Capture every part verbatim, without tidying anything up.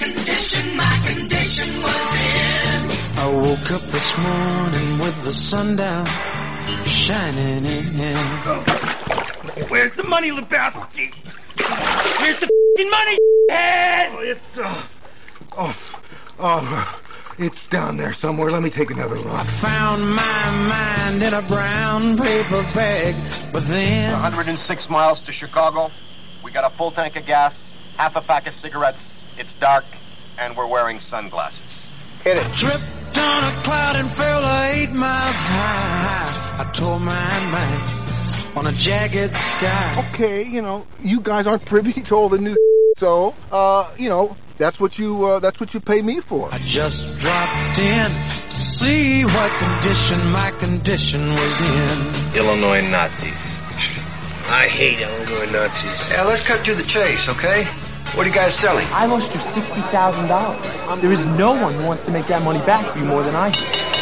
condition, my condition was in. I woke up this morning with the sun down, shining in. Where's the money, Lebowski? Where's the f***ing money, head? Oh, it's, uh, oh, oh, it's down there somewhere. Let me take another look. I found my mind in a brown paper bag, but then... one hundred six miles to Chicago. We got a full tank of gas, half a pack of cigarettes. It's dark, and we're wearing sunglasses. Hit it. Tripped on a cloud and fell eight miles high. I tore my mind on a jagged sky. Okay, you know, you guys aren't privy to all the new so, uh, you know, that's what you, uh, that's what you pay me for. I just dropped in to see what condition my condition was in. Illinois Nazis. I hate Illinois Nazis. Yeah, let's cut to the chase, okay? What are you guys selling? I lost you sixty thousand dollars. There is no one who wants to make that money back for you more than I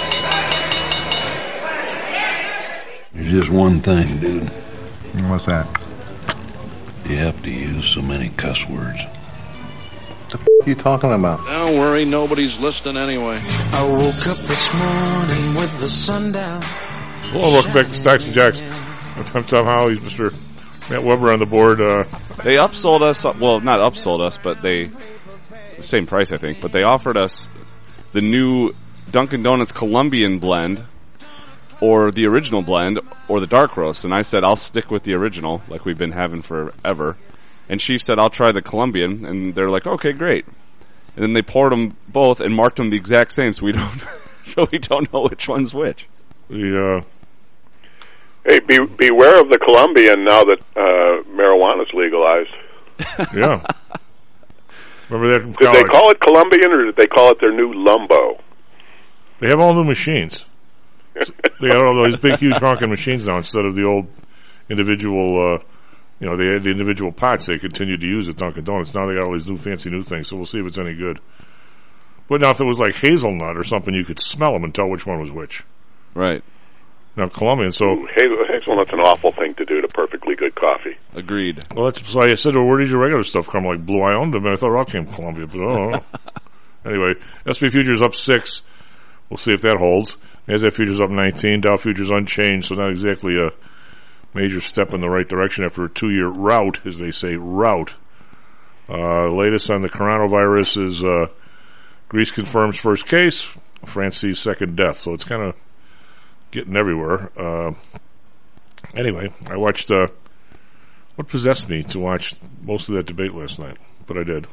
do. There's just one thing, dude. What's that? You have to use so many cuss words. What the f*** are you talking about? Don't worry, nobody's listening anyway. I woke up this morning with the sun down. Hello, welcome back to Stocks and Jocks. I'm Tom Howell. He's Mister Matt Weber on the board. Uh, they upsold us, well, not upsold us, but they, the same price, I think, but they offered us the new Dunkin' Donuts Colombian blend, or the original blend, or the dark roast. And I said, I'll stick with the original, like we've been having forever. And Chief said, I'll try the Colombian. And they're like, okay, great. And then they poured them both and marked them the exact same, so we don't, so we don't know which one's which. The, uh, Hey, be, beware of the Colombian now that uh, marijuana's legalized. Yeah. Remember that from Did college. they call it Colombian, or did they call it their new Lumbo? They have all new machines. They have all these big, huge honking machines now instead of the old individual, uh, you know, they had the individual pots they continued to use at Dunkin' Donuts. Now they got all these new fancy new things, so we'll see if it's any good. But now if it was like hazelnut or something, you could smell them and tell which one was which. Right. Now, Colombian, so... Ooh, hazel, hazelnut's an awful thing to do to perfectly good coffee. Agreed. Well, that's so I said, well, where did your regular stuff come? Like Blue I owned them, and I thought it all came from Columbia, but I don't know. Anyway, S and P futures up six. We'll see if that holds. NASDAQ futures up nineteen. Dow futures unchanged, so not exactly a major step in the right direction after a two-year rout, as they say, rout. Uh, latest on the coronavirus is uh, Greece confirms first case, France sees second death, so it's kind of getting everywhere. Uh, anyway, I watched, uh, what possessed me to watch most of that debate last night, but I did.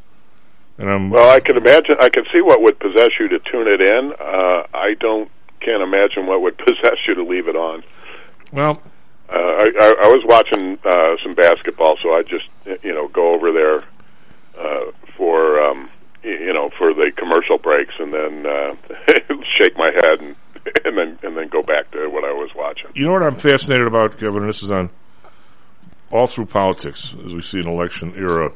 And I'm well, I can imagine, I can see what would possess you to tune it in. Uh, I don't, can't imagine what would possess you to leave it on. Well, uh, I, I, I was watching uh, some basketball, so I just, you know, go over there uh, for, um, you know, for the commercial breaks, and then uh, shake my head and and then and then go back to what I was watching. You know what I'm fascinated about, Kevin, and this is on all through politics, as we see an election era,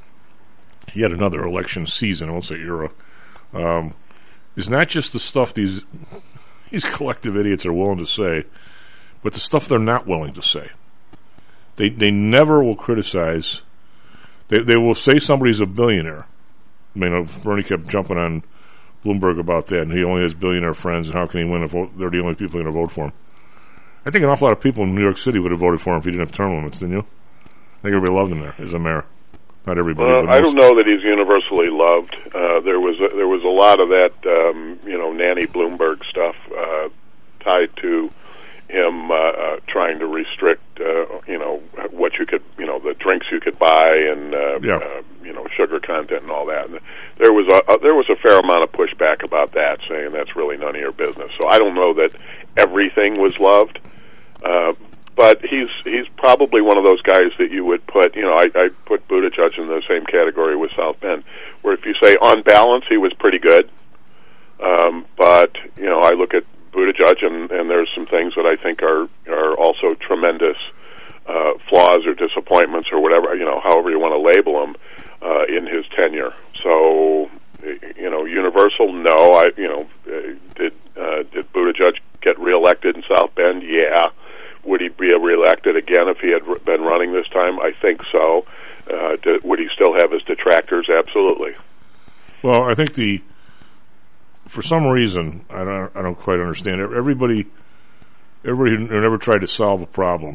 yet another election season, I won't say era, um, is not just the stuff these these collective idiots are willing to say, but the stuff they're not willing to say. They they never will criticize. They they will say somebody's a billionaire. I mean, Bernie kept jumping on Bloomberg about that, and he only has billionaire friends, and how can he win if they're the only people going to vote for him? I think an awful lot of people in New York City would have voted for him if he didn't have term limits, didn't you? I think everybody loved him there as a mayor. Not everybody. Well, but I don't know that he's universally loved. Uh, there was a, there was a lot of that, um, you know, Nanny Bloomberg stuff uh, tied to him uh, uh, trying to restrict, uh, you know, what you could, you know, the drinks you could buy, and uh, yeah. uh, you know, sugar content and all that. And there was a, a there was a fair amount of pushback about that, saying that's really none of your business. So I don't know that everything was loved, uh, but he's he's probably one of those guys that you would put, you know, I, I put Buttigieg in the same category with South Bend, where if you say on balance he was pretty good, um, but you know, I look at Buttigieg, and, and there's some things that I think are are also tremendous uh, flaws or disappointments or whatever, you know, however you want to label them uh, in his tenure. So, you know, universal, no. I, you know, did uh, did Buttigieg get reelected in South Bend? Yeah. Would he be reelected again if he had been running this time? I think so. Uh, did, would he still have his detractors? Absolutely. Well, I think the for some reason I don't I don't quite understand. Everybody everybody who never tried to solve a problem,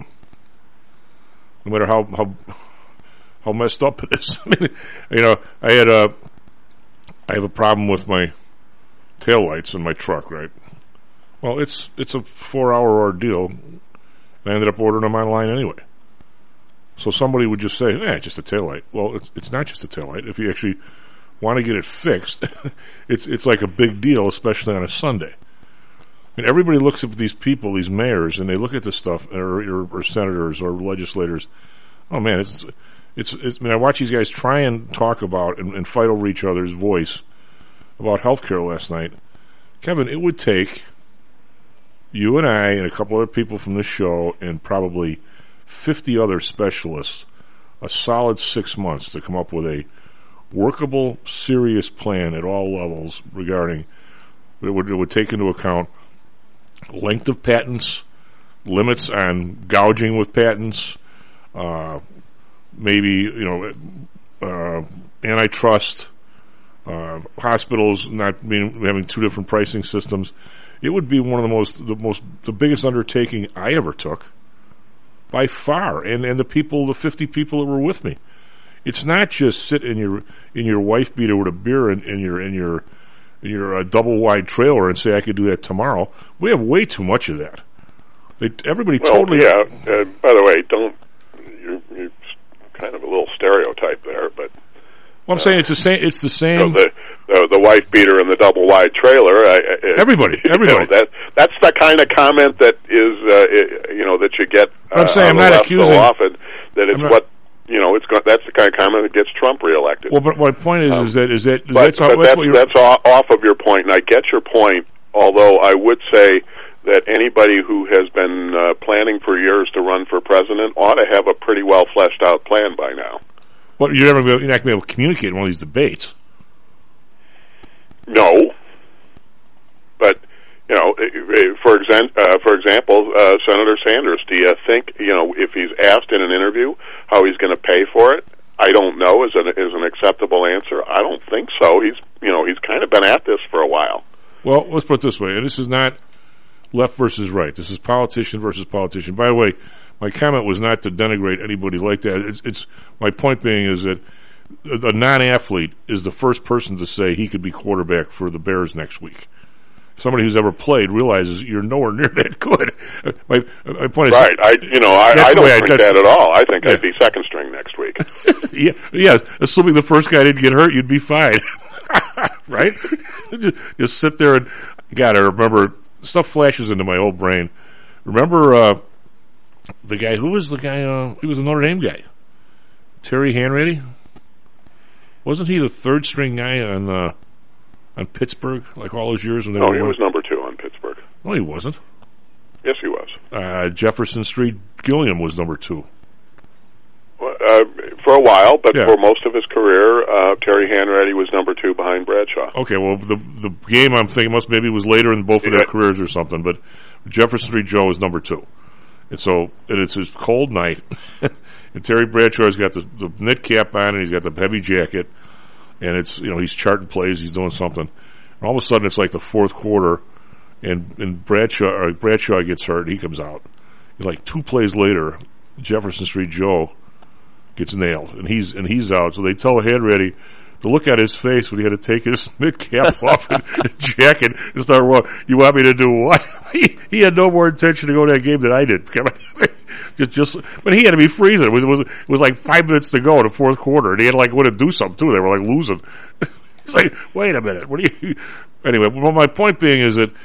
no matter how how how messed up it is. I mean, you know, I had a I have a problem with my taillights in my truck, right? Well, it's it's a four hour ordeal. I ended up ordering them online anyway. So somebody would just say, "Eh, just a taillight." Well, it's it's not just a taillight. If you actually want to get it fixed, it's it's like a big deal, especially on a Sunday. I mean, everybody looks at these people, these mayors, and they look at this stuff, or, or, or senators or legislators. Oh man, it's it's. it's I mean, I watch these guys try and talk about and, and fight over each other's voice about healthcare last night. Kevin, it would take you and I and a couple other people from this show and probably fifty other specialists a solid six months to come up with a workable, serious plan at all levels regarding it would, it would take into account length of patents, limits on gouging with patents, uh, maybe, you know, uh, antitrust, uh, hospitals not being having two different pricing systems. It would be one of the most, the most, the biggest undertaking I ever took, by far. And and the people, the fifty people that were with me, it's not just sit in your in your wife beater with a beer in, in your in your in your uh, double wide trailer and say I could do that tomorrow. We have way too much of that. They, everybody well, totally. Yeah. Uh, by the way, don't you're, you're kind of a little stereotype there, but. Well, I'm uh, saying it's the same. It's the same. You know, the, the the wife beater and the double wide trailer. I, I, everybody, everybody. You know, that that's the kind of comment that is, uh, it, you know, that you get. Uh, I'm saying I'm not accusing. So often that it's not, what you know. It's that's the kind of comment that gets Trump reelected. Well, but my point is, um, is that is that is but, that's, but that's, that's, that's off of your point, and I get your point. Although I would say that anybody who has been uh, planning for years to run for president ought to have a pretty well fleshed out plan by now. Well, you're never you're not going to be able to communicate in one of these debates. No, but you know, for example, uh, for example, uh, Senator Sanders. Do you think you know if he's asked in an interview how he's going to pay for it? I don't know. Is an is an acceptable answer? I don't think so. He's you know he's kind of been at this for a while. Well, let's put it this way, and this is not left versus right. This is politician versus politician. By the way, my comment was not to denigrate anybody like that. It's, it's my point being is that a non-athlete is the first person to say he could be quarterback for the Bears next week. Somebody who's ever played realizes you're nowhere near that good. My, my point is right. I you know I, I don't think I, that at all. I think yeah. I'd be second string next week. yeah, yeah. Assuming the first guy didn't get hurt, you'd be fine. Right? just, just sit there and God, I remember stuff flashes into my old brain. Remember uh, the guy? Who was the guy? Uh, he was a Notre Dame guy. Terry Hanratty. Wasn't he the third string guy on uh, on Pittsburgh like all those years when they no, were? No, he winning? was number two on Pittsburgh. No, he wasn't. Yes, he was. Uh, Jefferson Street Gilliam was number two. Well, uh, for a while, but yeah. for most of his career, uh, Terry Hanratty was number two behind Bradshaw. Okay, well, the the game I'm thinking must maybe was later in both of yeah. their careers or something, but Jefferson Street Joe is number two. And so and it's a cold night, and Terry Bradshaw's got the, the knit cap on, and he's got the heavy jacket, and it's you know he's charting plays, he's doing something. And all of a sudden, it's like the fourth quarter, and and Bradshaw or Bradshaw gets hurt, and he comes out. And like two plays later, Jefferson Street Joe gets nailed, and he's and he's out. So they tell Hanratty to look at his face when he had to take his mid cap off and, and jacket and start running. You want me to do what? he, he had no more intention to go to that game than I did. just, just, but he had to be freezing. It was, it was, it was like five minutes to go in the fourth quarter, and he had to like want to do something too. They were like losing. He's like, wait a minute, what do you? Anyway, well, my point being is that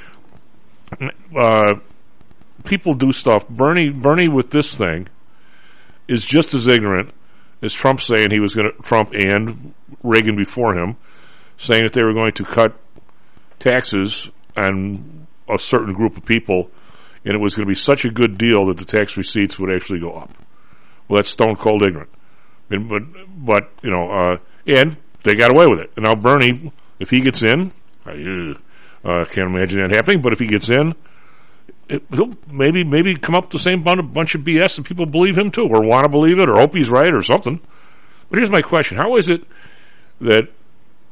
uh, people do stuff. Bernie, Bernie, with this thing, is just as ignorant as Trump saying he was going to, Trump and Reagan before him, saying that they were going to cut taxes on a certain group of people, and it was going to be such a good deal that the tax receipts would actually go up. Well, that's stone cold ignorant. I mean, but, but, you know, uh, and they got away with it. And now Bernie, if he gets in, I uh, can't imagine that happening, but if he gets in, It, he'll maybe maybe come up with the same bunch of B S and people believe him too, or want to believe it, or hope he's right, or something. But here's my question: how is it that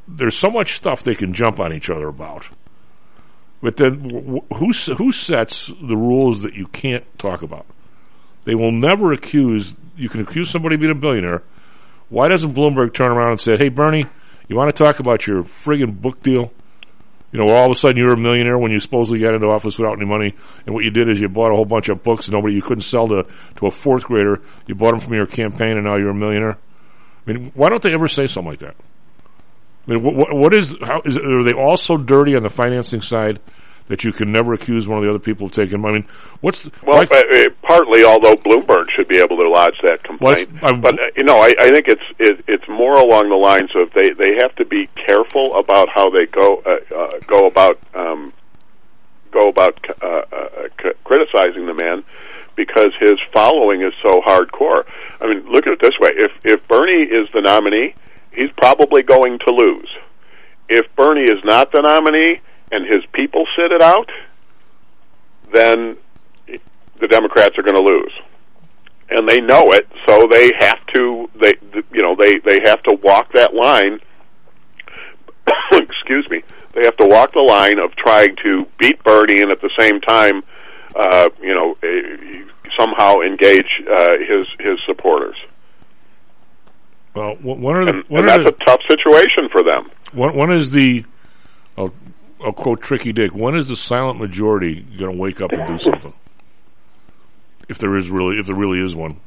there's so much stuff they can jump on each other about. But then who who sets the rules that you can't talk about? They will never accuse, you can accuse somebody of being a billionaire. Why doesn't Bloomberg turn around and say, hey, Bernie, you want to talk about your friggin' book deal? You know, all of a sudden you're a millionaire when you supposedly got into office without any money, and what you did is you bought a whole bunch of books and nobody you couldn't sell to, to a fourth grader. You bought them from your campaign and now you're a millionaire. I mean, why don't they ever say something like that? I mean, what, what is, how is, are they all so dirty on the financing side that you can never accuse one of the other people of taking money? I mean, what's the, well, like, uh, partly, although Bloomberg should be able to lodge that complaint, well, but uh, you know, I, I think it's it, it's more along the lines of they, they have to be careful about how they go uh, uh, go about um, go about uh, uh, c- criticizing the man, because his following is so hardcore. I mean, look at it this way: if if Bernie is the nominee, he's probably going to lose. If Bernie is not the nominee and his people sit it out, then the Democrats are going to lose, and they know it. So they have to, they, you know, they they have to walk that line. Excuse me. They have to walk the line of trying to beat Bernie and at the same time, uh, you know, somehow engage uh, his his supporters. Well, one are the, and, one and are that's the, a tough situation for them. One, one is the, I'll, I'll quote Tricky Dick, when is the silent majority going to wake up and do something? If there is really, if there really is one.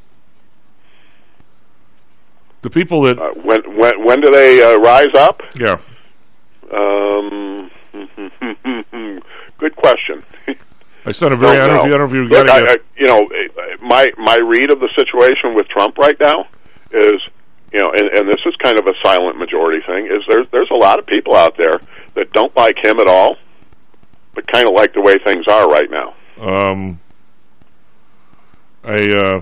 The people that... Uh, when, when, when do they uh, rise up? Yeah. Um, good question. I sent a very, no, I, don't no. know if you, I don't know if you Look, got I, I, you know, my, my read of the situation with Trump right now is, you know, and, and this is kind of a silent majority thing, is there's, there's a lot of people out there that don't like him at all, but kind of like the way things are right now. Um, I, uh...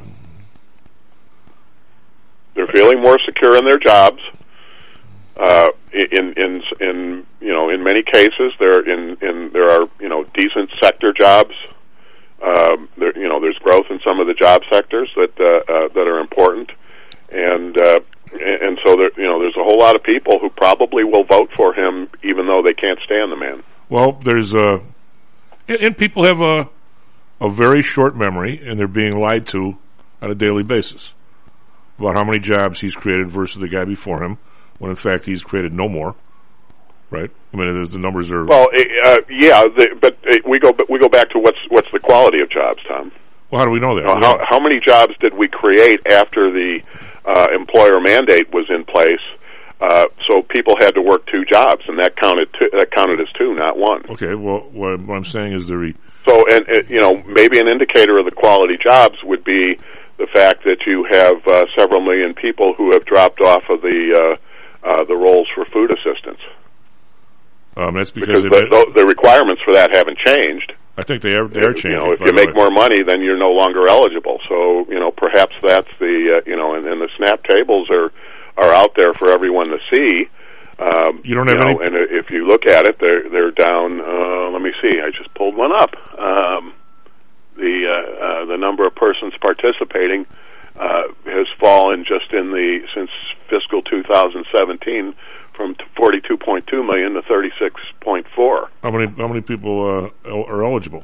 They're feeling more secure in their jobs. Uh, in, in, in, you know, in many cases, there, in, in, there are, you know, decent sector jobs. Um, there, you know, there's growth in some of the job sectors that, uh, uh, that are important. And, uh, and so there, you know, there's a whole lot of people who probably will vote for him, even though they can't stand the man. Well, there's a, and, and people have a, a very short memory, and they're being lied to on a daily basis about how many jobs he's created versus the guy before him, when in fact he's created no more. Right? I mean, the numbers are well, uh, yeah, the, but uh, we go, but we go back to what's what's the quality of jobs, Tom? Well, how do we know that? You know, how, how many jobs did we create after the uh, employer mandate was in place? Uh, so people had to work two jobs, and that counted two, that counted as two, not one. Okay. Well, what I'm saying is the re- so, and uh, you know, maybe an indicator of the quality jobs would be the fact that you have uh, several million people who have dropped off of the uh, uh, the rolls for food assistance. Um, that's because, because the, the requirements for that haven't changed. I think they are they are changing. You know, if you make more money, then you're no longer eligible. So, you know, perhaps that's the uh, you know, and, and the SNAP tables are are out there for everyone to see. Um, you don't have you know, any. And if you look at it, they're they're down. Uh, let me see. I just pulled one up. Um, the uh, uh, the number of persons participating uh, has fallen just in the since fiscal two thousand seventeen from forty-two point two million to thirty-six point four. How many how many people uh, are eligible?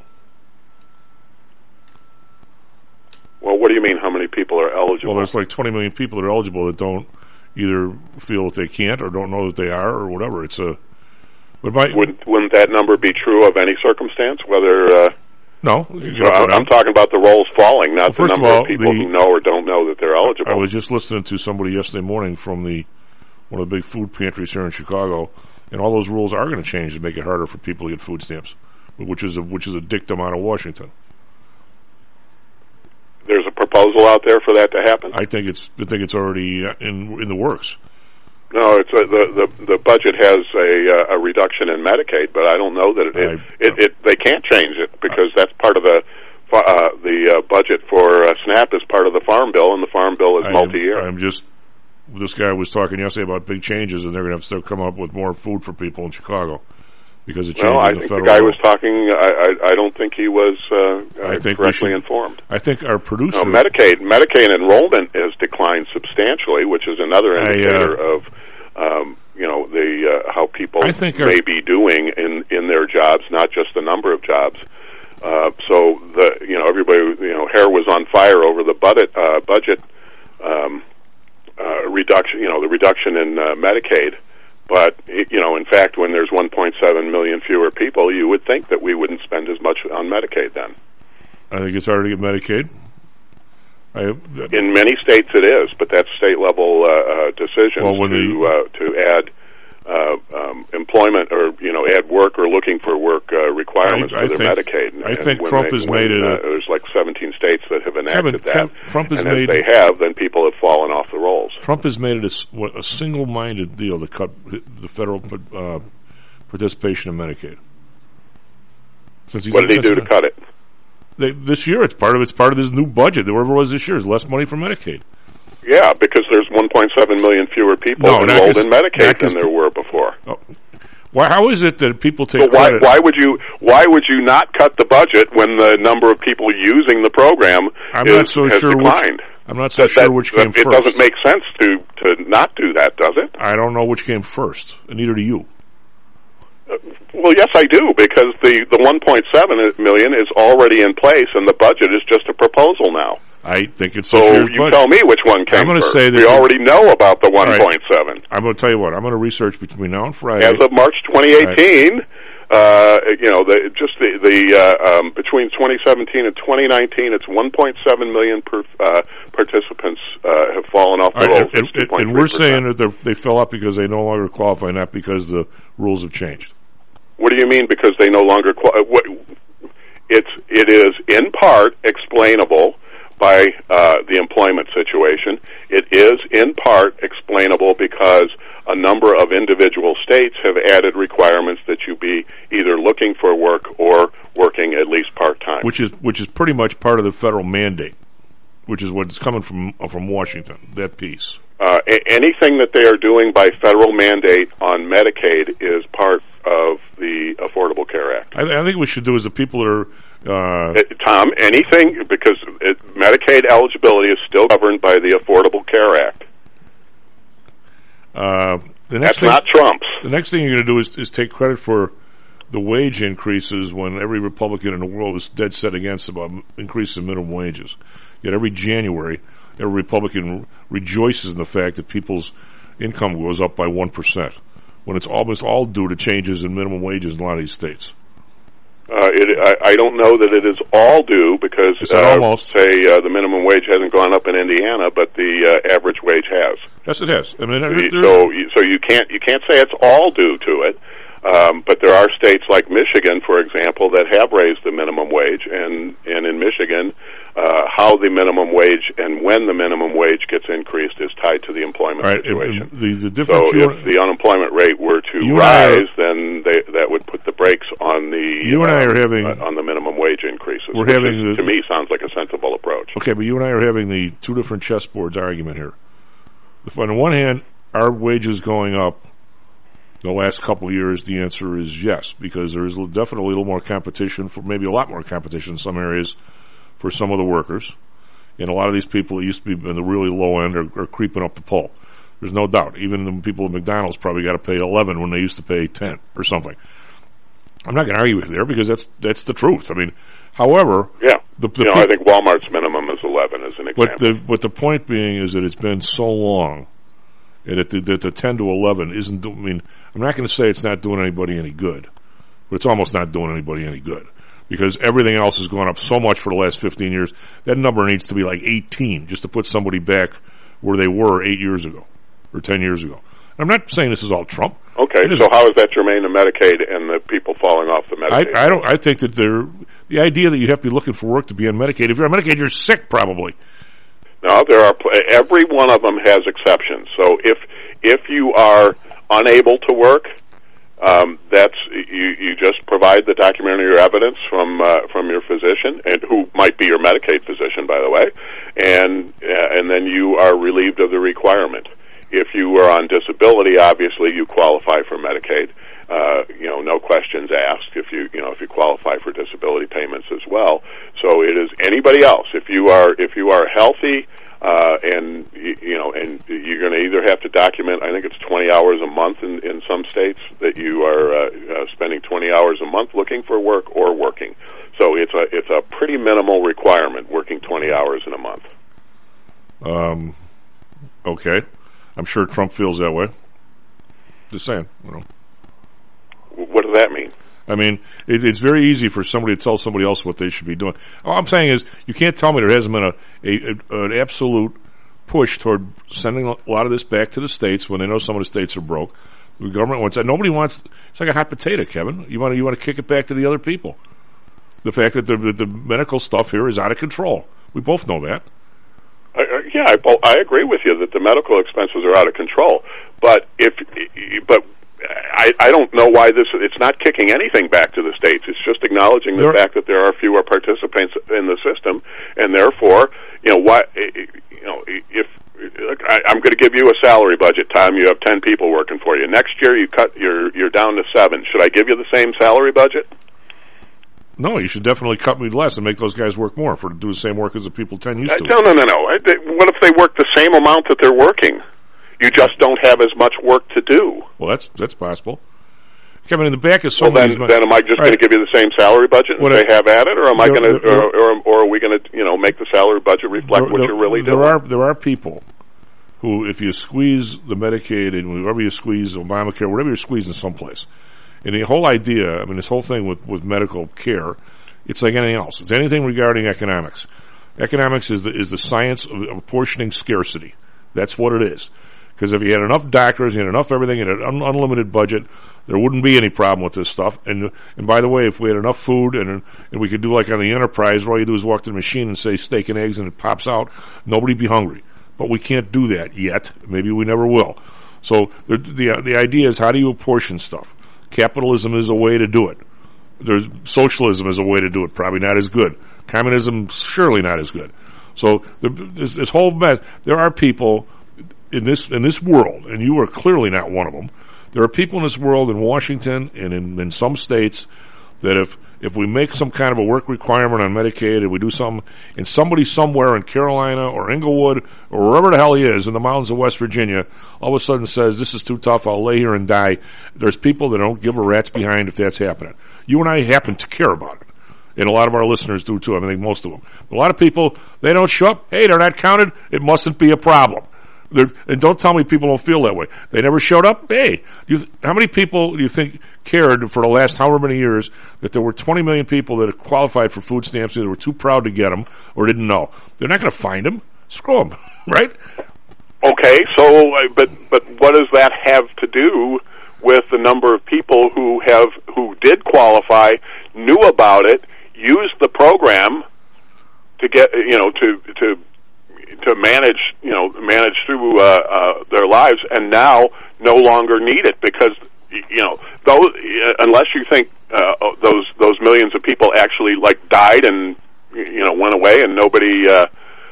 Well, what do you mean? How many people are eligible? Well, there's like twenty million people that are eligible that don't either feel that they can't or don't know that they are or whatever. It's a. But my, wouldn't wouldn't that number be true of any circumstance? Whether uh, no, so I'm, I'm talking about the rolls falling, not well, the number of, all, of people the, who know or don't know that they're eligible. I was just listening to somebody yesterday morning from the one of the big food pantries here in Chicago, and all those rules are going to change to make it harder for people to get food stamps, which is a, which is a dictum out of Washington. There's a proposal out there for that to happen. I think it's I think it's already in in the works. No, it's a, the the the budget has a uh, a reduction in Medicaid, but I don't know that it it, it, it they can't change it because that's part of the uh, the uh, budget for uh, SNAP is part of the Farm Bill, and the Farm Bill is I multi-year. Am, I'm just this guy was talking yesterday about big changes, and they're going to have to still come up with more food for people in Chicago because it changes well, I the think federal the guy law. was talking. I, I I don't think he was uh, I think correctly should, informed. I think our producer no, Medicaid Medicaid enrollment has declined substantially, which is another indicator I, uh, of um, you know the uh, how people I think may our, be doing in in their jobs, not just the number of jobs. Uh, so the you know everybody you know hair was on fire over the budget uh, budget um, uh, reduction. You know the reduction in uh, Medicaid. But, you know, in fact, when there's one point seven million fewer people, you would think that we wouldn't spend as much on Medicaid then. I think it's harder to get Medicaid. I, uh, in many states it is, but that's state-level uh, uh, decisions well, when to, the, uh, to add uh, um, employment or, you know, add work or looking for work uh, requirements I, I for their think, Medicaid. I and think when Trump they, has when, made it uh, a... There's like seventeen states that have enacted Kevin, that. Trump has and made, if they have, then people have fallen off the rolls. Trump has made it a, a single-minded deal to cut the federal uh, participation in Medicaid. Since he's what did he do to cut it? They, this year, it's part of it's part of this new budget. Whatever it was this year is less money for Medicaid. Yeah, because there's one point seven million fewer people no, enrolled in Medicaid than there were before. Oh. Why, how is it that people take but why, credit? Why would you? Why would you not cut the budget when the number of people using the program I'm is, not so has sure declined? Which, I'm not so that, sure that, which came it first. It doesn't make sense to to not do that, does it? I don't know which came first, and neither do you. Uh, well, yes, I do, because the the one point seven million is already in place, and the budget is just a proposal now. I think it's so. You budget. tell me which one came I'm going to first. say that we already know about the one point seven. Right. I'm going to tell you what. I'm going to research between now and Friday. As of March twenty eighteen, right. uh, you know, the, just the the uh, um, between twenty seventeen and twenty nineteen, it's one point seven million per, uh, participants uh, have fallen off the right. rolls. And, and, and we're saying that they fell off because they no longer qualify, not because the rules have changed. What do you mean? Because they no longer qualify? What? It's it is in part explainable by uh, the employment situation. It is in part explainable because a number of individual states have added requirements that you be either looking for work or working at least part-time. Which is which is pretty much part of the federal mandate, which is what's coming from uh, from Washington, that piece. Uh, a- anything that they are doing by federal mandate on Medicaid is part of the Affordable Care Act. I, I think what we should do is the people that are... Uh, uh, Tom, anything, because it, Medicaid eligibility is still governed by the Affordable Care Act. Uh, the next That's thing, not Trump's. The next thing you're going to do is, is take credit for the wage increases when every Republican in the world is dead set against about increasing minimum wages. Yet every January, every Republican rejoices in the fact that people's income goes up by one percent, when it's almost all due to changes in minimum wages in a lot of these states. Uh, it, I, I don't know that it is all due because, uh, almost. say, uh, the minimum wage hasn't gone up in Indiana, but the uh, average wage has. Yes, it has. I mean, so, so you can't you can't say it's all due to it. Um, but there are states like Michigan, for example, that have raised the minimum wage, and, and in Michigan, uh, how the minimum wage and when the minimum wage gets increased is tied to the employment right, situation. And, and the, the difference so if the unemployment rate were to rise, are, then they, that would put the brakes on the you and uh, I are having, uh, on the minimum wage increases. We're which having is, the, to me sounds like a sensible approach. Okay, but you and I are having the two different chessboards argument here. On the one hand, are wages going up the last couple of years? The answer is yes, because there is definitely a little more competition, for maybe a lot more competition in some areas for some of the workers. And a lot of these people that used to be in the really low end are, are creeping up the pole. There's no doubt. Even the people at McDonald's probably got to pay eleven when they used to pay ten or something. I'm not going to argue with you there because that's that's the truth. I mean, however, yeah, the, the you know, pe- I think Walmart's minimum is eleven as an example. But the but the point being is that it's been so long, and that the, that the ten to eleven isn't. I mean, I'm not going to say it's not doing anybody any good, but it's almost not doing anybody any good because everything else has gone up so much for the last fifteen years. That number needs to be like eighteen just to put somebody back where they were eight years ago or ten years ago. I'm not saying this is all Trump. Okay, so how is that germane to Medicaid and the people falling off the Medicaid? I, I don't. I think that they're, the idea that you have to be looking for work to be on Medicaid. If you're on Medicaid, you're sick, probably. No, there are. Every one of them has exceptions. So if if you are unable to work, um, that's you. You just provide the documentary evidence from uh, from your physician, and who might be your Medicaid physician, by the way, and uh, and then you are relieved of the requirement. If you are on disability, obviously you qualify for Medicaid. uh, you know, no questions asked if you, you know, if you qualify for disability payments as well. So it is anybody else. If you are, if you are healthy, uh, and, you, you know, and you're going to either have to document, I think it's twenty hours a month in, in some states that you are, uh, uh, spending twenty hours a month looking for work or working. So it's a, it's a pretty minimal requirement, working twenty hours in a month. Um, okay. I'm sure Trump feels that way. Just saying, you know. What does that mean? I mean, it, it's very easy for somebody to tell somebody else what they should be doing. All I'm saying is, you can't tell me there hasn't been a, a, a an absolute push toward sending a lot of this back to the states when they know some of the states are broke. The government wants that. Nobody wants. It's like a hot potato, Kevin. You want to you want to kick it back to the other people. The fact that the, the, the medical stuff here is out of control. We both know that. Uh, yeah, I, I agree with you that the medical expenses are out of control. But if, but I, I don't know why this. It's not kicking anything back to the states. It's just acknowledging the there, fact that there are fewer participants in the system, and therefore, you know, why, you know, if I, I'm going to give you a salary budget, Tom, you have ten people working for you. Next year, you cut, you're you're down to seven. Should I give you the same salary budget? No, you should definitely cut me less and make those guys work more for to do the same work as the people ten used to. Uh, no, no, no, no. What if they work the same amount that they're working? You just don't have as much work to do. Well, that's that's possible. Kevin, in the back is so well, then, many... then am I just going to give you the same salary budget and what say I, have at it, or am I there, going to, there, or, or, or are we going to, you know, make the salary budget reflect there, what there, you're really there doing? Are, there are people who, if you squeeze the Medicaid and wherever you squeeze Obamacare, whatever you're squeezing someplace, and the whole idea, I mean, this whole thing with, with medical care, it's like anything else. It's anything regarding economics. Economics is the, is the science of apportioning scarcity. That's what it is. Because if you had enough doctors, you had enough everything, you had an un- unlimited budget, there wouldn't be any problem with this stuff. And and by the way, if we had enough food and and we could do like on the Enterprise, where all you do is walk to the machine and say steak and eggs and it pops out, nobody'd be hungry. But we can't do that yet. Maybe we never will. So the the, the idea is, how do you apportion stuff? Capitalism is a way to do it. There's socialism is a way to do it. Probably not as good. Communism surely not as good. So the, this, this whole mess. There are people in this in this world, and you are clearly not one of them. There are people in this world, in Washington and in, in some states, that if if we make some kind of a work requirement on Medicaid, and we do something, and somebody somewhere in Carolina or Englewood or wherever the hell he is in the mountains of West Virginia, all of a sudden says, "This is too tough. I'll lay here and die." There's people that don't give a rat's behind if that's happening. You and I happen to care about it. And a lot of our listeners do too. I think most of them. A lot of people, they don't show up. Hey, they're not counted. It mustn't be a problem. They're, and don't tell me people don't feel that way. They never showed up. Hey, do you, how many people do you think cared for the last however many years that there were twenty million people that qualified for food stamps, either were too proud to get them or didn't know? They're not going to find them. Screw them, right? Okay, so uh, but but what does that have to do with the number of people who have who did qualify, knew about it, used the program to get, you know, to to to manage, you know, manage through uh, uh, their lives, and now no longer need it because, you know, those unless you think uh, those those millions of people actually like died and, you know, went away and nobody, uh,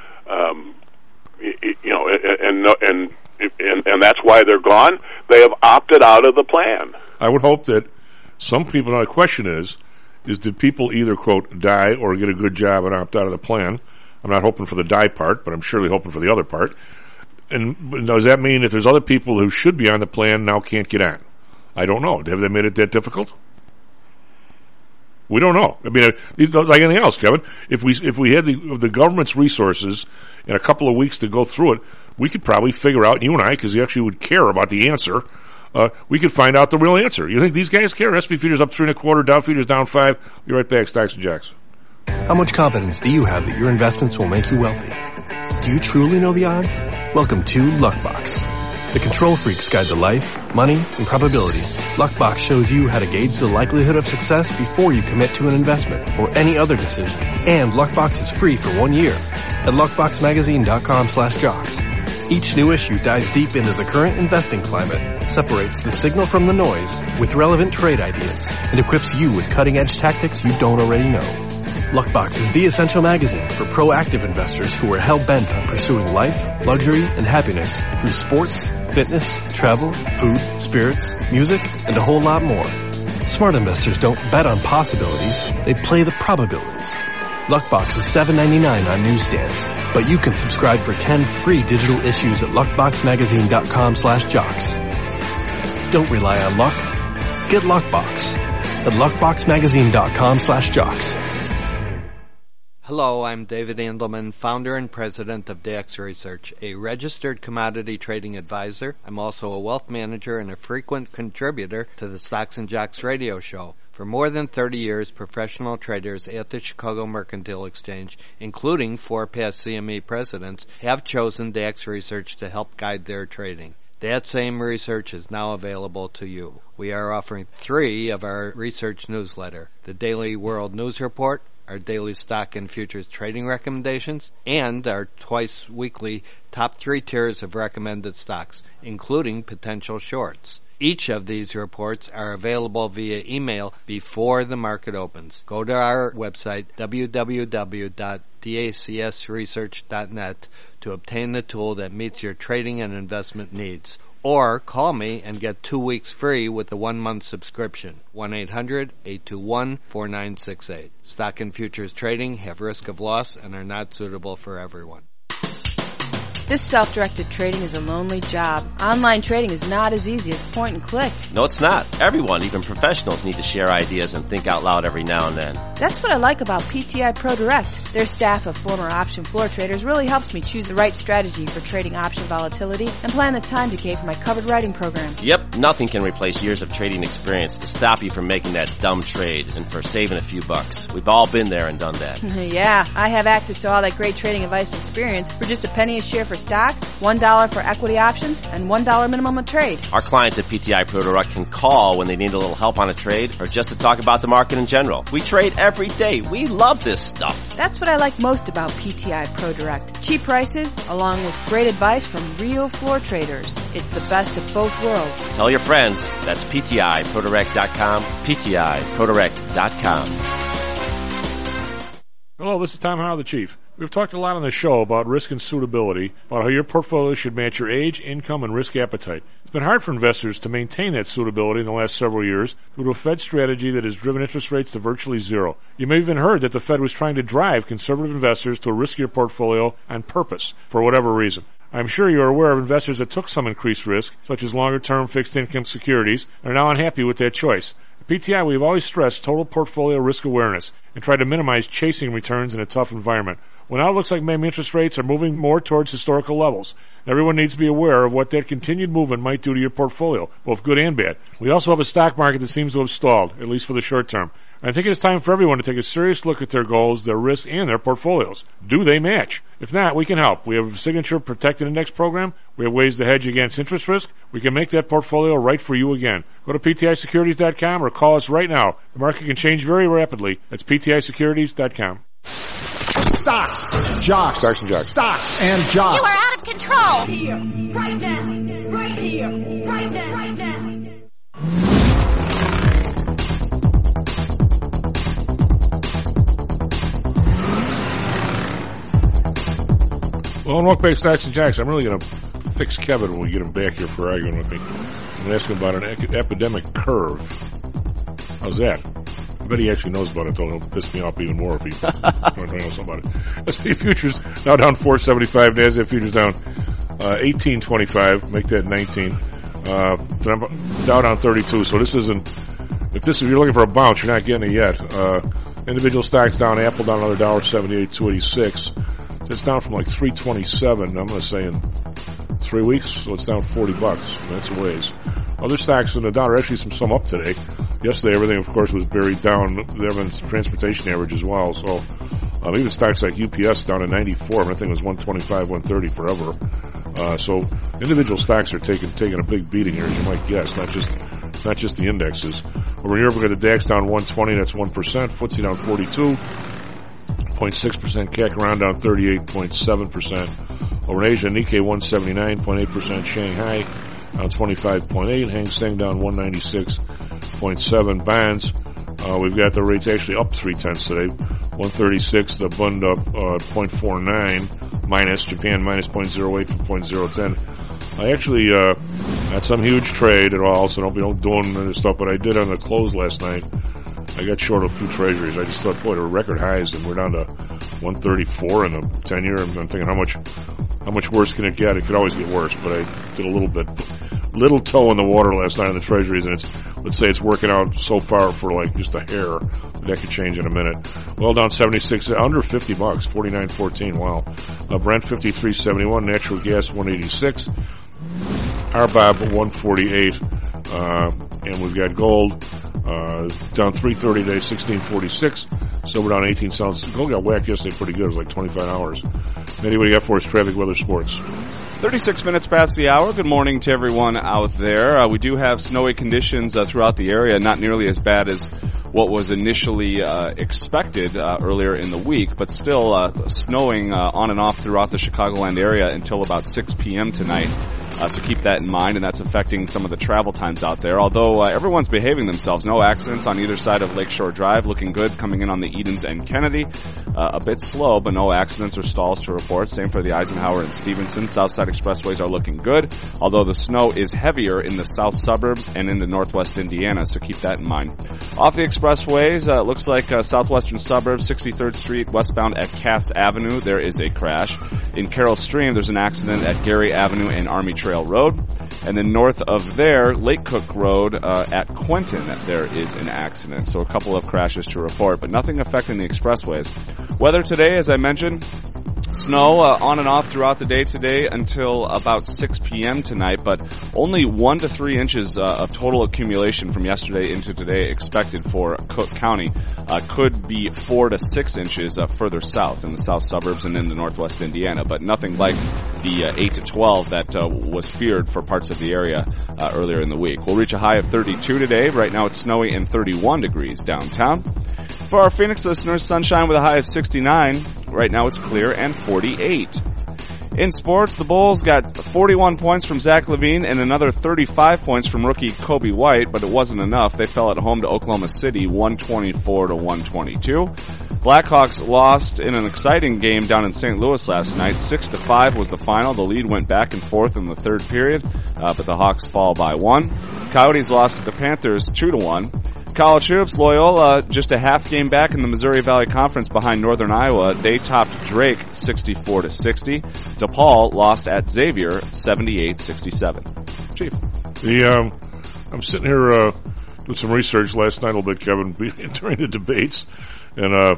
um, you know, and and and and that's why they're gone. They have opted out of the plan. I would hope that some people. Now the question is, is did people either quote die or get a good job and opt out of the plan? I'm not hoping for the die part, but I'm surely hoping for the other part. And does that mean that there's other people who should be on the plan now can't get on? I don't know. Have they made it that difficult? We don't know. I mean, it's like anything else, Kevin. If we if we had the the government's resources in a couple of weeks to go through it, we could probably figure out, you and I, because you actually would care about the answer, uh, we could find out the real answer. You think these guys care? S and P futures up three and a quarter, Dow futures down five. Be right back, Stocks and Jacks. How much confidence do you have that your investments will make you wealthy? Do you truly know the odds? Welcome to Luckbox, the control freak's guide to life, money, and probability. Luckbox shows you how to gauge the likelihood of success before you commit to an investment or any other decision. And Luckbox is free for one year at luckboxmagazine.com slash jocks. Each new issue dives deep into the current investing climate, separates the signal from the noise with relevant trade ideas, and equips you with cutting-edge tactics you don't already know. Luckbox is the essential magazine for proactive investors who are hell-bent on pursuing life, luxury, and happiness through sports, fitness, travel, food, spirits, music, and a whole lot more. Smart investors don't bet on possibilities, they play the probabilities. Luckbox is seven ninety-nine on newsstands, but you can subscribe for ten free digital issues at luckboxmagazine.com slash jocks. Don't rely on luck. Get Luckbox at luckboxmagazine.com slash jocks. Hello, I'm David Andelman, founder and president of Dax Research, a registered commodity trading advisor. I'm also a wealth manager and a frequent contributor to the Stocks and Jocks radio show. For more than thirty years, professional traders at the Chicago Mercantile Exchange, including four past C M E presidents, have chosen Dax Research to help guide their trading. That same research is now available to you. We are offering three of our research newsletter: the Daily World News Report, our daily stock and futures trading recommendations, and our twice-weekly top three tiers of recommended stocks, including potential shorts. Each of these reports are available via email before the market opens. Go to our website, w w w dot dacs research dot net, to obtain the tool that meets your trading and investment needs. Or call me and get two weeks free with a one-month subscription. one eight hundred eight two one four nine six eight. Stock and futures trading have risk of loss and are not suitable for everyone. This self-directed trading is a lonely job. Online trading is not as easy as point and click. No, it's not. Everyone, even professionals, need to share ideas and think out loud every now and then. That's what I like about P T I Pro Direct. Their staff of former option floor traders really helps me choose the right strategy for trading option volatility and plan the time decay for my covered writing program. Yep, nothing can replace years of trading experience to stop you from making that dumb trade and for saving a few bucks. We've all been there and done that. Yeah, I have access to all that great trading advice and experience for just a penny a share for stocks, one dollar for equity options, and one dollar minimum a trade. Our clients at P T I Pro Direct can call when they need a little help on a trade or just to talk about the market in general. We trade every day. We love this stuff. That's what I like most about P T I Pro Direct. Cheap prices, along with great advice from real floor traders. It's the best of both worlds. Tell your friends. That's P T I Pro Direct dot com, P T I Pro Direct dot com. Hello, this is Tom Howell, the Chief. We've talked a lot on the show about risk and suitability, about how your portfolio should match your age, income, and risk appetite. It's been hard for investors to maintain that suitability in the last several years due to a Fed strategy that has driven interest rates to virtually zero. You may have even heard that the Fed was trying to drive conservative investors to a riskier portfolio on purpose, for whatever reason. I'm sure you're aware of investors that took some increased risk, such as longer-term fixed-income securities, and are now unhappy with that choice. At P T I, we've always stressed total portfolio risk awareness and tried to minimize chasing returns in a tough environment. Well, now it looks like maybe interest rates are moving more towards historical levels. Everyone needs to be aware of what that continued movement might do to your portfolio, both good and bad. We also have a stock market that seems to have stalled, at least for the short term. I think it's time for everyone to take a serious look at their goals, their risks, and their portfolios. Do they match? If not, we can help. We have a Signature Protected Index program. We have ways to hedge against interest risk. We can make that portfolio right for you again. Go to P T I securities dot com or call us right now. The market can change very rapidly. That's P T I securities dot com. Stocks, jocks, Stocks and jocks. Stocks and jocks. You are out of control. Here, right now, right here, right now, right now. Well, and welcome back to Stocks and Jocks. I'm really going to fix Kevin when we get him back here for arguing with me. I'm going to ask him about an ec- epidemic curve. How's that? I bet he actually knows about it, though. It'll piss me off even more if he knows something about it. S and P futures now down four seventy-five. NASDAQ futures down uh, eighteen twenty-five. Make that nineteen. Uh, Dow down thirty-two. So this isn't. If this if you're looking for a bounce, you're not getting it yet. Uh, individual stocks down. Apple down another dollar seventy-eight. two eighty-six. So it's down from like three twenty-seven. I'm going to say in three weeks. So it's down forty bucks. That's a ways. Other stocks in the Dow are actually some some up today. Yesterday, everything, of course, was buried down. There was transportation average as well. So um, even stocks like U P S down to ninety-four. I think it was one twenty-five, one thirty forever. Uh, so individual stocks are taking taking a big beating here, as you might guess. Not just it's not just the indexes. Over in Europe, we got the DAX down one twenty. That's one percent. F T S E down forty-two point six percent. C A C around down thirty-eight point seven percent. Over in Asia, Nikkei one seventy-nine point eight percent. Shanghai down twenty-five point eight. Hang Seng down one ninety-six point seven. Bonds, uh, we've got the rates actually up three tenths today. one thirty-six, the Bund up uh, point four nine, minus Japan minus point zero eight from point zero one zero. I actually uh, had some huge trade at all, so don't be doing this stuff, but I did on the close last night. I got short of two treasuries. I just thought, boy, they were record highs, and we're down to one thirty-four in the ten-year. I'm thinking, how much how much worse can it get? It could always get worse, but I did a little bit, little toe in the water last night on the treasuries, and it's, let's say it's working out so far for like just a hair. That could change in a minute. Well down seventy-six, under fifty bucks, forty-nine fourteen. Wow. Uh, Brent fifty-three seventy-one, natural gas one eighty-six, R B O B one forty-eight, uh, and we've got gold uh, down three thirty today, sixteen forty-six. Silver down eighteen cents. Gold got whacked yesterday pretty good. It was like twenty-five hours. Anybody got for us traffic, weather, sports? thirty-six minutes past the hour. Good morning to everyone out there. Uh, we do have snowy conditions uh, throughout the area, not nearly as bad as what was initially uh, expected uh, earlier in the week, but still uh, snowing uh, on and off throughout the Chicagoland area until about six p.m. tonight. Uh, so keep that in mind, and that's affecting some of the travel times out there. Although uh, everyone's behaving themselves. No accidents on either side of Lakeshore Drive. Looking good coming in on the Edens and Kennedy. Uh, a bit slow, but no accidents or stalls to report. Same for the Eisenhower and Stevenson. Southside expressways are looking good, although the snow is heavier in the south suburbs and in the northwest Indiana, so keep that in mind. Off the expressways, uh, it looks like uh, southwestern suburbs, sixty-third Street, westbound at Cass Avenue, there is a crash. In Carroll Stream, there's an accident at Gary Avenue and Army Trail Road. And then north of there, Lake Cook Road uh, at Quentin, there is an accident. So a couple of crashes to report, but nothing affecting the expressways. Weather today, as I mentioned, snow uh, on and off throughout the day today until about six p.m. tonight, but only one to three inches uh, of total accumulation from yesterday into today expected for Cook County. Uh, could be four to six inches uh, further south in the south suburbs and in the northwest Indiana, but nothing like the uh, eight to twelve that uh, was feared for parts of the area uh, earlier in the week. We'll reach a high of thirty-two today. Right now it's snowy and thirty-one degrees downtown. For our Phoenix listeners, sunshine with a high of sixty-nine. Right now it's clear and forty-eight. In sports, the Bulls got forty-one points from Zach LaVine and another thirty-five points from rookie Kobe White, but it wasn't enough. They fell at home to Oklahoma City, one twenty-four to one twenty-two. Blackhawks lost in an exciting game down in Saint Louis last night. Six to five was the final. The lead went back and forth in the third period, uh, but the Hawks fall by one. Coyotes lost to the Panthers two to one. College hoops, Loyola just a half game back in the Missouri Valley Conference behind Northern Iowa. They topped Drake sixty-four to sixty. DePaul lost at Xavier seventy-eight sixty-seven. Chief. The, um, I'm sitting here uh, doing some research last night a little bit, Kevin, during the debates, and uh,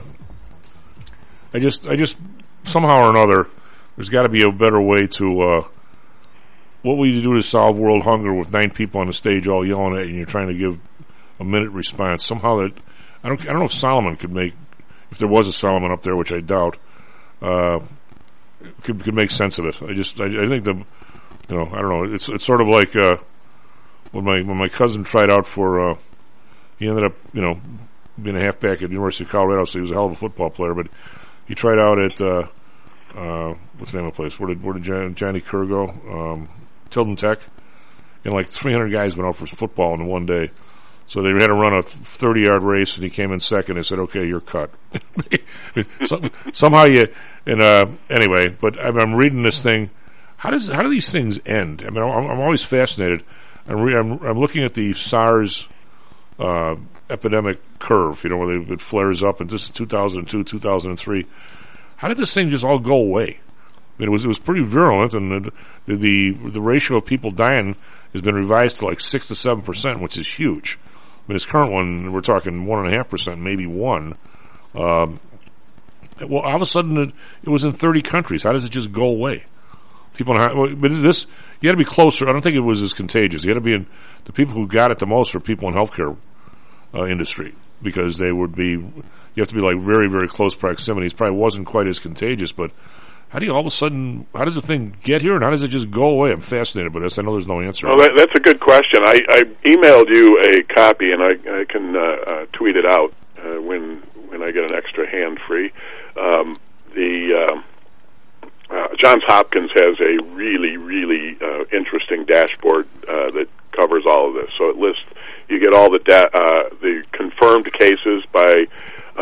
I just, I just somehow or another, there's got to be a better way to. Uh, what will you do to solve world hunger with nine people on the stage all yelling at you, and you're trying to give a minute response? Somehow that I don't I don't know if Solomon could make, if there was a Solomon up there, which I doubt, uh, could could make sense of it. I just I, I think the you know I don't know it's it's sort of like uh, when my when my cousin tried out for uh, he ended up you know being a halfback at the University of Colorado, so he was a hell of a football player, but he tried out at uh, uh, what's the name of the place? Where did where did John, Johnny Kerr go? Um, Tilden Tech, and like three hundred guys went out for football in one day. So they had to run a thirty-yard race, and he came in second. They said, "Okay, you're cut." Some, somehow you, and uh, anyway. But I'm, I'm reading this thing. How does how do these things end? I mean, I'm, I'm always fascinated. I'm, re, I'm, I'm looking at the SARS uh, epidemic curve. You know, where it flares up, and this is two thousand two, two thousand three. How did this thing just all go away? I mean, it was it was pretty virulent, and the the, the ratio of people dying has been revised to like six to seven percent, which is huge. I mean, this current one, we're talking one and a half percent, maybe one. Um, well, all of a sudden, it, it was in thirty countries. How does it just go away? People, in, but this, you got to be closer. I don't think it was as contagious. You got to be in the people who got it the most are people in healthcare uh, industry, because they would be. You have to be like very, very close proximity. It probably wasn't quite as contagious, but how do you all of a sudden, how does the thing get here, and how does it just go away? I'm fascinated by this. I know there's no answer. Well, that, that's a good question. I, I emailed you a copy, and I, I can uh, uh, tweet it out uh, when when I get an extra hand free. Um, the uh, uh, Johns Hopkins has a really, really uh, interesting dashboard uh, that covers all of this. So it lists, you get all the da- uh, the confirmed cases by Uh,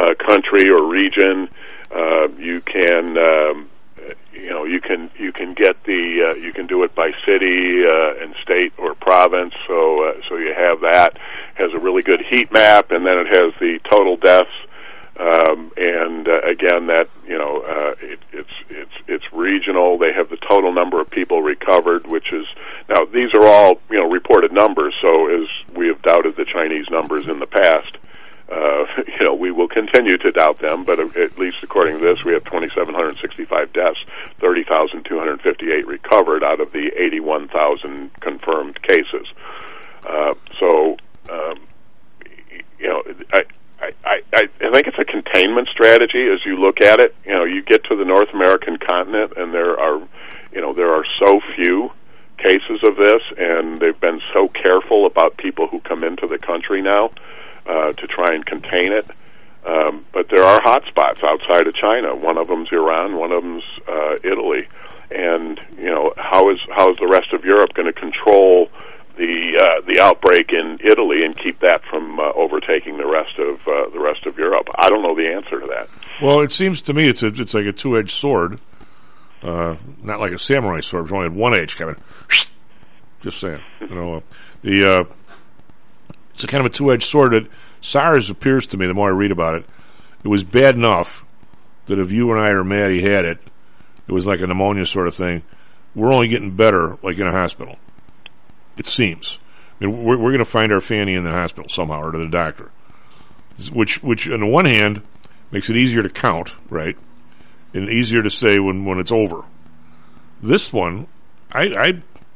uh, country or region. Uh, you can, um, you know, you can you can get the uh, you can do it by city uh, and state or province. So uh, so you have that. Has a really good heat map, and then it has the total deaths. Um, and uh, again, that you know, uh, it, it's it's it's regional. They have the total number of people recovered, which is now these are all you know reported numbers. So as we have doubted the Chinese numbers in the past, uh, you know we will continue to doubt them. But at least according to this, we have two thousand seven hundred sixty-five deaths, thirty thousand two hundred fifty-eight recovered out of the eighty-one thousand confirmed cases. Uh, so um, you know, I. I, I, I think it's a containment strategy as you look at it. You know, you get to the North American continent, and there are, you know, there are so few cases of this, and they've been so careful about people who come into the country now uh, to try and contain it. Um, but there are hot spots outside of China. One of them's Iran, one of them's uh, Italy, and you know, how is how is the rest of Europe going to control the uh, the outbreak in Italy and keep that from uh, overtaking the rest of uh, the rest of Europe? I don't know the answer to that. Well, it seems to me it's a, it's like a two-edged sword, uh, not like a samurai sword. It's only had one edge, Kevin. Just saying, you know, uh, the uh, it's a kind of a two-edged sword. That SARS appears to me, the more I read about it, it was bad enough that if you and I or Maddie had it, it was like a pneumonia sort of thing. We're only getting better, like in a hospital. It seems. I mean, we're, we're going to find our Fanny in the hospital somehow, or to the doctor. Which, which, on the one hand, makes it easier to count, right? And easier to say when, when it's over. This one, I, I,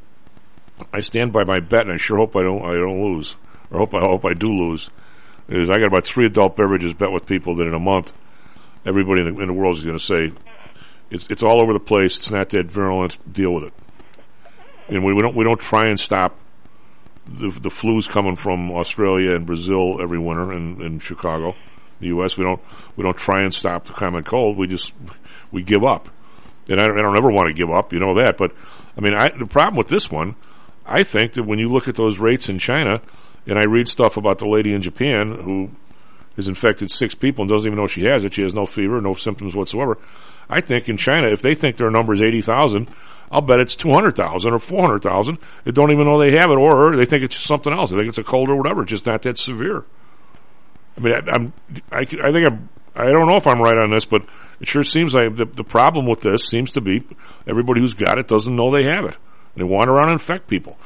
I stand by my bet, and I sure hope I don't, I don't lose, or hope I hope I do lose. Is I got about three adult beverages bet with people that in a month, everybody in the, in the world is going to say, it's, it's all over the place. It's not that virulent. Deal with it. And we, we don't we don't try and stop the the flu's coming from Australia and Brazil every winter in, in Chicago, the U S. We don't we don't try and stop the common cold. We just we give up, and I don't, I don't ever want to give up. You know that, but I mean, I, the problem with this one, I think that when you look at those rates in China, and I read stuff about the lady in Japan who has infected six people and doesn't even know she has it. She has no fever, no symptoms whatsoever. I think in China, if they think their number is eighty thousand. I'll bet it's two hundred thousand or four hundred thousand. They don't even know they have it, or they think it's just something else. They think it's a cold or whatever. It's just not that severe. I mean, I, I'm, I, I think I'm, I don't know if I'm right on this, but it sure seems like the, the problem with this seems to be everybody who's got it doesn't know they have it. They wander around and infect people.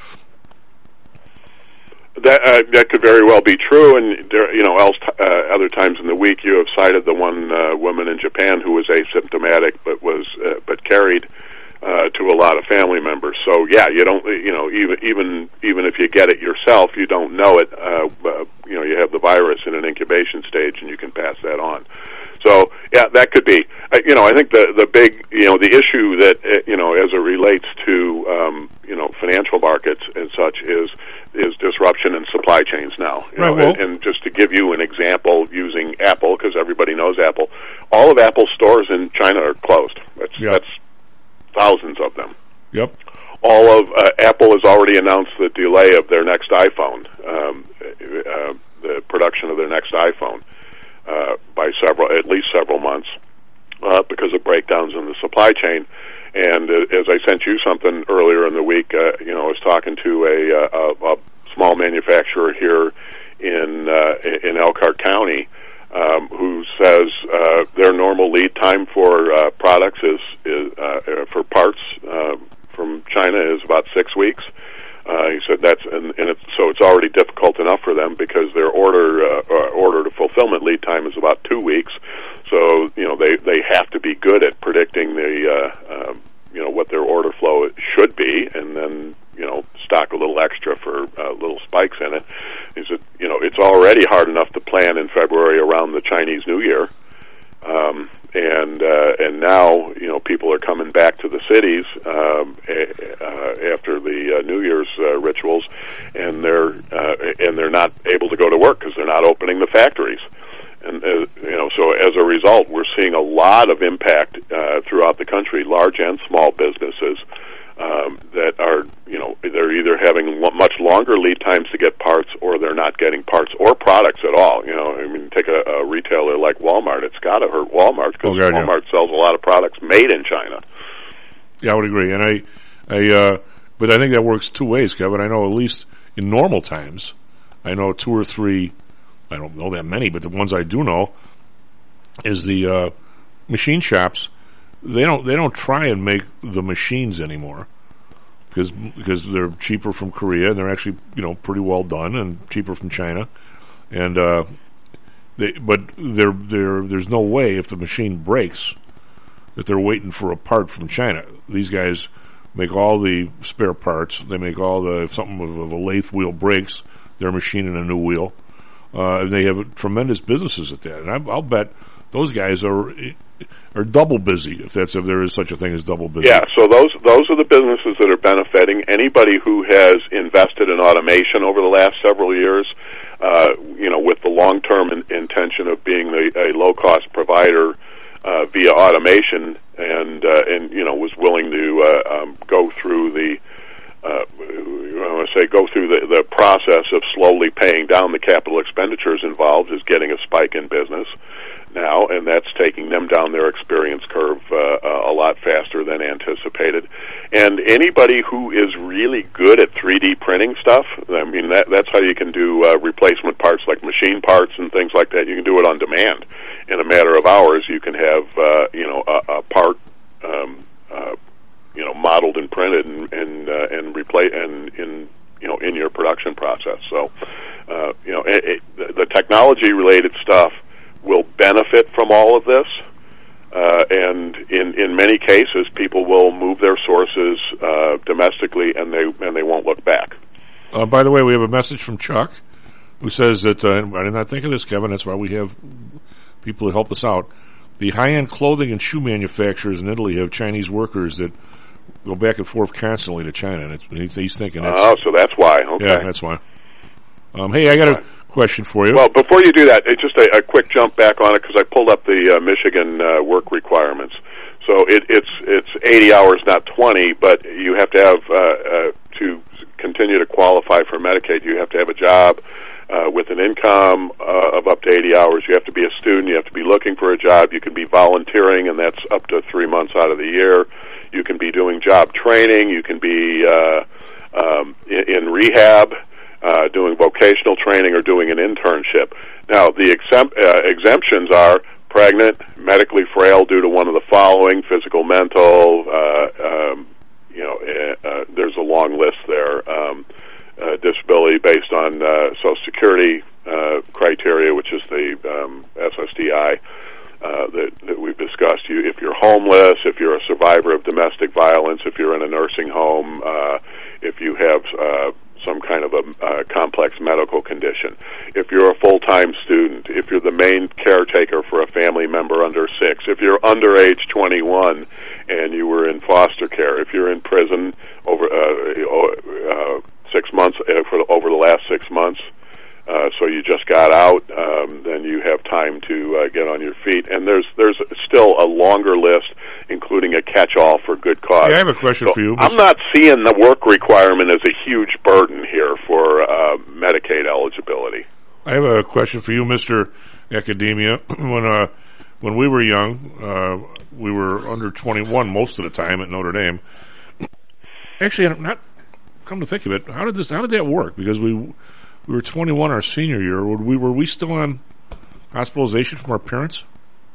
That uh, that could very well be true, and there, you know, else uh, other times in the week you have cited the one uh, woman in Japan who was asymptomatic but was uh, but carried. Uh, to a lot of family members. So yeah, you don't, you know, even even even if you get it yourself, you don't know it. Uh, uh, you know, you have the virus in an incubation stage, and you can pass that on. So yeah, that could be. Uh, you know, I think the the big, you know, the issue that uh, you know, as it relates to um, you know, financial markets and such is is disruption in supply chains now. You right, know, well, and, and just to give you an example, using Apple, because everybody knows Apple, all of Apple's stores in China are closed. That's yeah. that's thousands of them. Yep. All of uh, Apple has already announced the delay of their next iPhone, um, uh, the production of their next iPhone, uh, by several, at least several months, uh, because of breakdowns in the supply chain. And uh, as I sent you something earlier in the week, uh, you know, I was talking to a, a, a small manufacturer here in uh, in Elkhart County. Um, who says uh, their normal lead time for uh, products is, is uh, for parts uh, from China is about six weeks. Uh, he said that's and, and it's, so it's already difficult enough for them because their order uh, order to fulfillment lead time is about two weeks. So you know they they have to be good at predicting the uh, uh, you know what their order flow should be, and then you know stock a little extra for uh, little spikes in it. He said, you know, it's already hard enough to plan in February around the Chinese New Year, um, and uh, and now you know people are coming back to the cities um, uh, after the uh, New Year's uh, rituals, and they're uh, and they're not able to go to work because they're not opening the factories. And uh, you know, so as a result, we're seeing a lot of impact uh, throughout the country, large and small businesses um, that are, you know, they're either having lo- much longer lead times to get parts, or they're not getting parts or products at all. You know, I mean, take a, a retailer like Walmart. because Oh, God, yeah. Walmart sells a lot of products made in China. Yeah, I would agree. And I, I, uh, but I think that works two ways, Kevin. I know at least in normal times, I know two or three, I don't know that many, but the ones I do know is the, uh, machine shops. They don't, they don't try and make the machines anymore because, because they're cheaper from Korea and they're actually, you know, pretty well done and cheaper from China. And, uh, they, but there, there, there's no way if the machine breaks that they're waiting for a part from China. These guys make all the spare parts. They make all the, if something of, of a lathe wheel breaks, they're machining a new wheel. Uh, and they have tremendous businesses at that. And I, I'll bet those guys are, are double busy, if that's, if there is such a thing as double busy. Yeah, so those, those are the businesses that are benefiting. Anybody who has invested in automation over the last several years, uh, you know, with the long-term in, intention of being the, a low-cost provider, Uh, via automation, and uh, and you know was willing to uh, um, go through the uh, I want to say go through the, the process of slowly paying down the capital expenditures involved, is getting a spike in business now, and that's taking them down their experience curve uh, a lot faster than anticipated. And anybody who is really good at three D printing stuff, I mean that that's how you can do uh, replacement parts like machine parts and things like that. You can do it on demand. In a matter of hours, you can have uh, you know a, a part um, uh, you know modeled and printed and and, uh, and replace and in you know in your production process. So uh, you know it, it, the technology related stuff will benefit from all of this, uh, and in in many cases, people will move their sources uh, domestically, and they and they won't look back. Uh, by the way, we have a message from Chuck, who says that uh, I did not think of this, Kevin. That's why we have people that help us out. The high-end clothing and shoe manufacturers in Italy have Chinese workers that go back and forth constantly to China, and it's, he's thinking that's... Oh, so that's why. Okay. Yeah, that's why. Um, hey, I got a question for you. Well, before you do that, it's just a, a quick jump back on it, because I pulled up the uh, Michigan uh, work requirements. So it, it's it's eighty hours, not twenty, but you have to have, uh, uh, to continue to qualify for Medicaid, you have to have a job Uh, with an income uh, of up to eighty hours. You have to be a student. You have to be looking for a job. You can be volunteering, and that's up to three months out of the year. You can be doing job training. You can be uh, um, in, in rehab, uh, doing vocational training, or doing an internship. Now, the exempt, uh, exemptions are pregnant, medically frail due to one of the following: physical, mental. Uh, um, you know, uh, uh, there's a long list there. Um, Uh, disability based on uh, Social Security uh, criteria, which is the um, S S D I uh, that, that we've discussed. You, if you're homeless, if you're a survivor of domestic violence, if you're in a nursing home, uh, if you have uh, some kind of a uh, complex medical condition, if you're a full-time student, if you're the main caretaker for a family member under six, if you're under age twenty-one and you were in foster care, if you're in prison over uh, uh, six months uh, for the, over the last six months, uh, so you just got out, um, then you have time to uh, get on your feet. And there's there's still a longer list, including a catch-all for good cause. Yeah, I have a question so for you. I'm not seeing the work requirement as a huge burden here for uh, Medicaid eligibility. I have a question for you, Mister Academia. when uh, when we were young, uh, we were under twenty-one most of the time at Notre Dame. Actually, I'm not. Come to think of it, how did this? How did that work? Because we we were twenty-one our senior year. Were we were we still on hospitalization from our parents?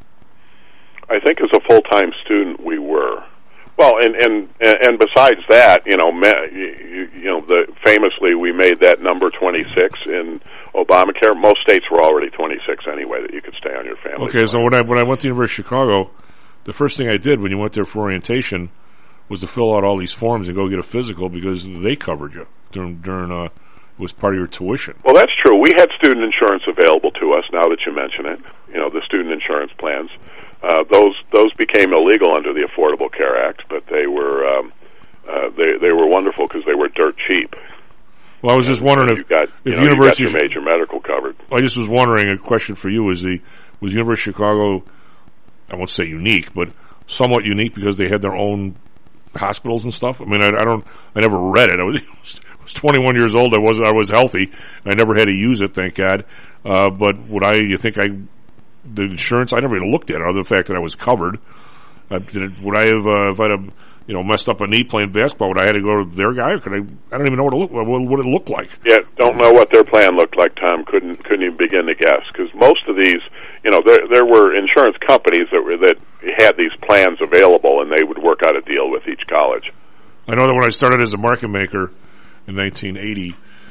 I think as a full-time student we were. Well, and and and besides that, you know, you, you know, the famously we made that number twenty-six in Obamacare. Most states were already twenty-six anyway that you could stay on your family. Okay, plan. So when I when I went to the University of Chicago, the first thing I did when you went there for orientation was to fill out all these forms and go get a physical because they covered you during during uh it was part of your tuition. Well, that's true. We had student insurance available to us. Now that you mention it, you know, the student insurance plans. Uh, those those became illegal under the Affordable Care Act, but they were um, uh, they they were wonderful because they were dirt cheap. Well, I was just wondering if, you got, if you know, University you got your major medical covered. I just was wondering. A question for you: was the was University of Chicago? I won't say unique, but somewhat unique because they had their own hospitals and stuff. I mean, I, I don't. I never read it. I was, I was twenty-one years old. I was I was healthy. I never had to use it, thank God. Uh, but would I? You think I the insurance, I never even looked at it, other than the fact that I was covered. Uh, did it, would I have, uh, if I'd have, you know, messed up a knee playing basketball, would I have to go to their guy? Or could I? I don't even know what it look, what, what it looked like. Yeah, don't know what their plan looked like, Tom. Couldn't couldn't even begin to guess, because most of these, you know, there there were insurance companies that were that had these plans available, and they would work out a deal with each college. I know that when I started as a market maker in nineteen eighty,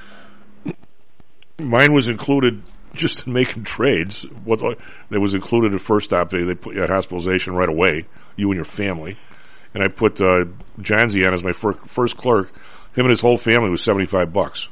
mine was included just in making trades. What that was included at First Stop, they they put you at hospitalization right away, you and your family. And I put uh, Johnsy on as my fir- first clerk. Him and his whole family was seventy-five bucks.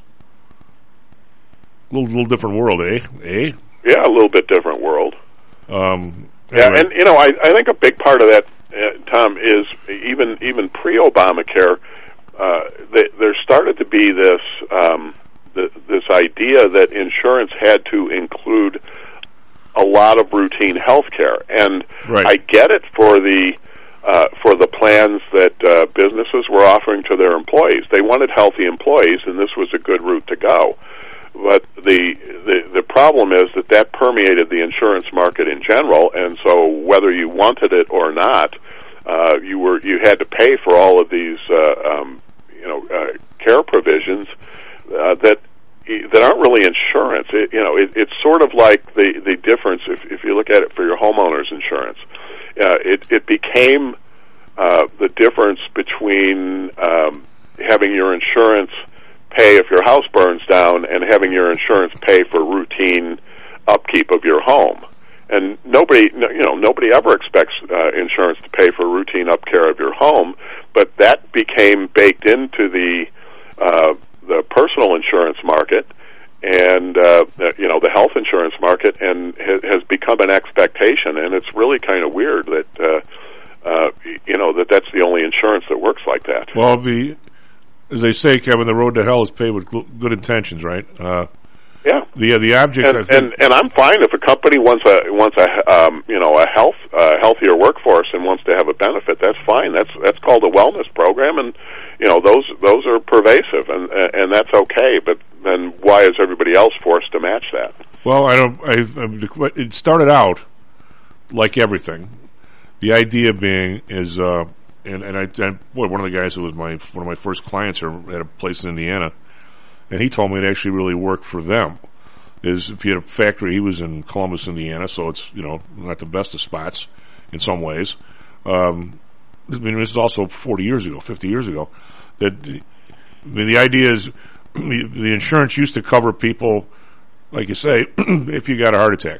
Little little different world, eh? Eh? Yeah, a little bit different world. Um, anyway. Yeah, and you know, I, I think a big part of that, uh, Tom, is even even pre-Obamacare, uh, they, there started to be this um, the, this idea that insurance had to include a lot of routine health care, and right. I get it for the uh, for the plans that uh, businesses were offering to their employees. They wanted healthy employees, and this was a good route to go. But the, the the problem is that that permeated the insurance market in general, and so whether you wanted it or not, uh, you were you had to pay for all of these uh, um, you know uh, care provisions uh, that that aren't really insurance. It, you know, it, it's sort of like the the difference if if you look at it for your homeowner's insurance. Uh, it it became uh, the difference between um, having your insurance pay if your house burns down and having your insurance pay for routine upkeep of your home. And nobody, you know, nobody ever expects uh, insurance to pay for routine upcare of your home, but that became baked into the uh, the personal insurance market and uh, you know the health insurance market, and ha- has become an expectation. And it's really kind of weird that uh, uh, you know that that's the only insurance that works like that. Well, the as they say, Kevin, the road to hell is paved with gl- good intentions, right? Uh, yeah. The uh, the object, and, I think, and and I'm fine if a company wants a wants a um, you know a health uh, healthier workforce and wants to have a benefit. That's fine. That's that's called a wellness program, and you know those those are pervasive, and and that's okay. But then why is everybody else forced to match that? Well, I don't. I, it started out like everything. The idea being is. Uh, And and I, and boy, one of the guys who was my one of my first clients here at a place in Indiana, and he told me it actually really worked for them. Is if you had a factory, he was in Columbus, Indiana, so it's you know not the best of spots in some ways. Um, I mean, this is also forty years ago, fifty years ago. That I mean, the idea is the, the insurance used to cover people, like you say, if you got a heart attack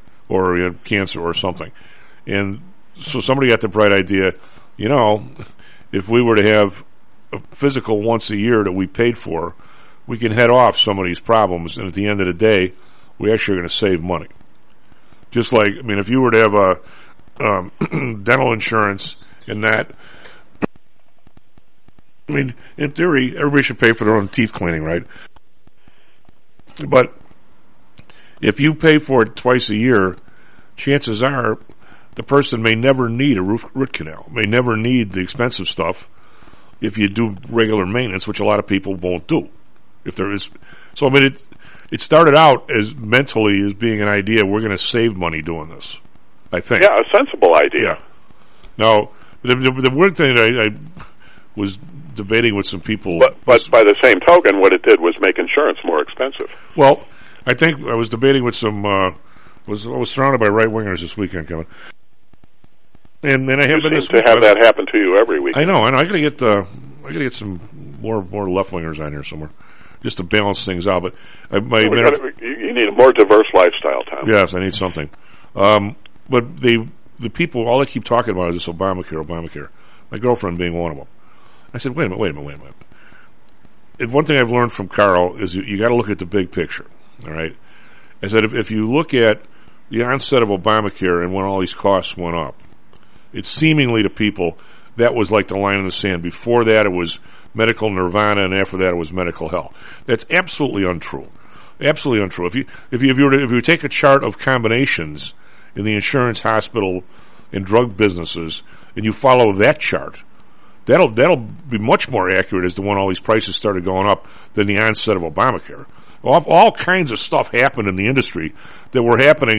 or you had cancer or something, and so somebody got the bright idea. You know, if we were to have a physical once a year that we paid for, we can head off some of these problems, and at the end of the day, we actually are going to save money. Just like, I mean, if you were to have a um, dental insurance and that, I mean, in theory, everybody should pay for their own teeth cleaning, right? But if you pay for it twice a year, chances are the person may never need a root, root canal, may never need the expensive stuff if you do regular maintenance, which a lot of people won't do. If there is, so I mean, it it started out as mentally as being an idea. We're going to save money doing this. I think. Yeah, a sensible idea. Yeah. Now, the, the, the weird thing that I, I was debating with some people, but, but by the same token, what it did was make insurance more expensive. Well, I think I was debating with some. Uh, was I was surrounded by right wingers this weekend, Kevin. And, and I have you been seem to have that happen to you every week. I know, and I got to get uh, I got to get some more more left wingers on here somewhere, just to balance things out. But I, my, well, gotta, you need a more diverse lifestyle, Tom. Yes, I need something. Um, but the the people, all they keep talking about is this Obamacare, Obamacare. My girlfriend being one of them. I said, wait a minute, wait a minute, wait a minute. And one thing I've learned from Carl is you, you got to look at the big picture. All right, I said if, if you look at the onset of Obamacare and when all these costs went up. It's seemingly to people that was like the line in the sand. Before that, it was medical nirvana, and after that, it was medical hell. That's absolutely untrue. Absolutely untrue. If you if you if you were to, if you take a chart of combinations in the insurance, hospital, and drug businesses, and you follow that chart, that'll that'll be much more accurate as to when all these prices started going up than the onset of Obamacare. All, all kinds of stuff happened in the industry that were happening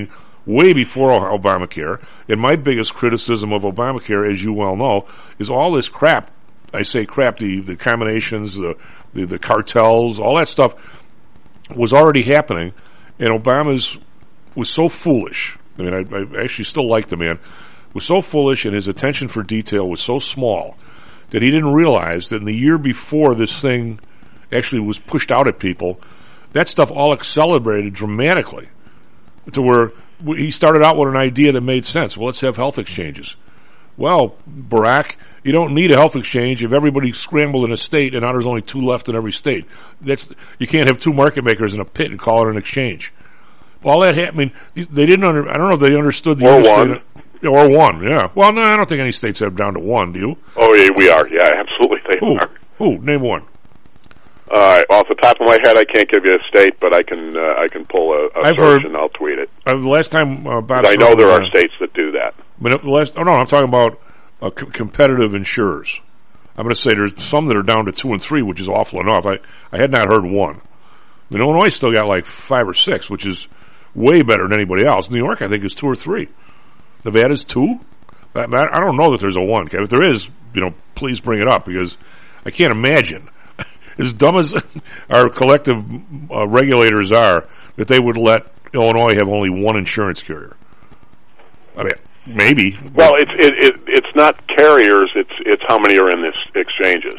way before Obamacare. And my biggest criticism of Obamacare, as you well know, is all this crap. I say crap, the, the combinations, the, the, the cartels, all that stuff was already happening. And Obama's was so foolish. I mean, I, I actually still like the man. Was so foolish, and his attention for detail was so small that he didn't realize that in the year before this thing actually was pushed out at people, that stuff all accelerated dramatically to where he started out with an idea that made sense. Well, let's have health exchanges. Well, Barack, you don't need a health exchange if everybody scrambled in a state and now there's only two left in every state. That's you can't have two market makers in a pit and call it an exchange. All that happened. I mean, they didn't under. I don't know if they understood the or one. Or one, yeah. Well, no, I don't think any states have down to one. Do you? Oh, yeah, we are. Yeah, absolutely, they Who? are. Who? Name one. Uh, off the top of my head, I can't give you a state, but I can. Uh, I can pull a, a I've search heard, and I'll tweet it. Uh, the last time, uh, Bob. I know there are uh, states that do that. But the last, oh no, I'm talking about uh, c- competitive insurers. I'm going to say there's some that are down to two and three, which is awful enough. I I had not heard one. I mean, Illinois still got like five or six, which is way better than anybody else. New York, I think, is two or three. Nevada's two. I, I don't know that there's a one. If there is, you know, please bring it up because I can't imagine, as dumb as our collective uh, regulators are, that they would let Illinois have only one insurance carrier. I mean, maybe. Well, it's it, it it's not carriers. It's it's how many are in this exchanges.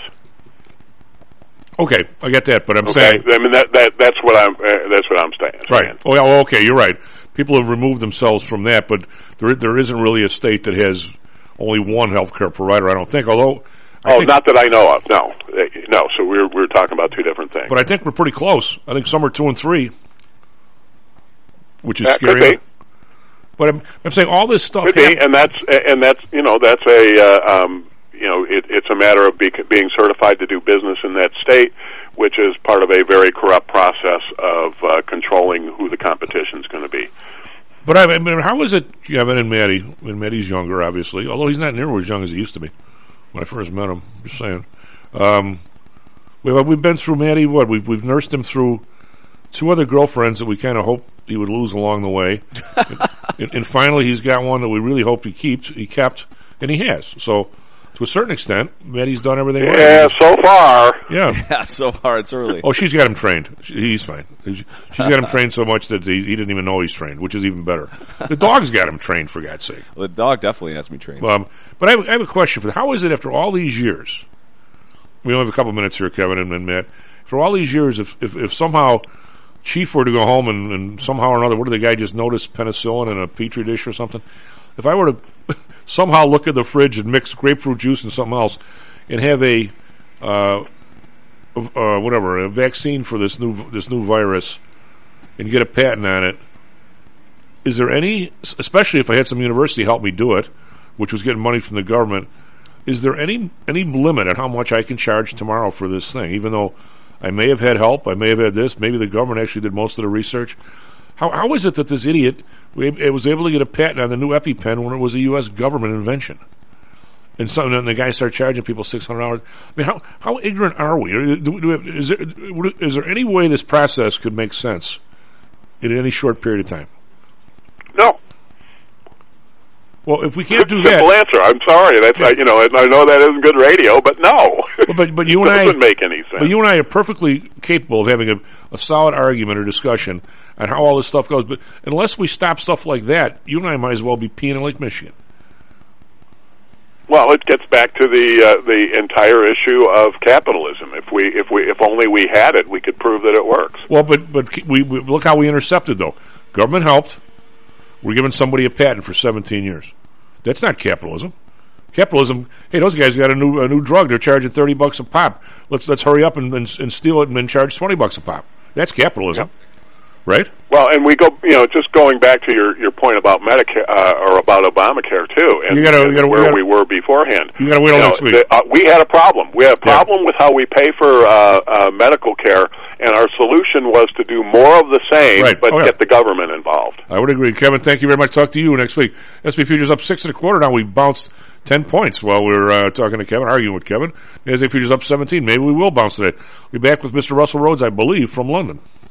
Okay, I get that, but I'm okay. saying. I mean that that that's what I'm uh, that's what I'm saying. Right. Oh, yeah, okay, you're right. People have removed themselves from that, but there there isn't really a state that has only one healthcare provider. I don't think. Although, I oh, think, not that I know of. No, no. So we're we're talking about two different things. But I think we're pretty close. I think some are two and three, which is that scary. Could be. But I'm I'm saying all this stuff. Could be, and that's and that's you know that's a uh, um, you know it, it's a matter of be, being certified to do business in that state, which is part of a very corrupt process of uh, controlling who the competition is going to be. But I mean, how is it, Kevin and Matty? When Matty's younger, obviously, although he's not nearly as young as he used to be when I first met him. Just saying. Um, we've we've been through Matty. What we've we've nursed him through two other girlfriends that we kind of hoped he would lose along the way, and, and finally he's got one that we really hoped he keeps. He kept, and he has. So. To a certain extent, Matty's done everything right. Yeah, so far. Yeah. Yeah, so far it's early. Oh, she's got him trained. He's fine. She's got him trained so much that he, he didn't even know he's trained, which is even better. The dog's got him trained, for God's sake. Well, the dog definitely has me trained. Um, but I have, I have a question for you. How is it after all these years, we only have a couple minutes here, Kevin and, and Matt, for all these years, if, if, if somehow Chief were to go home and, and somehow or another, what did the guy just notice, penicillin in a Petri dish or something? If I were to somehow look at the fridge and mix grapefruit juice and something else and have a uh, uh, whatever a vaccine for this new this new virus and get a patent on it, is there any, especially if I had some university help me do it, which was getting money from the government, is there any any limit on how much I can charge tomorrow for this thing? Even though I may have had help, I may have had this, maybe the government actually did most of the research. How how is it that this idiot it was able to get a patent on the new EpiPen when it was a U S government invention? And so then the guy started charging people six hundred dollars. I mean, how how ignorant are we? Do, do we have, is there is there any way this process could make sense in any short period of time? No. Well, if we can't do Simple that, simple answer. I'm sorry. That's yeah. I, you know I know that isn't good radio, but no. Well, but but you and it I doesn't make any sense. But you and I are perfectly capable of having a, a solid argument or discussion on how all this stuff goes. But unless we stop stuff like that, you and I might as well be peeing in Lake Michigan. Well, it gets back to the uh, the entire issue of capitalism. If we if we if only we had it, we could prove that it works. Well, but but we, we look how we intercepted though. Government helped. We're giving somebody a patent for seventeen years. That's not capitalism. Capitalism. Hey, those guys got a new a new drug. They're charging thirty bucks a pop. Let's let's hurry up and and, and steal it and then charge twenty bucks a pop. That's capitalism. Yep. Right? Well, and we go, you know, just going back to your, your point about Medicare uh, or about Obamacare too, and, you gotta, and you gotta, where you gotta, we were beforehand. You got to wait till next week. The, uh, we had a problem. We had a problem yeah. with how we pay for uh, uh, medical care, and our solution was to do more of the same, right. but oh, yeah. get the government involved. I would agree, Kevin. Thank you very much. Talk to you next week. S and P futures up six and a quarter. Now we've bounced ten points while we we're uh, talking to Kevin, arguing with Kevin. The S and P futures up seventeen. Maybe we will bounce today. We'll be back with Mister Russell Rhodes, I believe, from London.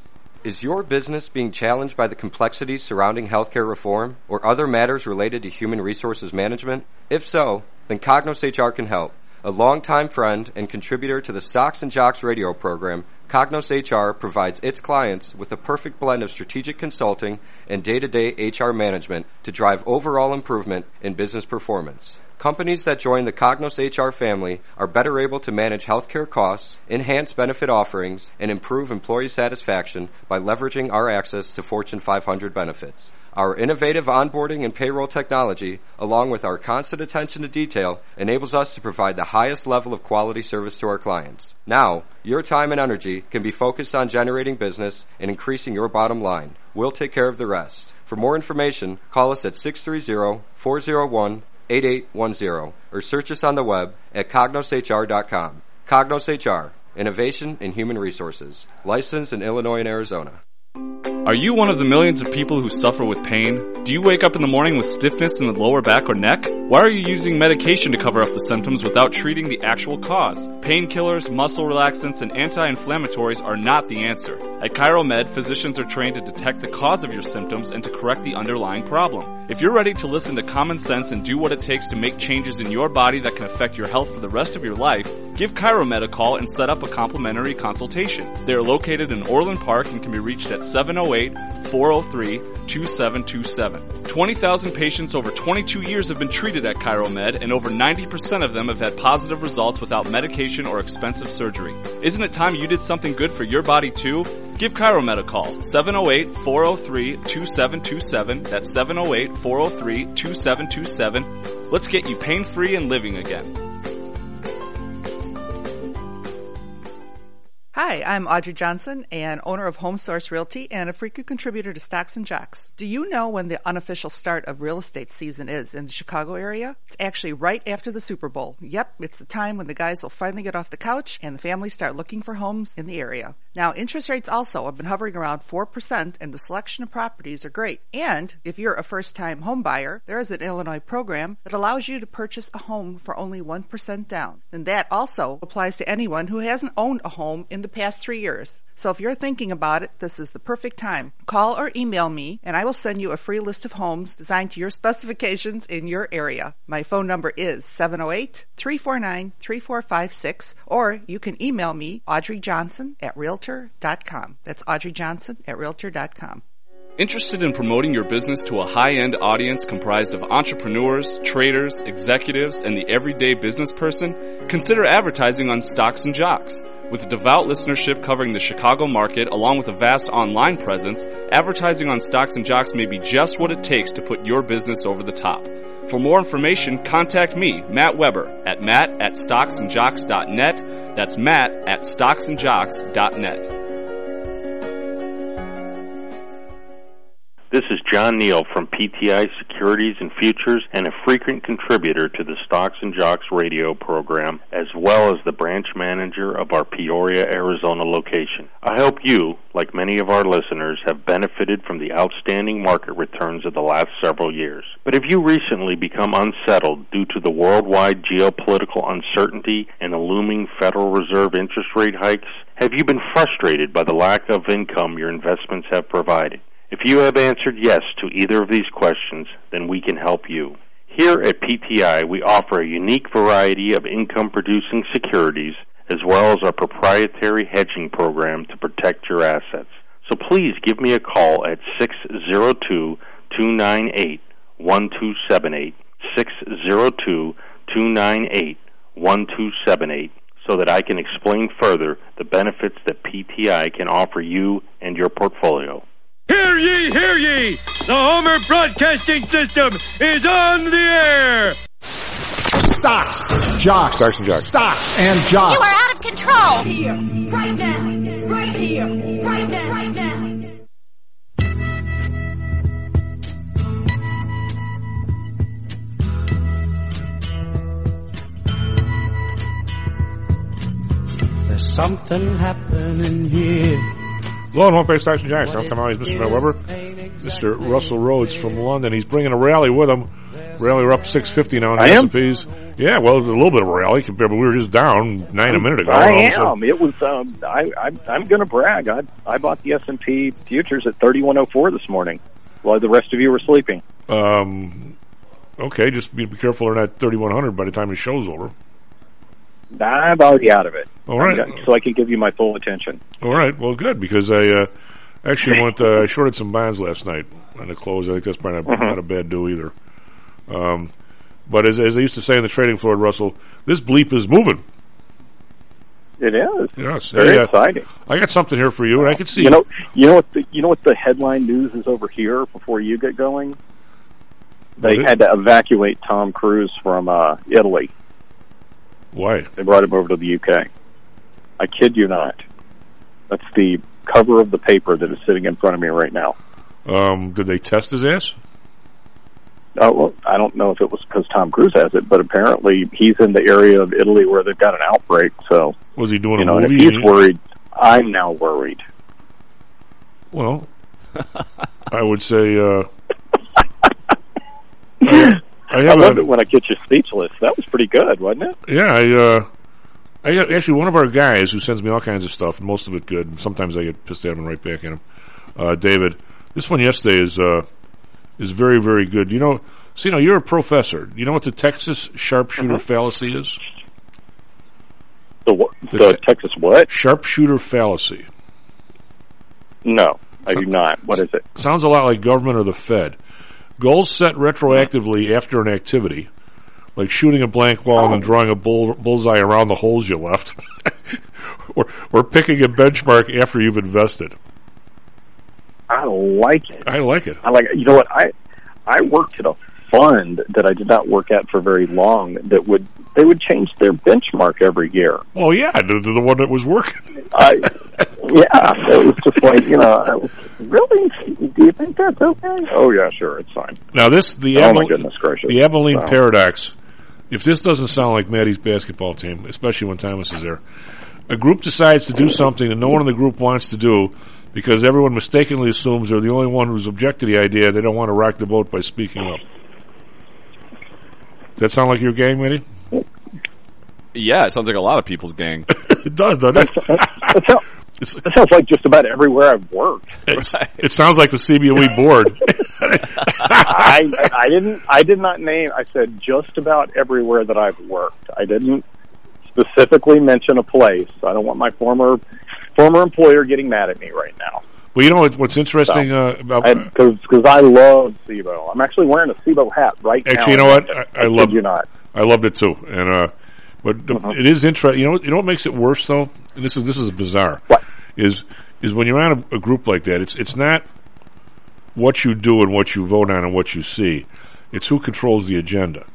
Is your business being challenged by the complexities surrounding healthcare reform or other matters related to human resources management? If so, then Cognos H R can help. A longtime friend and contributor to the Stocks and Jocks radio program, Cognos H R provides its clients with a perfect blend of strategic consulting and day-to-day H R management to drive overall improvement in business performance. Companies that join the Cognos H R family are better able to manage healthcare costs, enhance benefit offerings, and improve employee satisfaction by leveraging our access to Fortune five hundred benefits. Our innovative onboarding and payroll technology, along with our constant attention to detail, enables us to provide the highest level of quality service to our clients. Now, your time and energy can be focused on generating business and increasing your bottom line. We'll take care of the rest. For more information, call us at six three zero, four zero one, eight eight one zero or search us on the web at cognos h r dot com. Cognos H R, Innovation in Human Resources, licensed in Illinois and Arizona. Are you one of the millions of people who suffer with pain? Do you wake up in the morning with stiffness in the lower back or neck? Why are you using medication to cover up the symptoms without treating the actual cause? Painkillers, muscle relaxants, and anti-inflammatories are not the answer. At ChiroMed, physicians are trained to detect the cause of your symptoms and to correct the underlying problem. If you're ready to listen to common sense and do what it takes to make changes in your body that can affect your health for the rest of your life, give ChiroMed a call and set up a complimentary consultation. They are located in Orland Park and can be reached at seven oh eight, four oh three, two seven two seven. twenty thousand patients over twenty-two years have been treated at ChiroMed, and over ninety percent of them have had positive results without medication or expensive surgery. Isn't it time you did something good for your body too? Give ChiroMed a call, seven oh eight, four oh three, two seven two seven. That's seven oh eight, four oh three, two seven two seven. Let's get you pain-free and living again. Hi, I'm Audrey Johnson, and owner of Home Source Realty and a frequent contributor to Stocks and Jocks. Do you know when the unofficial start of real estate season is in the Chicago area? It's actually right after the Super Bowl. Yep, it's the time when the guys will finally get off the couch and the families start looking for homes in the area. Now, interest rates also have been hovering around four percent, and the selection of properties are great. And if you're a first-time home buyer, there is an Illinois program that allows you to purchase a home for only one percent down. And that also applies to anyone who hasn't owned a home in the past three years. So if you're thinking about it, this is the perfect time. Call or email me, and I will send you a free list of homes designed to your specifications in your area. My phone number is seven oh eight, three four nine, three four five six, or you can email me, Audrey Johnson at realtor dot com. That's Audrey Johnson at realtor dot com. Interested in promoting your business to a high-end audience comprised of entrepreneurs, traders, executives, and the everyday business person? Consider advertising on Stocks and Jocks. With a devout listenership covering the Chicago market, along with a vast online presence, advertising on Stocks and Jocks may be just what it takes to put your business over the top. For more information, contact me, Matt Weber, at matt at stocks and jocks dot net. That's Matt at stocks and jocks dot net. This is John Neal from P T I Securities and Futures and a frequent contributor to the Stocks and Jocks radio program, as well as the branch manager of our Peoria, Arizona location. I hope you, like many of our listeners, have benefited from the outstanding market returns of the last several years. But have you recently become unsettled due to the worldwide geopolitical uncertainty and the looming Federal Reserve interest rate hikes? Have you been frustrated by the lack of income your investments have provided? If you have answered yes to either of these questions, then we can help you. Here at P T I, we offer a unique variety of income-producing securities, as well as our proprietary hedging program to protect your assets. So please give me a call at six oh two, two nine eight, one two seven eight, six oh two, two nine eight, one two seven eight, so that I can explain further the benefits that P T I can offer you and your portfolio. Hear ye, hear ye! The Homer Broadcasting System is on the air! Stocks, Jocks, Stocks and Jocks. Stocks and Jocks. You are out of control! Here, right now, right here, right now, right now. There's something happening here. Hello and welcome back to Stocks and Jocks. I'm Tom Holly's Mister Matt Weber. Mister Russell Rhodes from London. He's bringing a rally with him. Rally, we're up six fifty now in I the S am? and P's. Yeah, well, a little bit of a rally compared, but we were just down nine a minute ago. I All of a sudden- am. It was. Um, I, I, I'm going to brag. I, I bought the S and P futures at thirty-one oh four this morning, while the rest of you were sleeping. Um, okay, just be, be careful they're not thirty-one hundred by the time the show's over. I'm already out of it. All right. I'm- so I can give you my full attention. All right, well, good, because I uh, actually went, uh, I shorted some bonds last night on the close. I think that's probably not, Mhm. not a bad do either. Um, but as, as they used to say in the trading floor, Russell, this bleep is moving. It is. Yes, Very Hey, uh, exciting. I got something here for you, and I can see. You know, you know what the you know what the headline news is over here before you get going. They What is- had to evacuate Tom Cruise from uh, Italy. Why? They brought him over to the U K. I kid you not. That's the cover of the paper that is sitting in front of me right now. Um, did they test his ass? Uh, well, I don't know if it was because Tom Cruise has it, but apparently he's in the area of Italy where they've got an outbreak. So, Was he doing you a know, and if movie? he's worried, I'm now worried. Well, I would say. Uh, I, I I have love a, it when I get you speechless. That was pretty good, wasn't it? Yeah, I, uh, I got, actually one of our guys who sends me all kinds of stuff, and most of it good. Sometimes I get pissed at him and right back at him. Uh, David, this one yesterday is uh, is very, very good. You know, so you know, you're a professor. You know what the Texas sharpshooter Uh-huh. fallacy is? The, what, The the te- Texas what? Sharpshooter fallacy. No, I do not. What is it? Sounds a lot like government or the Fed. Goals set retroactively after an activity, like shooting a blank ball and then drawing a bull, bullseye around the holes you left, or or picking a benchmark after you've invested. I like it. I like it. I like it. You know what? I I worked at a fund that I did not work at for very long that would they would change their benchmark every year. Well, yeah, the, the one that was working. I yeah, it was just like, you know, I was, really? Do you think that's okay? Oh yeah, sure, it's fine. Now this the oh my Abil- goodness gracious, the Abilene Wow. paradox. If this doesn't sound like Maddie's basketball team, especially when Thomas is there, a group decides to do something that no one in the group wants to do because everyone mistakenly assumes they're the only one who's object to the idea. They don't want to rock the boat by speaking up. Does that sound like your gang, Maddie? Yeah, it sounds like a lot of people's gang. It does, doesn't it? That sounds, that sounds like just about everywhere I've worked. It's, it sounds like the C B O E board. I, I didn't. I did not name. I said just about everywhere that I've worked. I didn't specifically mention a place. I don't want my former former employer getting mad at me right now. Well, you know what, what's interesting So, uh, about because because I love S I B O. I'm actually wearing a S I B O hat right now. actually, you know what? I, I kid loved you not. I loved it too, and uh, but the, it is interesting. You know, what- you know what makes it worse though? And this is this is bizarre. What is is when you're on a, a group like that? It's it's not what you do and what you vote on and what you see. It's who controls the agenda.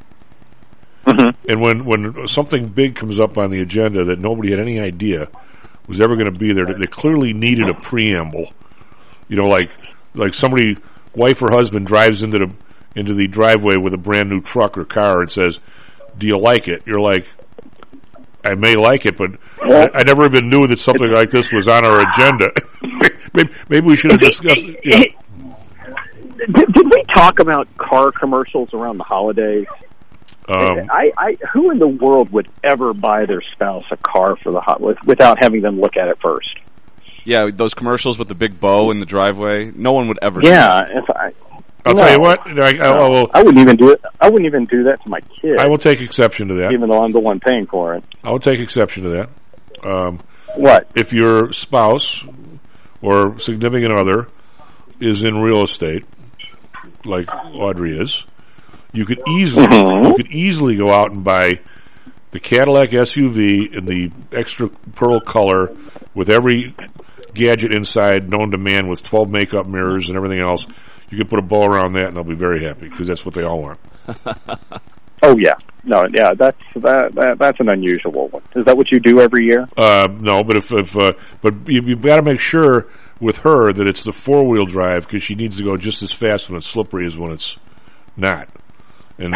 Mm-hmm. And when when something big comes up on the agenda that nobody had any idea was ever going to be there, that they clearly needed a preamble. You know, like like somebody, wife or husband, drives into the into the driveway with a brand new truck or car and says, "Do you like it?" You're like, "I may like it, but I, I never even knew that something like this was on our agenda." maybe, maybe we should have discussed. You know. Did, did we talk about car commercials around the holidays? Um, I, I, who in the world would ever buy their spouse a car for the hot with, without having them look at it first? Yeah, those commercials with the big bow in the driveway. No one would ever do Yeah, that. if I. I'll no, tell you what. I, I, I, will, I wouldn't even do it. I wouldn't even do that to my kids. I will take exception to that. even though I'm the one paying for it. I will take exception to that. Um, what if your spouse or significant other is in real estate, like Audrey is? You could easily Mm-hmm. you could easily go out and buy the Cadillac S U V in the extra pearl color with every gadget inside known to man, with twelve makeup mirrors and everything else. You could put a bow around that, and they'll be very happy because that's what they all want. Oh yeah, no, yeah, that's that, that that's an unusual one. Is that what you do every year? Uh, no, but if, if uh, but you, you've got to make sure with her that it's the four wheel drive because she needs to go just as fast when it's slippery as when it's not. And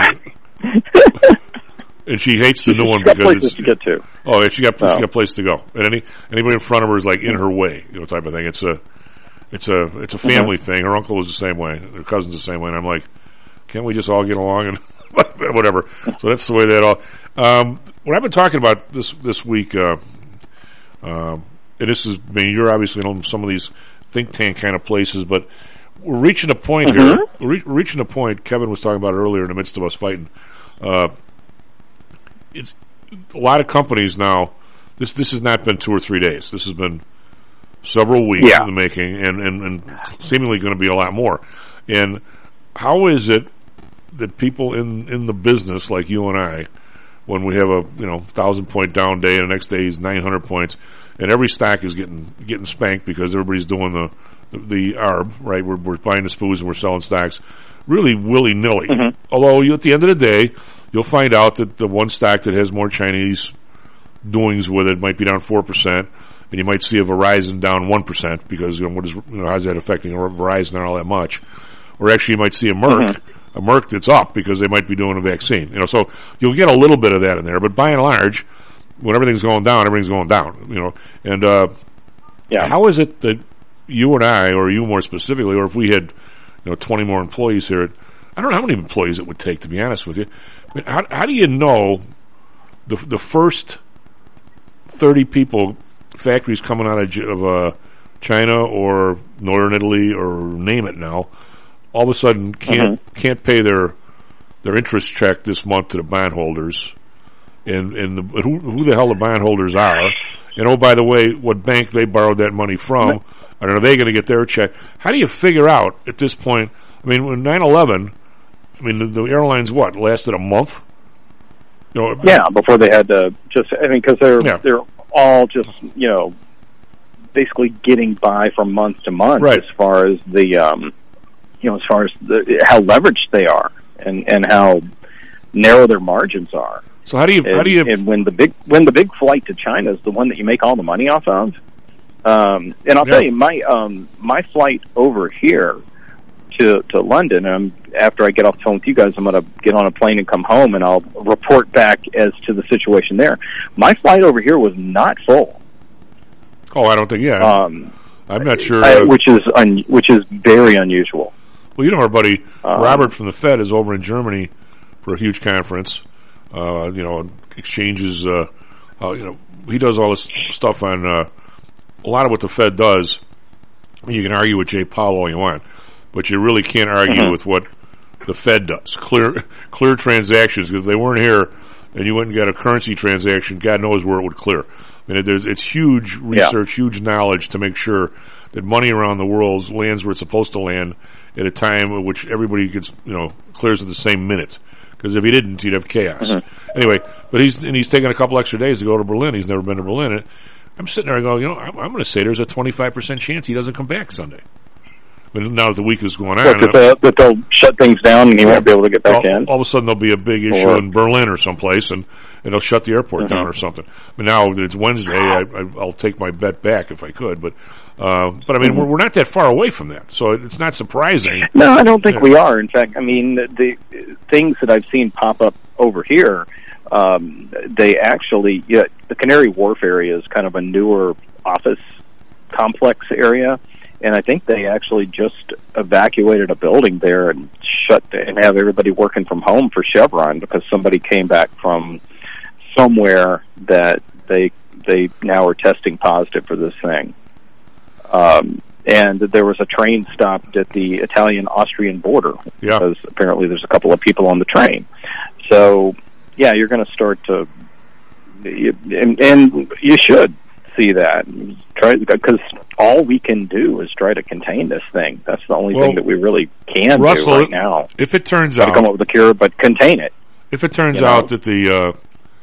and she hates the new one She's got because places it's to get to. Oh, she got she Oh. got a place to go, and any anybody in front of her is like in her way, you know, type of thing. It's a it's a it's a family Mhm. thing. Her uncle was the same way, her cousin's the same way, and I'm like, Can't we just all get along and whatever? So that's the way that all. Um, what I've been talking about this this week, uh, uh, and this is, I mean, you're obviously in some of these think tank kind of places, but we're reaching a point Mm-hmm. here. We're re- reaching a point. Kevin was talking about it earlier in the midst of us fighting. Uh, it's a lot of companies now. This this has not been two or three days. This has been several weeks Yeah. in the making, and, and, and seemingly going to be a lot more. And how is it that people in, in the business like you and I, when we have a you know thousand point down day and the next day is nine hundred points, and every stock is getting getting spanked because everybody's doing the the, the arb, right? We're we're buying the spoos and we're selling stocks, really willy nilly. Mm-hmm. Although you, at the end of the day, you'll find out that the one stock that has more Chinese doings with it might be down four percent, and you might see a Verizon down one percent because you know what is you know how's that affecting Verizon not all that much, or actually you might see a Merck. Mm-hmm. A Merck that's up because they might be doing a vaccine, you know. So you'll get a little bit of that in there, but by and large, when everything's going down, everything's going down, you know. And uh, yeah, how is it that you and I, or you more specifically, or if we had, you know, twenty more employees here, I don't know how many employees it would take, to be honest with you. I mean, how, how do you know the the first thirty people, factories coming out of, of uh, China or Northern Italy or name it now, all of a sudden can't mm-hmm. can't pay their their interest check this month to the bondholders, and and the, who who the hell the bondholders are, and oh by the way, what bank they borrowed that money from, and are they going to get their check? How do you figure out at this point? I mean, when nine eleven, I mean the, the airlines what lasted a month? You know, yeah, before they had to just I mean because they're yeah. they're all just you know basically getting by from month to month right. as far as the. Um, You know, as far as the, how leveraged they are, and, and how narrow their margins are. So how do you and, how do you and when the big when the big flight to China is the one that you make all the money off of, um, and I'll yeah. tell you my um, my flight over here to to London. Um, after I get off the phone with you guys, I'm going to get on a plane and come home, and I'll report back as to the situation there. My flight over here was not full. Oh, I don't think yeah. Um, I'm not sure, uh, uh, which is un- which is very unusual. Well, you know, our buddy um, Robert from the Fed is over in Germany for a huge conference. Uh, you know, exchanges. Uh, uh, you know, he does all this stuff on uh, a lot of what the Fed does. You can argue with Jay Powell all you want, but you really can't argue mm-hmm. with what the Fed does. Clear, clear transactions. Because if they weren't here and you went and got a currency transaction, God knows where it would clear. I mean, there's, it's huge research, yeah. huge knowledge to make sure that money around the world lands where it's supposed to land at a time in which everybody gets, you know, clears at the same minute. Because if he didn't, you'd have chaos. Mm-hmm. Anyway, but he's and he's taking a couple extra days to go to Berlin. He's never been to Berlin. And I'm sitting there and go, you know, I'm, I'm going to say there's a twenty-five percent chance he doesn't come back Sunday. But now that the week is going on, that, they'll, that they'll shut things down and he won't be able to get back all, in. All of a sudden, there'll be a big issue or, in Berlin or someplace, and, and they'll shut the airport mm-hmm. down or something. But now that it's Wednesday, I, I, I'll take my bet back if I could. But uh, but I mean, mm-hmm. we're, we're not that far away from that, so it's not surprising. No, I don't think yeah. we are. In fact, I mean, the, the things that I've seen pop up over here, um, they actually, yeah, the Canary Wharf area is kind of a newer office complex area. And I think they actually just evacuated a building there and shut and have everybody working from home for Chevron because somebody came back from somewhere that they they now are testing positive for this thing. Um, and there was a train stopped at the Italian-Austrian border yeah. because apparently there's a couple of people on the train. So, yeah, you're going to start to, and, and you should see that. Try because all we can do is try to contain this thing. That's the only well, thing that we really can Russell, do right now. If it turns Try out to come up with a cure, but contain it. If it turns you know? out that the uh,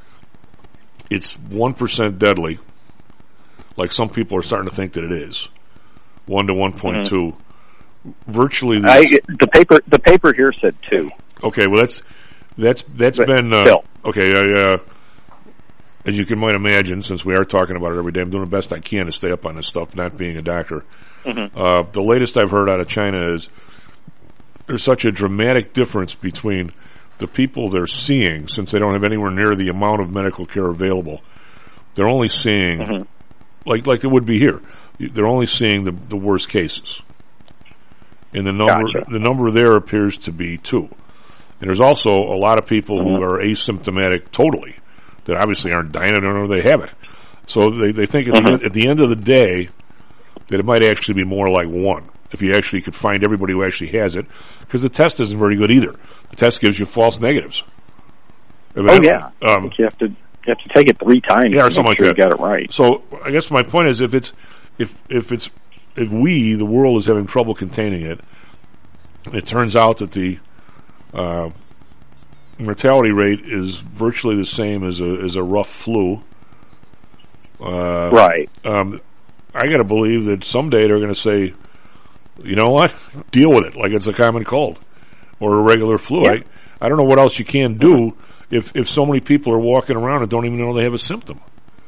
it's one percent deadly, like some people are starting to think that it is, one to one point two, mm-hmm. virtually. The, I, the paper the paper here said two. Okay, well that's that's that's but been uh, still. okay. I, uh, as you can might imagine, since we are talking about it every day, I'm doing the best I can to stay up on this stuff, not being a doctor. Mm-hmm. Uh, the latest I've heard out of China is there's such a dramatic difference between the people they're seeing, since they don't have anywhere near the amount of medical care available. They're only seeing, mm-hmm. like like they would be here, they're only seeing the, the worst cases. And the number gotcha. the number there appears to be two. And there's also a lot of people who are asymptomatic totally, that obviously aren't dying and don't know they have it. So they, they think at, Mm-hmm. the, at the end of the day that it might actually be more like one, if you actually could find everybody who actually has it, because the test isn't very good either. The test gives you false negatives. I mean, Oh yeah, um, I think you have to you have to take it three times. yeah, or to something make sure like that. You got it right. So I guess my point is, if it's if if it's if we the world is having trouble containing it, it turns out that the uh, mortality rate is virtually the same as a as a rough flu. Uh, Right. Um, I got to believe that someday they're going to say, you know what, deal with it like it's a common cold or a regular flu. Yeah. I, I don't know what else you can do if if so many people are walking around and don't even know they have a symptom.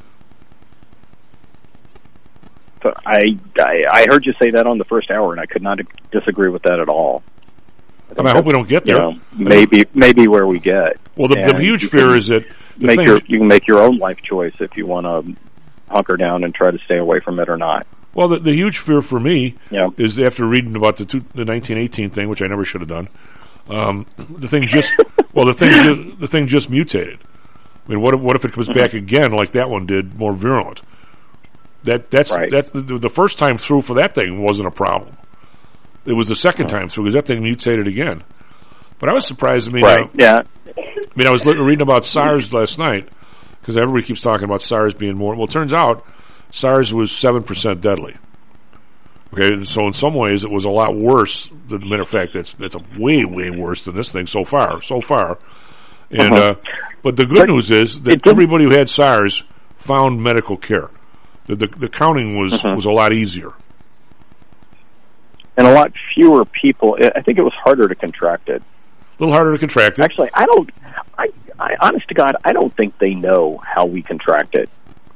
So I, I I heard you say that on the first hour, and I could not disagree with that at all. I, mean, I hope we don't get You there. know, maybe maybe where we get. Well, the, the And huge you fear can is that the make thing your is- you can make your own life choice if you want to hunker down and try to stay away from it or not. Well, the, the huge fear for me Yeah. is after reading about the, two, the nineteen eighteen thing, which I never should have done. Um, the thing just well, the thing just, the thing just mutated. I mean, what if, what if it comes back again like that one did, more virulent? That that's Right. that's the, the first time through for that thing wasn't a problem. It was the second time through because that thing mutated again. But I was surprised. I mean, Right. uh, Yeah. I mean, I was li- reading about SARS last night because everybody keeps talking about SARS being more. Well, it turns out SARS was seven percent deadly. Okay, so in some ways it was a lot worse. Than, matter of fact, that's that's a way way worse than this thing so far. So far, and Uh-huh. uh, but the good But news is it that didn't- everybody who had SARS found medical care. The the, the counting was Uh-huh. was a lot easier. And a lot fewer people. I think it was harder to contract it. A little harder to contract it. Actually, I don't. I, I honest to God, I don't think they know how we contract it.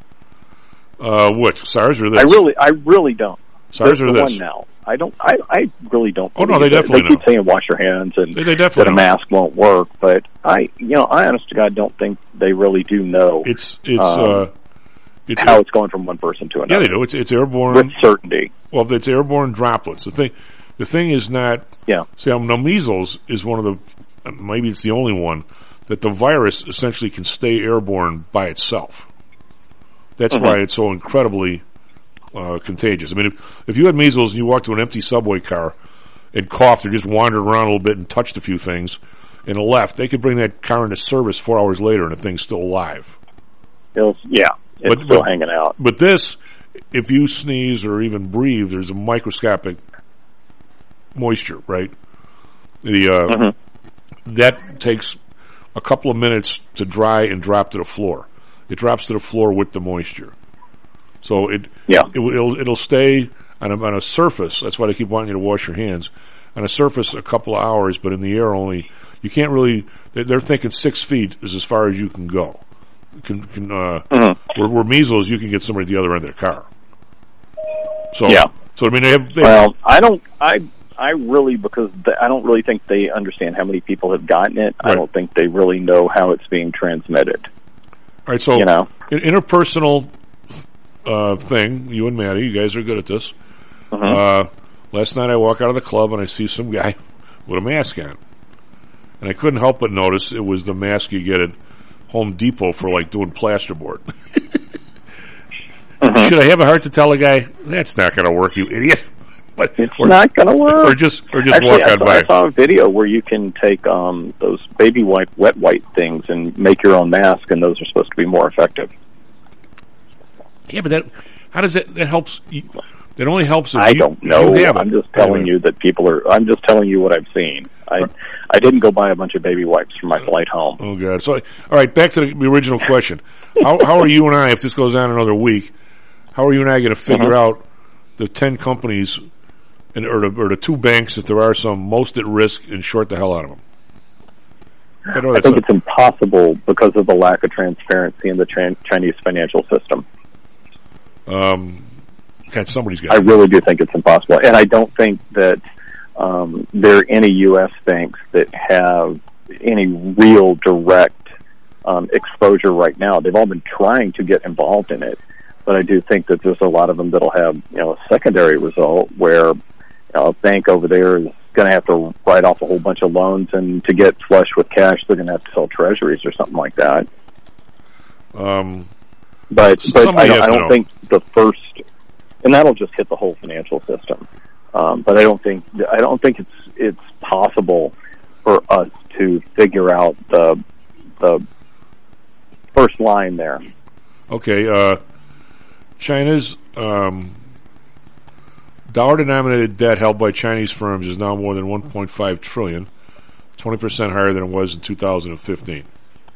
Uh, what SARS or this? I really, I really don't. SARS the, or the this? one now. I don't. I, I really don't. Oh, no, believe they it. definitely They keep know. saying wash your hands and They- they definitely that a know. mask won't work, but I, you know, I honest to God don't think they really do know. It's it's um, uh, it's how it's going from one person to another. Yeah, they do. It's it's airborne with certainty. Well, it's airborne droplets. The thing, the thing is not. Yeah. See, um, now measles is one of the. uh, Maybe it's the only one that the virus essentially can stay airborne by itself. That's Mhm. why it's so incredibly uh, contagious. I mean, if, if you had measles and you walked to an empty subway car and coughed or just wandered around a little bit and touched a few things and left, they could bring that car into service four hours later and the thing's still alive. It's, yeah, it's But- still but- hanging out. But this, if you sneeze or even breathe, there's a microscopic moisture, right? The uh, Mm-hmm. that takes a couple of minutes to dry and drop to the floor. It drops to the floor with the moisture, so it yeah it, will it'll stay on a, on a surface. That's why they keep wanting you to wash your hands on a surface a couple of hours, but in the air only. You can't really. They're, they're thinking six feet is as far as you can go. Can, can uh, Mm-hmm. where, where measles, you can get somebody at the other end of the car. So Yeah. So I mean, they have. They Well, I don't. I I really because the, I don't really think they understand how many people have gotten it. I Right. don't think they really know how it's being transmitted. All right, so You know. an interpersonal uh, thing. You and Maddie, you guys are good at this. Mhm. Uh, last night I walk out of the club and I see some guy with a mask on, and I couldn't help but notice it was the mask you get at Home Depot for like doing plasterboard. Mhm. Should I have a heart to tell a guy that's not going to work, you idiot? But It's or, not going to work. or just or just Actually, walk I on saw, by. I saw a video where you can take um, those baby wipe, wet wipe things and make your own mask, and those are supposed to be more effective. Yeah, but that how does that that helps? You, that only helps if I you, don't know. you have it. I'm just telling Anyway. you that people are. I'm just telling you what I've seen. I I didn't go buy a bunch of baby wipes for my flight home. Oh God! So, all right, back to the, the original question. How how are you and I, if this goes on another week, how are you and I going to figure Mhm. out the ten companies and or the, or the two banks, if there are some, most at risk, and short the hell out of them? I, know I that's think a- it's impossible because of the lack of transparency in the Chan- Chinese financial system. um, God, somebody's got. I really do think it's impossible, and I don't think that um, there are any U S banks that have any real direct um, exposure right now. They've all been trying to get involved in it, but I do think that there's a lot of them that'll have you know a secondary result where you know, a bank over there is going to have to write off a whole bunch of loans, and to get flush with cash, they're going to have to sell treasuries or something like that. Um, but but I don't, I don't know. think the first, and that'll just hit the whole financial system. Um, but I don't think I don't think it's it's possible for us to figure out the the first line there. Okay, uh, China's um, dollar-denominated debt held by Chinese firms is now more than one point five trillion dollars, twenty percent higher than it was in two thousand fifteen.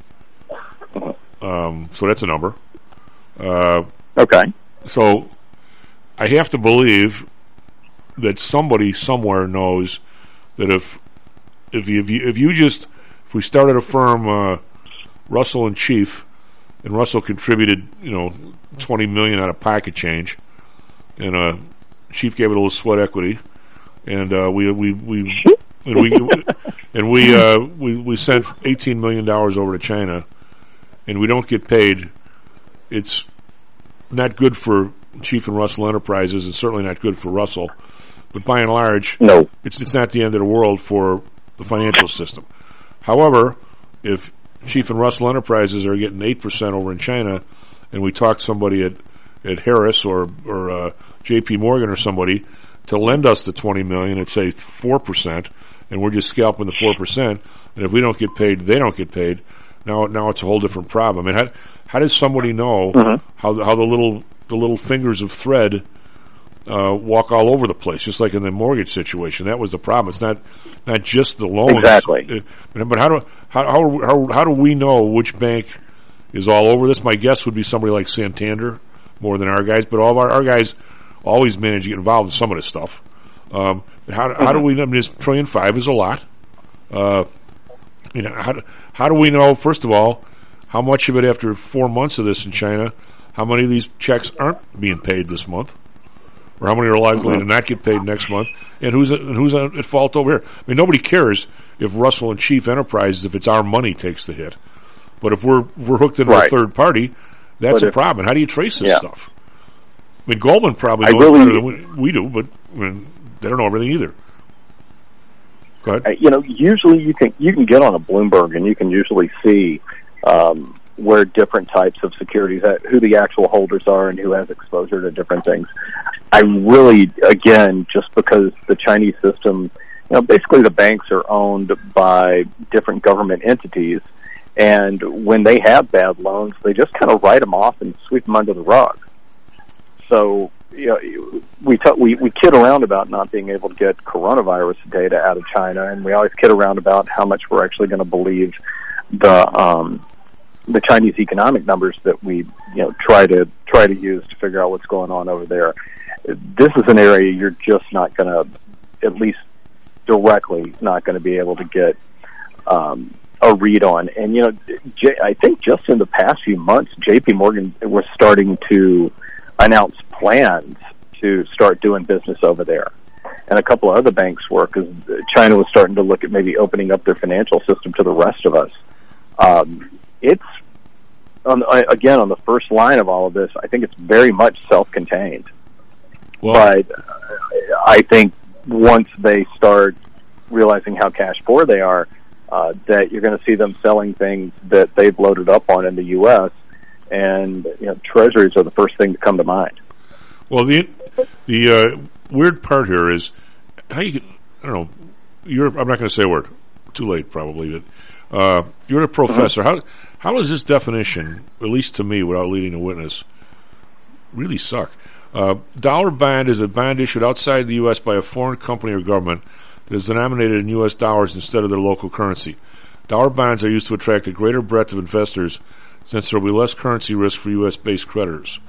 Um, so that's a number. Uh, okay. So I have to believe that somebody somewhere knows that if if you if you, if you just if we started a firm, uh, Russell and Chief, and Russell contributed, you know, twenty million out of pocket change, and uh, Chief gave it a little sweat equity, and uh, we we we and we and we uh, we we sent eighteen million dollars over to China, and we don't get paid. It's not good for Chief and Russell Enterprises, and certainly not good for Russell. But by and large, no, it's it's not the end of the world for the financial system. However, if Chief and Russell Enterprises are getting eight percent over in China, and we talk somebody at at Harris or or uh, J P Morgan or somebody to lend us the twenty million at say four percent, and we're just scalping the four percent, and if we don't get paid, they don't get paid. Now now it's a whole different problem. And how how does somebody know mm-hmm. how how the little the little fingers of thread uh, walk all over the place, just like in the mortgage situation? That was the problem. It's not not just the loans. Exactly. Uh, but how do how, how how how do we know which bank is all over this? My guess would be somebody like Santander more than our guys, but all of our, our guys always manage to get involved in some of this stuff. Um, how how do we know? I mean, this trillion five is a lot. Uh, you know, how do, how do we know? First of all, how much of it after four months of this in China? How many of these checks aren't being paid this month, or how many are likely mm-hmm. to not get paid next month? And who's and who's at fault over here? I mean, nobody cares if Russell and Chief Enterprises, if it's our money, takes the hit. But if we're we're hooked into right. a third party, that's but a if, problem. How do you trace this yeah. stuff? I mean, Goldman probably I knows really, better than we, we do, but I mean, they don't know everything either. Go ahead. Uh, you know, usually you can you can get on a Bloomberg and you can usually see um, where different types of securities, uh, who the actual holders are, and who has exposure to different things. I really, again, just because the Chinese system, you know, basically the banks are owned by different government entities, and when they have bad loans, they just kind of write them off and sweep them under the rug. So, you know, we, t- we we kid around about not being able to get coronavirus data out of China, and we always kid around about how much we're actually going to believe the um, the Chinese economic numbers that we, you know, try to try to use to figure out what's going on over there. This is an area you're just not going to, at least directly, not going to be able to get um, a read on. And you know, J- I think just in the past few months, J P Morgan was starting to announce plans to start doing business over there, and a couple of other banks were, because China was starting to look at maybe opening up their financial system to the rest of us. Um, it's on, again on the first line of all of this. I think it's very much self-contained, well, but I think once they start realizing how cash poor they are, uh, that you're going to see them selling things that they've loaded up on in the U S, and you know, treasuries are the first thing to come to mind. Well, the the uh, weird part here is how you can, I don't know, you're, I'm not going to say a word, too late probably, but uh, you're a professor. Mm-hmm. How how does this definition, at least to me without leading a witness, really suck? Uh, dollar bond is a bond issued outside the U S by a foreign company or government that is denominated in U S dollars instead of their local currency. Dollar bonds are used to attract a greater breadth of investors since there will be less currency risk for U S-based creditors.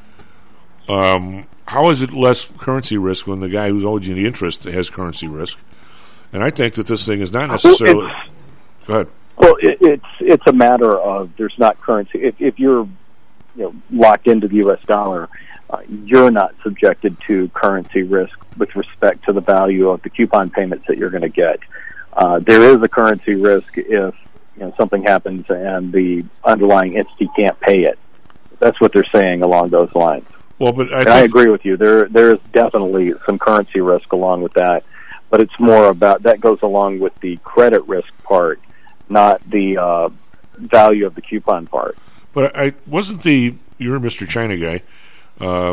Um, how is it less currency risk when the guy who's owed you the interest has currency risk? And I think that this thing is not necessarily... Well, Go ahead. Well, it, it's it's a matter of there's not currency. If, if you're you know locked into the U S dollar, uh, you're not subjected to currency risk with respect to the value of the coupon payments that you're going to get. Uh, there is a currency risk if you know something happens and the underlying entity can't pay it. That's what they're saying along those lines. Well, but I, and I agree with you. There there is definitely some currency risk along with that. but it's more about that goes along with the credit risk part, not the uh, value of the coupon part. But I wasn't the you're a Mister China guy. Uh,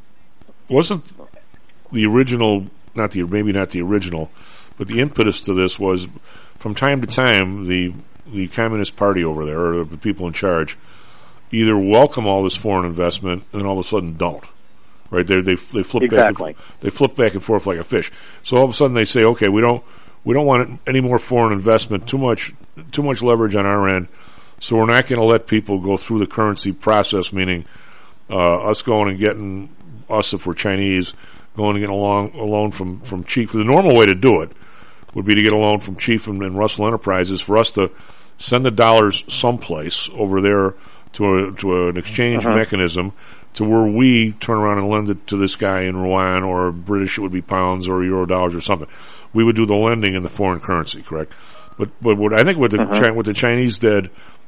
wasn't the original not the maybe not the original, but the impetus to this was from time to time the the Communist Party over there or the people in charge either welcome all this foreign investment and all of a sudden don't. Right? They they they flip exactly. back and, they flip back and forth like a fish. So all of a sudden they say, okay, we don't we don't want any more foreign investment, too much too much leverage on our end. So we're not going to let people go through the currency process, meaning uh, us going and getting us if we're Chinese going and getting a loan, a loan from from Chief. The normal way to do it would be to get a loan from Chief and, and Russell Enterprises for us to send the dollars someplace over there to a, to an exchange uh-huh. mechanism to where we turn around and lend it to this guy in Rwanda or British it would be pounds or euro dollars or something. We would do the lending in the foreign currency, correct? But but what I think what the uh-huh. Chi- what the Chinese did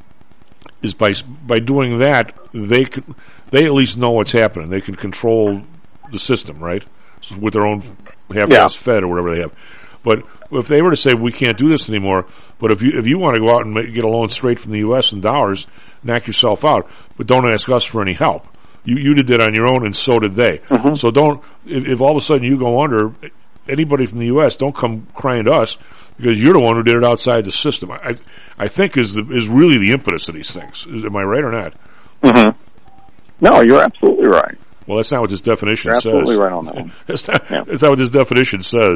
is by by doing that they could, they at least know what's happening. They can control the system, right? So with their own half-assed yeah. Fed or whatever they have. But if they were to say we can't do this anymore, but if you if you want to go out and make, get a loan straight from the U S in dollars, knock yourself out, but don't ask us for any help. You you did that on your own, and so did they. Mm-hmm. So don't if, if all of a sudden you go under, anybody from the U S don't come crying to us because you're the one who did it outside the system. I I think is the, is really the impetus of these things. Is, am I right or not? Mm-hmm. No, you're absolutely right. Well, that's not what this definition you're says. Absolutely right on that one. That's not, yeah. that's not what this definition says.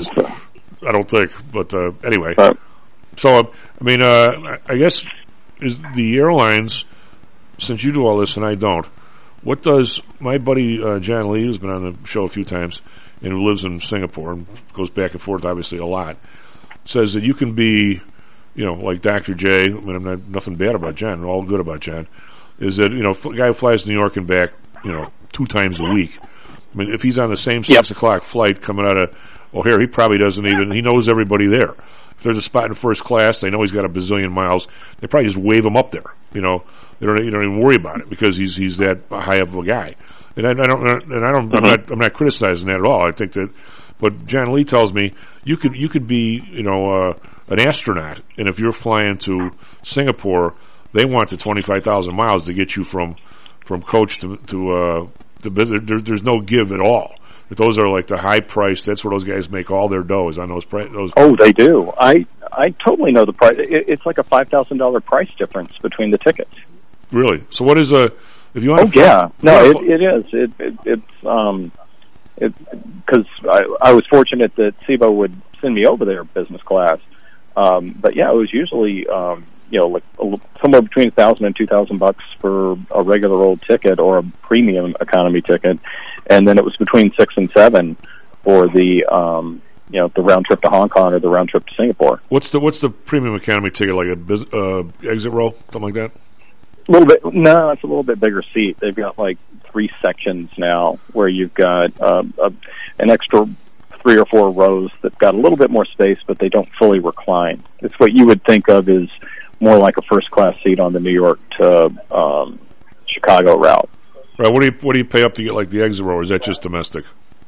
I don't think, but uh, anyway. But, so, uh, I mean, uh, I guess is the airlines, since you do all this and I don't, what does my buddy uh, John Lee, who's been on the show a few times and who lives in Singapore and goes back and forth obviously a lot, says that you can be, you know, like Doctor J, I mean, I'm not nothing bad about John, all good about John, is that, you know, a guy who flies to New York and back, you know, two times a week. I mean, if he's on the same six yep. o'clock flight coming out of O'Hare, he probably doesn't even, he knows everybody there. If there's a spot in first class, they know he's got a bazillion miles, they probably just wave him up there, you know. They don't, you don't even worry about it because he's he's that high of a guy. And I, I don't, and I don't, I'm not, I'm not criticizing that at all. I think that, but John Lee tells me you could you could be, you know, uh, an astronaut, and if you're flying to Singapore, they want the twenty-five thousand miles to get you from from coach to to uh, to business. There, there's no give at all. But those are like the high price. That's where those guys make all their dough is on those price. Those oh, they do. I I totally know the price. It, it's like a five thousand dollar price difference between the tickets. Really? So what is a if you want? Oh to yeah, no, it, fly, it is. It, it it's um, it because I I was fortunate that S I B O would send me over there business class. Um, but yeah, it was usually um, you know like a, somewhere between a thousand and two thousand bucks for a regular old ticket or a premium economy ticket, and then it was between six and seven for the um, you know the round trip to Hong Kong or the round trip to Singapore. What's the what's the premium economy ticket like a biz, uh, exit row something like that? A little bit. No, it's a little bit bigger seat. They've got like three sections now where you've got uh, a, an extra three or four rows that got a little bit more space, but they don't fully recline. It's what you would think of as more like a first class seat on the New York to um, Chicago route. Right. What do you what do you pay up to get like the exit row? Or is that just domestic?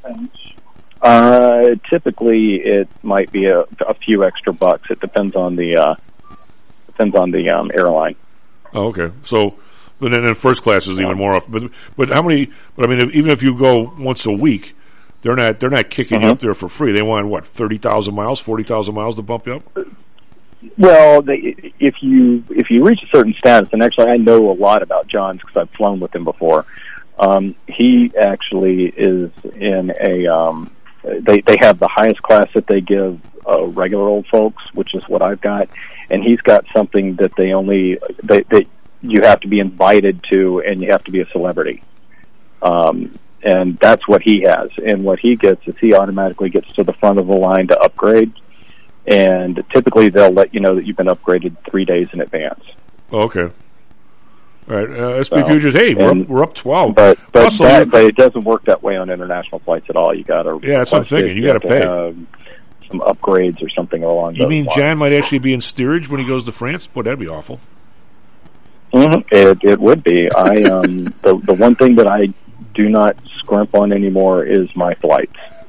Uh, typically, it might be a, a few extra bucks. It depends on the uh, depends on the um, airline. Oh, okay. So, but then in first class is even more. But but how many? But I mean, if, even if you go once a week, they're not they're not kicking uh-huh. you up there for free. They want what thirty thousand miles, forty thousand miles to bump you up. Well, they, if you if you reach a certain status, and actually I know a lot about John's because I've flown with him before. Um, he actually is in a. Um, they they have the highest class that they give uh, regular old folks, which is what I've got, and he's got something that they only they, they you have to be invited to, and you have to be a celebrity. Um, and that's what he has. And what he gets is he automatically gets to the front of the line to upgrade. And typically they'll let you know that you've been upgraded three days in advance. Oh, okay. All right. Uh, S P So, Futures, hey, we're and, up, we're up twelve. But but, Russell, that, but it doesn't work that way on international flights at all. You got to yeah, that's what I'm thinking. You got to pay have some upgrades or something along. You those mean lines. John might actually be in steerage when he goes to France? Boy, that'd be awful. Mm-hmm. It it would be. I um the the one thing that I do not scrimp on anymore is my flights.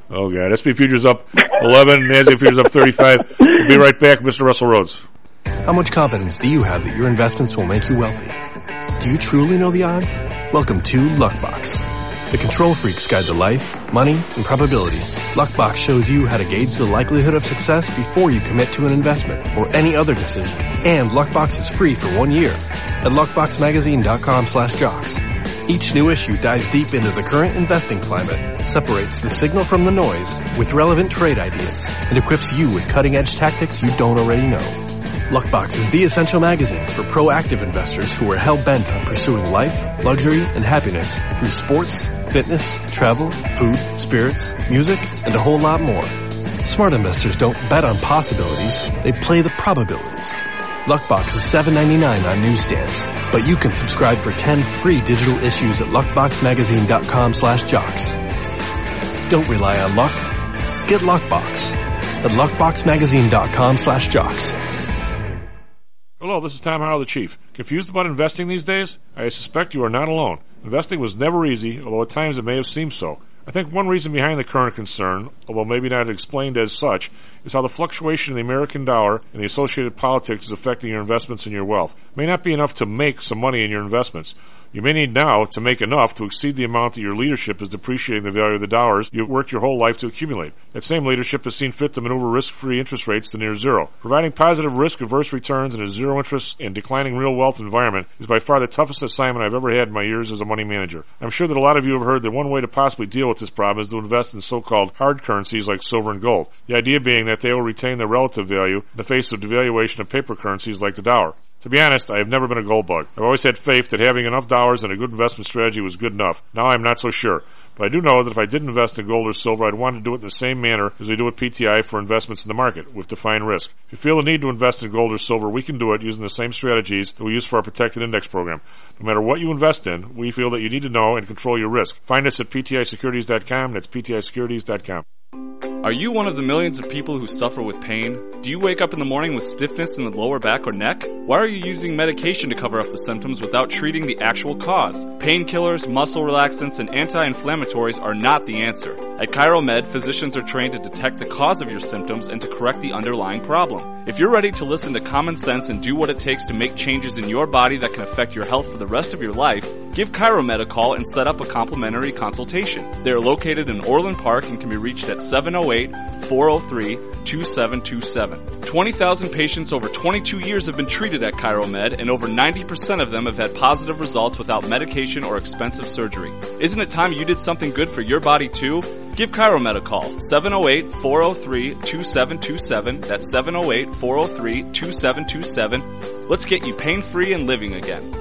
Oh, God. S and P futures up eleven, NASDAQ futures up thirty-five. We'll be right back, Mister Russell Rhodes. How much confidence do you have that your investments will make you wealthy? Do you truly know the odds? Welcome to Luckbox, the control freak's guide to life, money, and probability. Luckbox shows you how to gauge the likelihood of success before you commit to an investment or any other decision. And Luckbox is free for one year at luckboxmagazine.com slash jocks. Each new issue dives deep into the current investing climate, separates the signal from the noise with relevant trade ideas, and equips you with cutting-edge tactics you don't already know. Luckbox is the essential magazine for proactive investors who are hell-bent on pursuing life, luxury, and happiness through sports, fitness, travel, food, spirits, music, and a whole lot more. Smart investors don't bet on possibilities, they play the probabilities. Luckbox is seven ninety-nine on newsstands, but you can subscribe for ten free digital issues at luckboxmagazine.com slash jocks. Don't rely on luck. Get Luckbox at luckboxmagazine.com slash jocks. Hello, this is Tom Howell, the Chief. Confused about investing these days? I suspect you are not alone. Investing was never easy, although at times it may have seemed so. I think one reason behind the current concern, although maybe not explained as such, is how the fluctuation in the American dollar and the associated politics is affecting your investments and your wealth. It may not be enough to make some money in your investments. You may need now to make enough to exceed the amount that your leadership is depreciating the value of the dollars you've worked your whole life to accumulate. That same leadership has seen fit to maneuver risk-free interest rates to near zero. Providing positive risk-averse returns in a zero-interest and declining real wealth environment is by far the toughest assignment I've ever had in my years as a money manager. I'm sure that a lot of you have heard that one way to possibly deal with this problem is to invest in so-called hard currencies like silver and gold. The idea being that they will retain their relative value in the face of devaluation of paper currencies like the dollar. To be honest, I have never been a gold bug. I've always had faith that having enough dollars and a good investment strategy was good enough. Now I'm not so sure. But I do know that if I did invest in gold or silver, I'd want to do it in the same manner as we do at P T I for investments in the market, with defined risk. If you feel the need to invest in gold or silver, we can do it using the same strategies that we use for our protected index program. No matter what you invest in, we feel that you need to know and control your risk. Find us at P T I securities dot com. That's P T I securities dot com. Are you one of the millions of people who suffer with pain? Do you wake up in the morning with stiffness in the lower back or neck? Why are you using medication to cover up the symptoms without treating the actual cause? Painkillers, muscle relaxants, and anti-inflammatories are not the answer. At ChiroMed, physicians are trained to detect the cause of your symptoms and to correct the underlying problem. If you're ready to listen to common sense and do what it takes to make changes in your body that can affect your health for the rest of your life, give ChiroMed a call and set up a complimentary consultation. They are located in Orland Park and can be reached at seven oh eight, four oh three, two seven two seven. twenty thousand patients over twenty-two years have been treated at ChiroMed, and over ninety percent of them have had positive results without medication or expensive surgery. Isn't it time you did something good for your body too? Give ChiroMed a call, seven oh eight, four oh three, two seven two seven. That's seven oh eight, four oh three, two seven two seven. Let's get you pain-free and living again.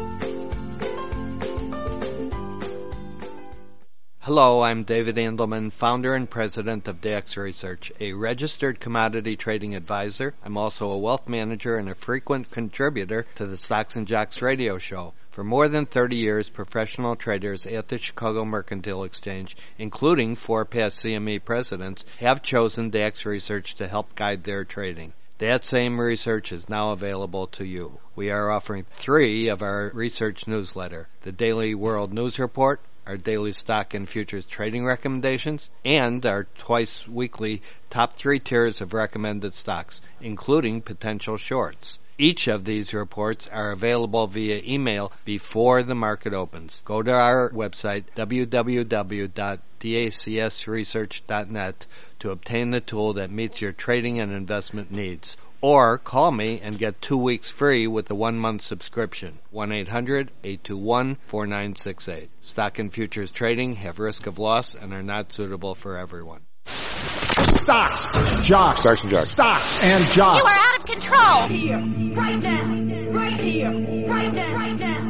Hello, I'm David Andelman, founder and president of D X Research, a registered commodity trading advisor. I'm also a wealth manager and a frequent contributor to the Stocks and Jocks radio show. For more than thirty years, professional traders at the Chicago Mercantile Exchange, including four past C M E presidents, have chosen D X Research to help guide their trading. That same research is now available to you. We are offering three of our research newsletter, the Daily World News Report, our daily stock and futures trading recommendations, and our twice-weekly top three tiers of recommended stocks, including potential shorts. Each of these reports are available via email before the market opens. Go to our website, w w w dot dacs research dot net, to obtain the tool that meets your trading and investment needs. Or call me and get two weeks free with the one-month subscription. one eight hundred, eight two one, four nine six eight. Stock and futures trading have risk of loss and are not suitable for everyone. Stocks, jocks, Stocks and jocks. Stocks and jocks. You are out of control. Here, right now, right here, right now, right now.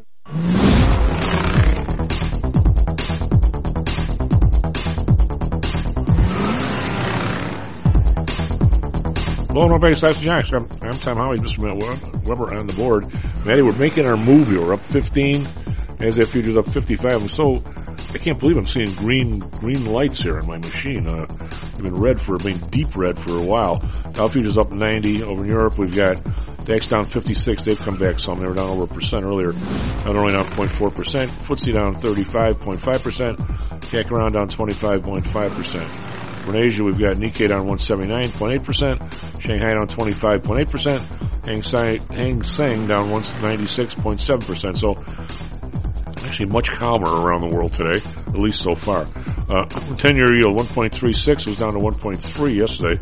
Hello, everybody. Stocks and Jocks. I'm, I'm Tom Howie, Mister Weber on the board. Matty, we're making our move here. We're up fifteen. NASDAQ futures up fifty-five. I'm so, I can't believe I'm seeing green green lights here on my machine. Uh, they've been red for, been deep red for a while. Dow futures up ninety. Over in Europe, we've got D A X down fifty-six. They've come back some. They were down over a percent earlier. Now they're only down zero point four percent. F T S E down thirty-five point five percent. C A C around down twenty-five point five percent. From Asia, we've got Nikkei down one seventy-nine point eight percent, Shanghai down twenty-five point eight percent, Hang Seng, Hang Seng down one ninety-six point seven percent. So actually much calmer around the world today, at least so far. Uh, ten-year yield one point three six was down to one point three yesterday.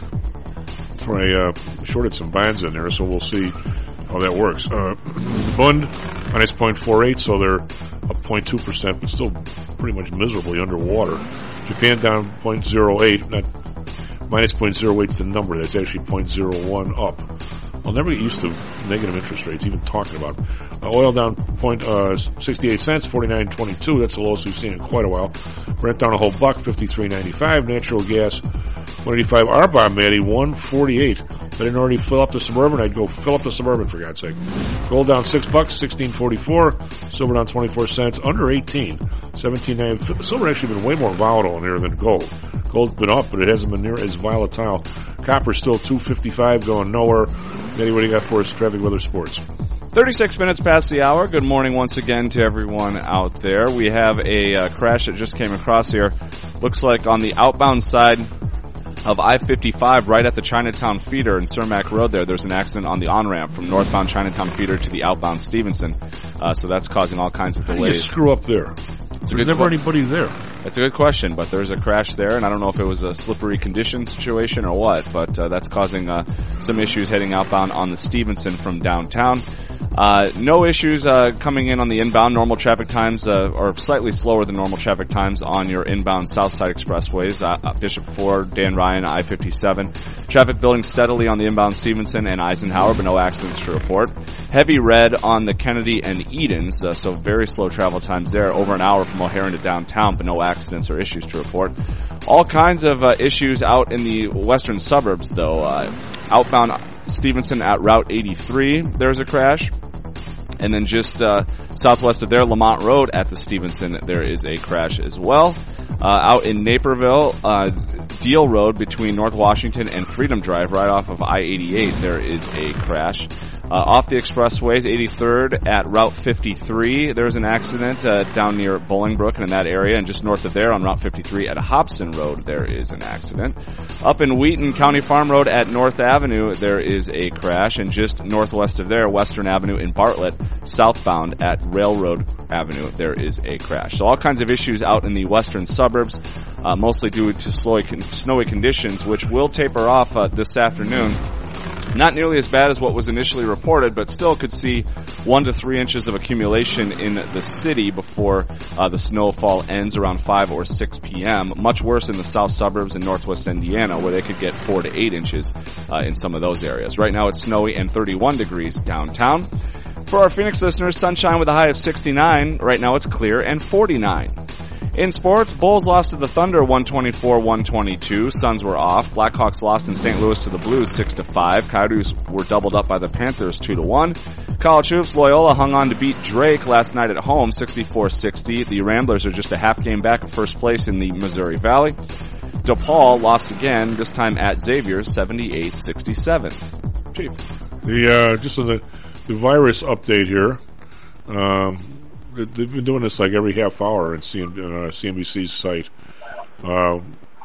That's when I uh, shorted some bonds in there, so we'll see how that works. Uh, Bund minus zero point four eight, so they're up zero point two percent, but still pretty much miserably underwater. Japan down zero point zero eight, not minus zero point zero eight is the number. That's actually zero point zero one up. I'll never get used to negative interest rates, even talking about it. Uh, oil down point uh, sixty-eight cents, forty-nine twenty-two. That's the lowest we've seen in quite a while. Brent down a whole buck, fifty-three ninety-five. Natural gas one eighty-five. R B O M, Maddie, one forty-eight. If I didn't already fill up the Suburban, I'd go fill up the Suburban for God's sake. Gold down six bucks, sixteen forty-four. Silver down twenty-four cents, under eighteen, seventeen ninety. Silver actually been way more volatile in here than gold. Gold's been up, but it hasn't been near as volatile. Copper's still two fifty-five, going nowhere. Maddie, what do you got for us? Traffic, weather, sports. thirty-six minutes past the hour. Good morning once again to everyone out there. We have a uh, crash that just came across here. Looks like on the outbound side of I fifty-five, right at the Chinatown feeder in Cermak Road there, there's an accident on the on-ramp from northbound Chinatown feeder to the outbound Stevenson. Uh, so that's causing all kinds of delays. How do you screw up there? It's There's never anybody there. That's a good question, but there's a crash there, and I don't know if it was a slippery condition situation or what, but uh, that's causing uh, some issues heading outbound on the Stevenson from downtown. Uh, no issues uh, coming in on the inbound. Normal traffic times uh, are slightly slower than normal traffic times on your inbound Southside expressways. Uh, Bishop Ford, Dan Ryan, I fifty-seven. Traffic building steadily on the inbound Stevenson and Eisenhower, but no accidents to report. Heavy red on the Kennedy and Edens, uh, so very slow travel times there. Over an hour from O'Hare to downtown, but no accidents or issues to report. All kinds of uh, issues out in the western suburbs, though. Uh, outbound Stevenson at Route eighty-three, there's a crash. And then just uh, southwest of there, Lamont Road at the Stevenson, there is a crash as well. Uh, out in Naperville, uh, Deal Road between North Washington and Freedom Drive, right off of I eighty-eight, there is a crash. Uh, off the expressways, eighty-third at Route fifty-three, there's an accident uh, down near Bolingbrook and in that area, and just north of there on Route fifty-three at Hobson Road, there is an accident. Up in Wheaton, County Farm Road at North Avenue, there is a crash, and just northwest of there, Western Avenue in Bartlett, southbound at Railroad Avenue, there is a crash. So all kinds of issues out in the western suburbs, uh, mostly due to slow, snowy conditions, which will taper off uh, this afternoon. Not nearly as bad as what was initially reported, but still could see one to three inches of accumulation in the city before uh, the snowfall ends around five or six p.m. Much worse in the south suburbs in northwest Indiana, where they could get four to eight inches uh, in some of those areas. Right now it's snowy and thirty-one degrees downtown. For our Phoenix listeners, sunshine with a high of sixty-nine. Right now it's clear and forty-nine. In sports, Bulls lost to the Thunder one twenty-four one twenty-two. Suns were off. Blackhawks lost in Saint Louis to the Blues six to five. Coyotes were doubled up by the Panthers two to one. College hoops, Loyola hung on to beat Drake last night at home sixty-four sixty. The Ramblers are just a half game back of first place in the Missouri Valley. DePaul lost again, this time at Xavier seventy-eight sixty-seven. Chief, the uh, just on the the virus update here. Um, They've been doing this like every half hour at C N B C's site. Uh,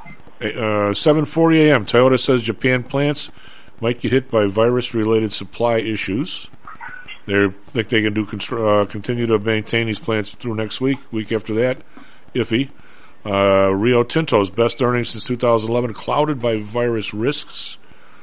uh, seven forty a.m. Toyota says Japan plants might get hit by virus-related supply issues. They think they can do uh, continue to maintain these plants through next week. Week after that, iffy. Uh, Rio Tinto's best earnings since two thousand eleven clouded by virus risks.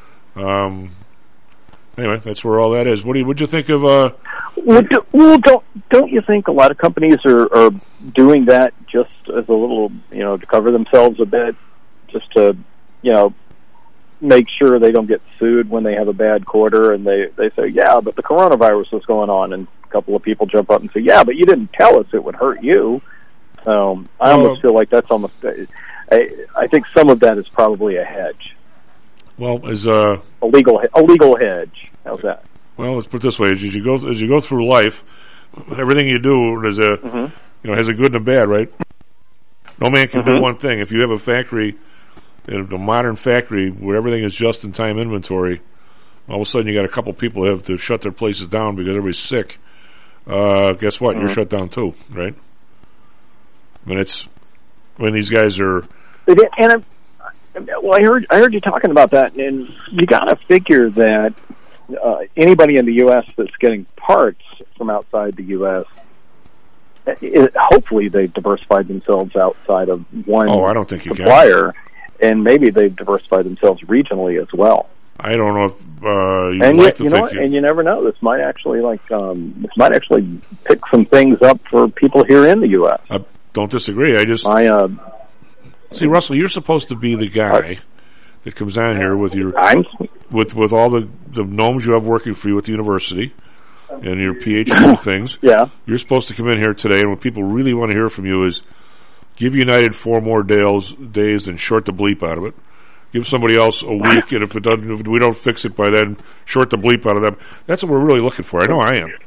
Um, anyway, that's where all that is. What do you what'd you think of? Uh, Well, do, well, don't don't you think a lot of companies are, are doing that just as a little, you know, to cover themselves a bit, just to, you know, make sure they don't get sued when they have a bad quarter, and they they say, yeah, but the coronavirus was going on, and a couple of people jump up and say, yeah, but you didn't tell us it would hurt you. Um, I almost uh, feel like that's almost. I I think some of that is probably a hedge. Well, as a a legal a legal hedge. How's that? Well, let's put it this way: as you go as you go through life, everything you do is a mm-hmm. you know has a good and a bad, right? No man can mm-hmm. do one thing. If you have a factory, a modern factory where everything is just in time inventory, all of a sudden you got a couple people who have to shut their places down because everybody's sick. Uh, guess what? Mm-hmm. You're shut down too, right? I mean, it's when these guys are. And I'm, Well, I heard I heard you talking about that, and you got to figure that uh, anybody in the U S that's getting parts from outside the U S, it, hopefully they've diversified themselves outside of one oh, I don't think you supplier, can. And maybe they've diversified themselves regionally as well. I don't know. If, uh, you and like you, you know what? you... And you never know. This might actually like um, this might actually pick some things up for people here in the U S. I don't disagree. I just I uh, see, Russell. You're supposed to be the guy uh, that comes on here with your I'm, with with all the the gnomes you have working for you at the university and your PhD things. Yeah, you're supposed to come in here today, and what people really want to hear from you is give United four more days days and short the bleep out of it. Give somebody else a week, and if it doesn't, if we don't fix it by then, short the bleep out of them. That's what we're really looking for. I know I am.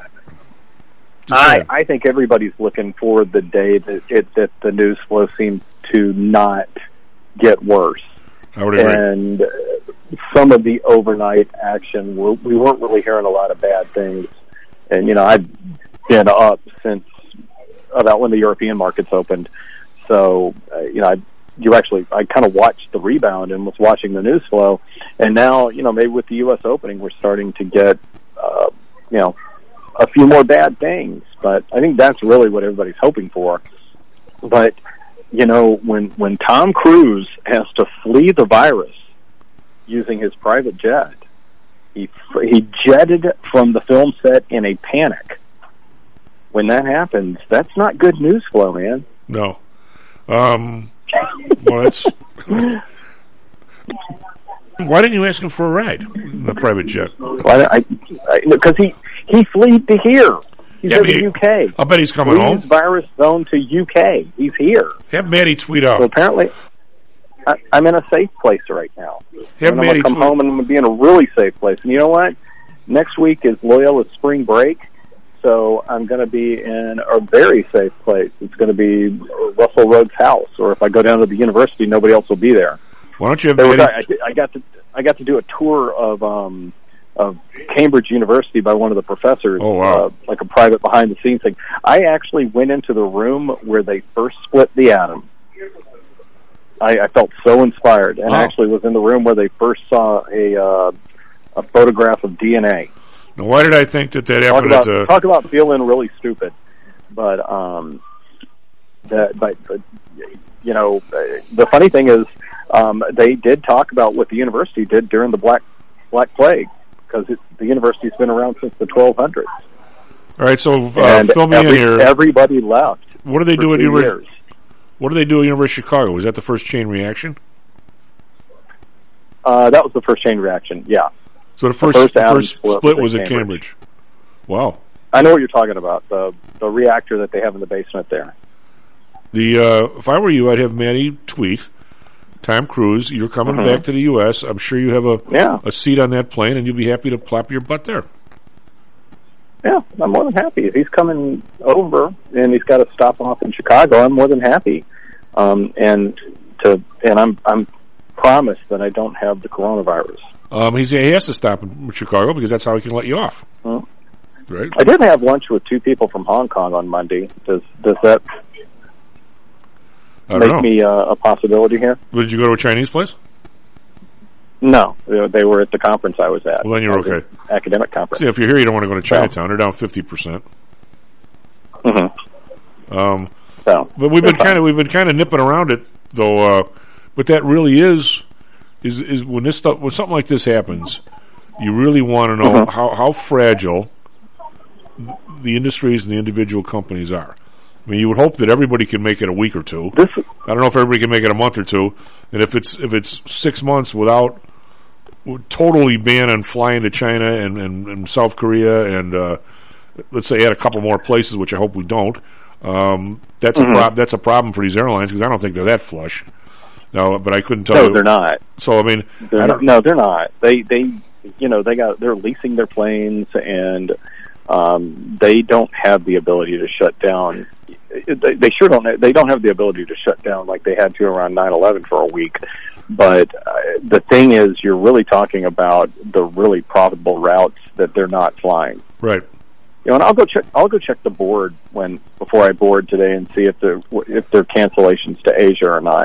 I, I think everybody's looking for the day that it, that the news flow seems to not get worse. I would agree. And uh, some of the overnight action, we're, we weren't really hearing a lot of bad things. And, you know, I've been up since about when the European markets opened. So, uh, you know, I you actually, I kind of watched the rebound and was watching the news flow. And now, you know, maybe with the U S opening, we're starting to get, uh, you know, a few more bad things. But I think that's really what everybody's hoping for. But, you know, when, when Tom Cruise has to flee the virus using his private jet, he, he jetted from the film set in a panic. When that happens, that's not good news flow, man. No. Um, well, that's... Why didn't you ask him for a ride in the private jet? Well, I, because he he fled to here. He's yeah, in the U K. I'll bet he's coming Please home. Virus zone to U K. He's here. Have Maddie tweet out. So apparently, I, I'm in a safe place right now. Have and Maddie I'm going to come tweet. home and I'm going to be in a really safe place. And you know what? Next week is Loyola's spring break. So I'm going to be in a very safe place. It's going to be Russell Rhodes' house, or if I go down to the university, nobody else will be there. Why don't you have there Maddie... was, I, I got to I got to do a tour of um, of Cambridge University by one of the professors. Oh wow! Uh, like a private behind the scenes thing. I actually went into the room where they first split the atom. I, I felt so inspired, and wow. I actually was in the room where they first saw a uh, a photograph of D N A. Now, why did I think that that Talk happened about, at the... talk about feeling really stupid. But, um, that, but, but, you know, uh, the funny thing is, um, they did talk about what the university did during the Black Black Plague, because the university's been around since the twelve hundreds. All right, so uh, and fill me every, in here. Everybody left. What do they do at two University? years. What do they do at University of Chicago? Was that the first chain reaction? Uh, that was the first chain reaction. Yeah. So the first, the first, the atom first split, split was was at at Cambridge. Cambridge. Wow. I know what you're talking about. The the reactor that they have in the basement there. The uh, if I were you, I'd have Maddie tweet. Tom Cruise, you're coming Mm-hmm. back to the U S. I'm sure you have a yeah. a seat on that plane, and you'll be happy to plop your butt there. Yeah, I'm more than happy. If he's coming over and he's got to stop off in Chicago, I'm more than happy. Um, and to and I'm I'm promised that I don't have the coronavirus. Um, he's, he has to stop in Chicago because that's how he can let you off. Hmm. Right? I did have lunch with two people from Hong Kong on Monday. Does does that I don't make know. me uh, a possibility here? Did you go to a Chinese place? No, they were- they were at the conference I was at. Well, then you're Uh, the okay. Academic conference. See, if you're here, you don't want to go to Chinatown. They're down fifty percent. Mm-hmm. Um, so, but we've been kind of we've been kind of nipping around it though. Uh, but that really is is is when this stuff when something like this happens, you really want to know Mm-hmm. how how fragile the industries and the individual companies are. I mean, you would hope that everybody can make it a week or two. This, I don't know if everybody can make it a month or two. And if it's if it's six months without totally ban on flying to China and, and, and South Korea and uh, let's say add a couple more places, which I hope we don't. Um, that's Mm-hmm. a prob- that's a problem for these airlines because I don't think they're that flush. No, but I couldn't tell no, you. they're not. So I mean, They're I not, don't, no, they're not. They they you know they got they're leasing their planes and um, they don't have the ability to shut down. They, they sure don't. They don't have the ability to shut down like they had to around nine eleven for a week. But uh, the thing is, you're really talking about the really profitable routes that they're not flying. right. You know, and I'll go check. I'll go check the board when before I board today and see if there if there are cancellations to Asia or not.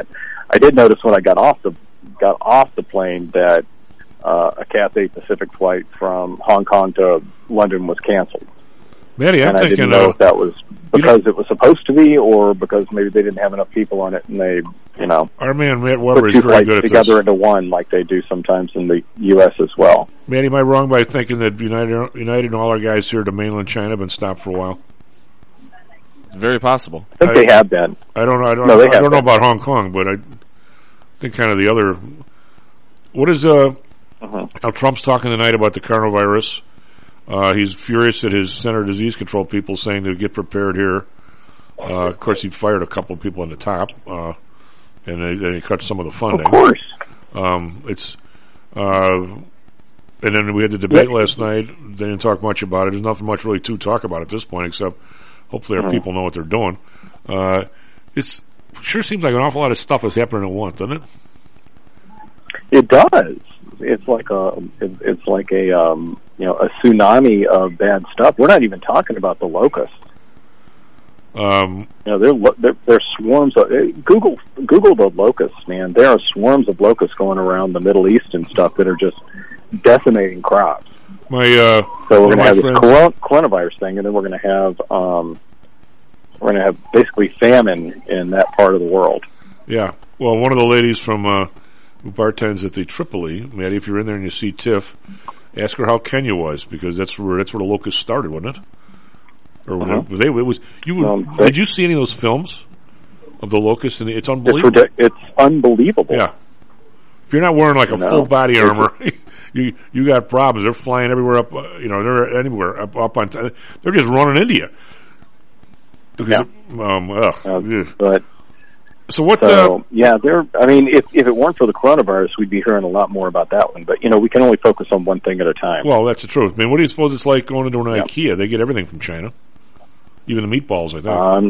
I did notice when I got off the got off the plane that uh, a Cathay Pacific flight from Hong Kong to London was canceled. Matty, I'm and I thinking, didn't know uh, if that was because it was supposed to be, or because maybe they didn't have enough people on it, and they, you know, our man Matt Weber put is two very flights good at together this. into one, like they do sometimes in the U S as well. Matty, am I wrong by thinking that United, United and all our guys here to mainland China have been stopped for a while? It's very possible. I think I, they have been. I don't know. I don't, no, I don't know about Hong Kong, but I think kind of the other. What is uh? Uh-huh. Now Trump's talking tonight about the coronavirus. Uh, he's furious at his Center of Disease Control people saying to get prepared here. Uh, of course, he fired a couple of people on the top, uh, and they, and he cut some of the funding. Of course. Um, it's, uh, and then we had the debate yeah. last night. They didn't talk much about it. There's nothing much really to talk about at this point, except hopefully our mm-hmm. people know what they're doing. Uh, it's sure seems like an awful lot of stuff is happening at once, doesn't it? It does. It's like a, it's like a, um, you know, a tsunami of bad stuff. We're not even talking about the locusts. Um, you know, they're, they're, they're swarms of, Google, Google the locusts, man. There are swarms of locusts going around the Middle East and stuff that are just decimating crops. My, uh, so we're going to have this coron- coronavirus thing, and then we're going to have, um, we're going to have basically famine in that part of the world. Yeah. Well, one of the ladies from, uh, who bartends at the Tripoli, Maddie, if you're in there and you see Tiff, ask her how Kenya was, because that's where that's where the locusts started, wasn't it? Or uh-huh. were they? It was you. Um, did you see any of those films of the locusts? And it's unbelievable. It's, it's unbelievable. Yeah. If you're not wearing like a no. full body armor, you you got problems. They're flying everywhere up. Uh, you know, they're anywhere up, up on. T- they're just running into you. Yeah. Um. Ugh. Uh, but. So what? So, uh, yeah, there. I mean, if if it weren't for the coronavirus, we'd be hearing a lot more about that one. But you know, we can only focus on one thing at a time. Well, that's the truth. I mean, what do you suppose it's like going into an yep. IKEA? They get everything from China, even the meatballs. I think. Um,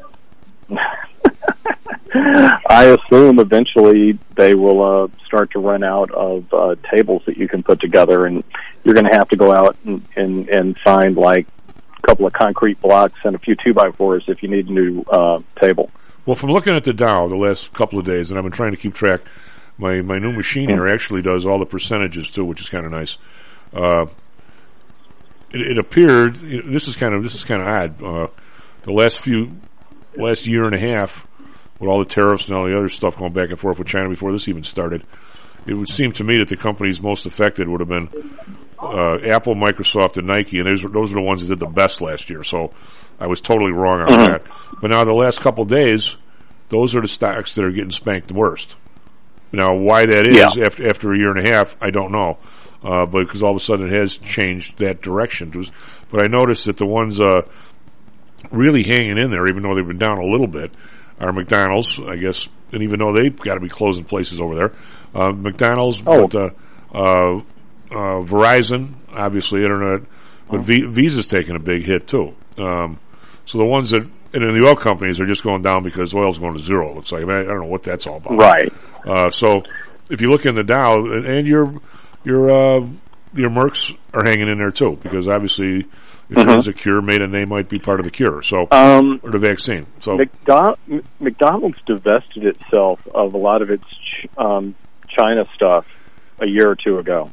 I I assume eventually they will uh, start to run out of uh, tables that you can put together, and you're going to have to go out and, and and find like a couple of concrete blocks and a few two by fours if you need a new uh, table. Well, from looking at the Dow the last couple of days, and I've been trying to keep track, my, my new machine here actually does all the percentages too, which is kind of nice. Uh, it, it appeared you know, this is kind of this is kind of odd. Uh, the last few last year and a half, with all the tariffs and all the other stuff going back and forth with China before this even started, it would seem to me that the companies most affected would have been uh, Apple, Microsoft, and Nike, and those are, those are the ones that did the best last year. So I was totally wrong on mm-hmm. that. But now the last couple of days, those are the stocks that are getting spanked the worst. Now, why that is yeah. after after a year and a half, I don't know. Uh, but because all of a sudden it has changed that direction. But I noticed that the ones uh, really hanging in there, even though they've been down a little bit, are McDonald's, I guess, and even though they've got to be closing places over there. Uh, McDonald's, oh. but uh, uh, uh, Verizon, obviously, Internet, but oh. v- Visa's taking a big hit too. Um, so the ones that, and then the oil companies are just going down because oil's going to zero. It looks like. I, mean, I don't know what that's all about. Right. Uh, so if you look in the Dow, and, and your your uh, your Mercs are hanging in there too, because obviously if mm-hmm. there's a cure made, and they might be part of the cure. So um, or the vaccine. So McDo- McDonald's divested itself of a lot of its ch- um, China stuff a year or two ago.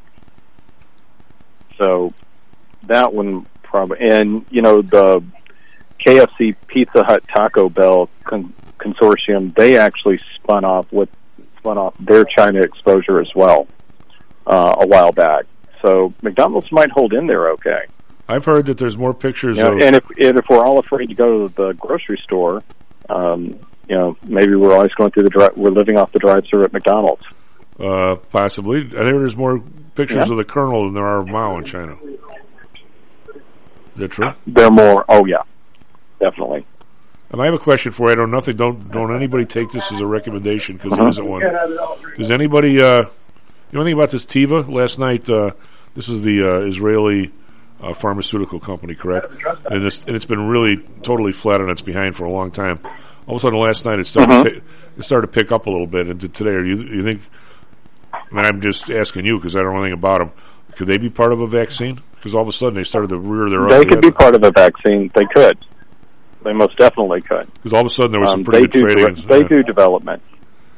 So that one probably, and you know the K F C, Pizza Hut, Taco Bell con- consortium, they actually spun off with spun off their China exposure as well uh, a while back. So McDonald's might hold in there okay. I've heard that there's more pictures you know, of... And if, and if we're all afraid to go to the grocery store, um, you know, maybe we're always going through the dri- we're living off the drive-thru at McDonald's. Uh, possibly. I think there's more pictures yeah. of the Colonel than there are of Mao in China. Is that true? They're more, oh yeah, definitely. And I have a question for you. I don't nothing. Don't don't anybody take this as a recommendation because uh-huh. there isn't one. Does anybody uh, you know anything about this Teva? Last night, uh, this is the uh, Israeli uh, pharmaceutical company, correct? And, this, and it's been really totally flat on its behind for a long time. All of a sudden, last night it started uh-huh. to pick, it started to pick up a little bit. And today, are you you think? I mean, I'm just asking you because I don't know anything about them. Could they be part of a vaccine? Because all of a sudden they started to rear their. They could be part of a vaccine. They could. They most definitely could. Because all of a sudden there was um, some pretty good do trading. De- they yeah. do development.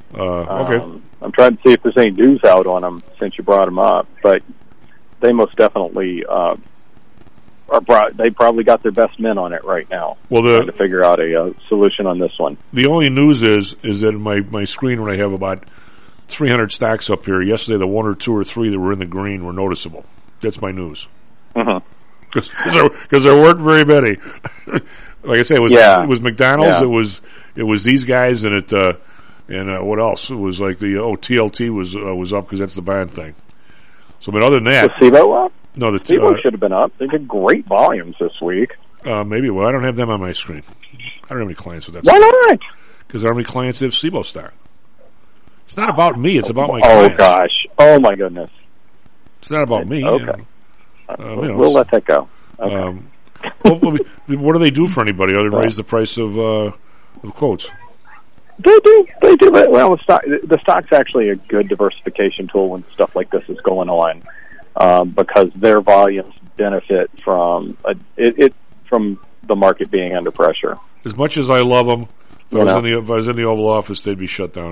Uh, okay. Um, I'm trying to see if there's any news out on them since you brought them up, but they most definitely uh, are. Brought, they probably got their best men on it right now. Well, the, trying to figure out a uh, solution on this one. The only news is is that my my screen, when I have about three hundred stocks up here, yesterday the one or two or three that were in the green were noticeable. That's my news. Because Mm-hmm. there, there weren't very many. Like I say, it was yeah. it was McDonald's. Yeah. It was it was these guys, and it uh, and uh, what else? It was like the oh T L T was uh, was up because that's the band thing. So, but other than that, was SIBO up? No, the SIBO uh, should have been up. They did great volumes this week. Uh, maybe. Well, I don't have them on my screen. I don't have any clients with that. Why stuff. not? Because there are many clients that have SIBO stock. It's not about me. It's about my. Oh clients. gosh! Oh my goodness! It's not about me. Okay. And, uh, we'll, you know, we'll let that go. Okay. Um, well, what do they do for anybody other than raise the price of uh, of quotes? They do. They do. Well, the stock, the stock's actually a good diversification tool when stuff like this is going on, um, because their volumes benefit from a, it, it from the market being under pressure. As much as I love them, if, I was, in the, if I was in the Oval Office, they'd be shut down.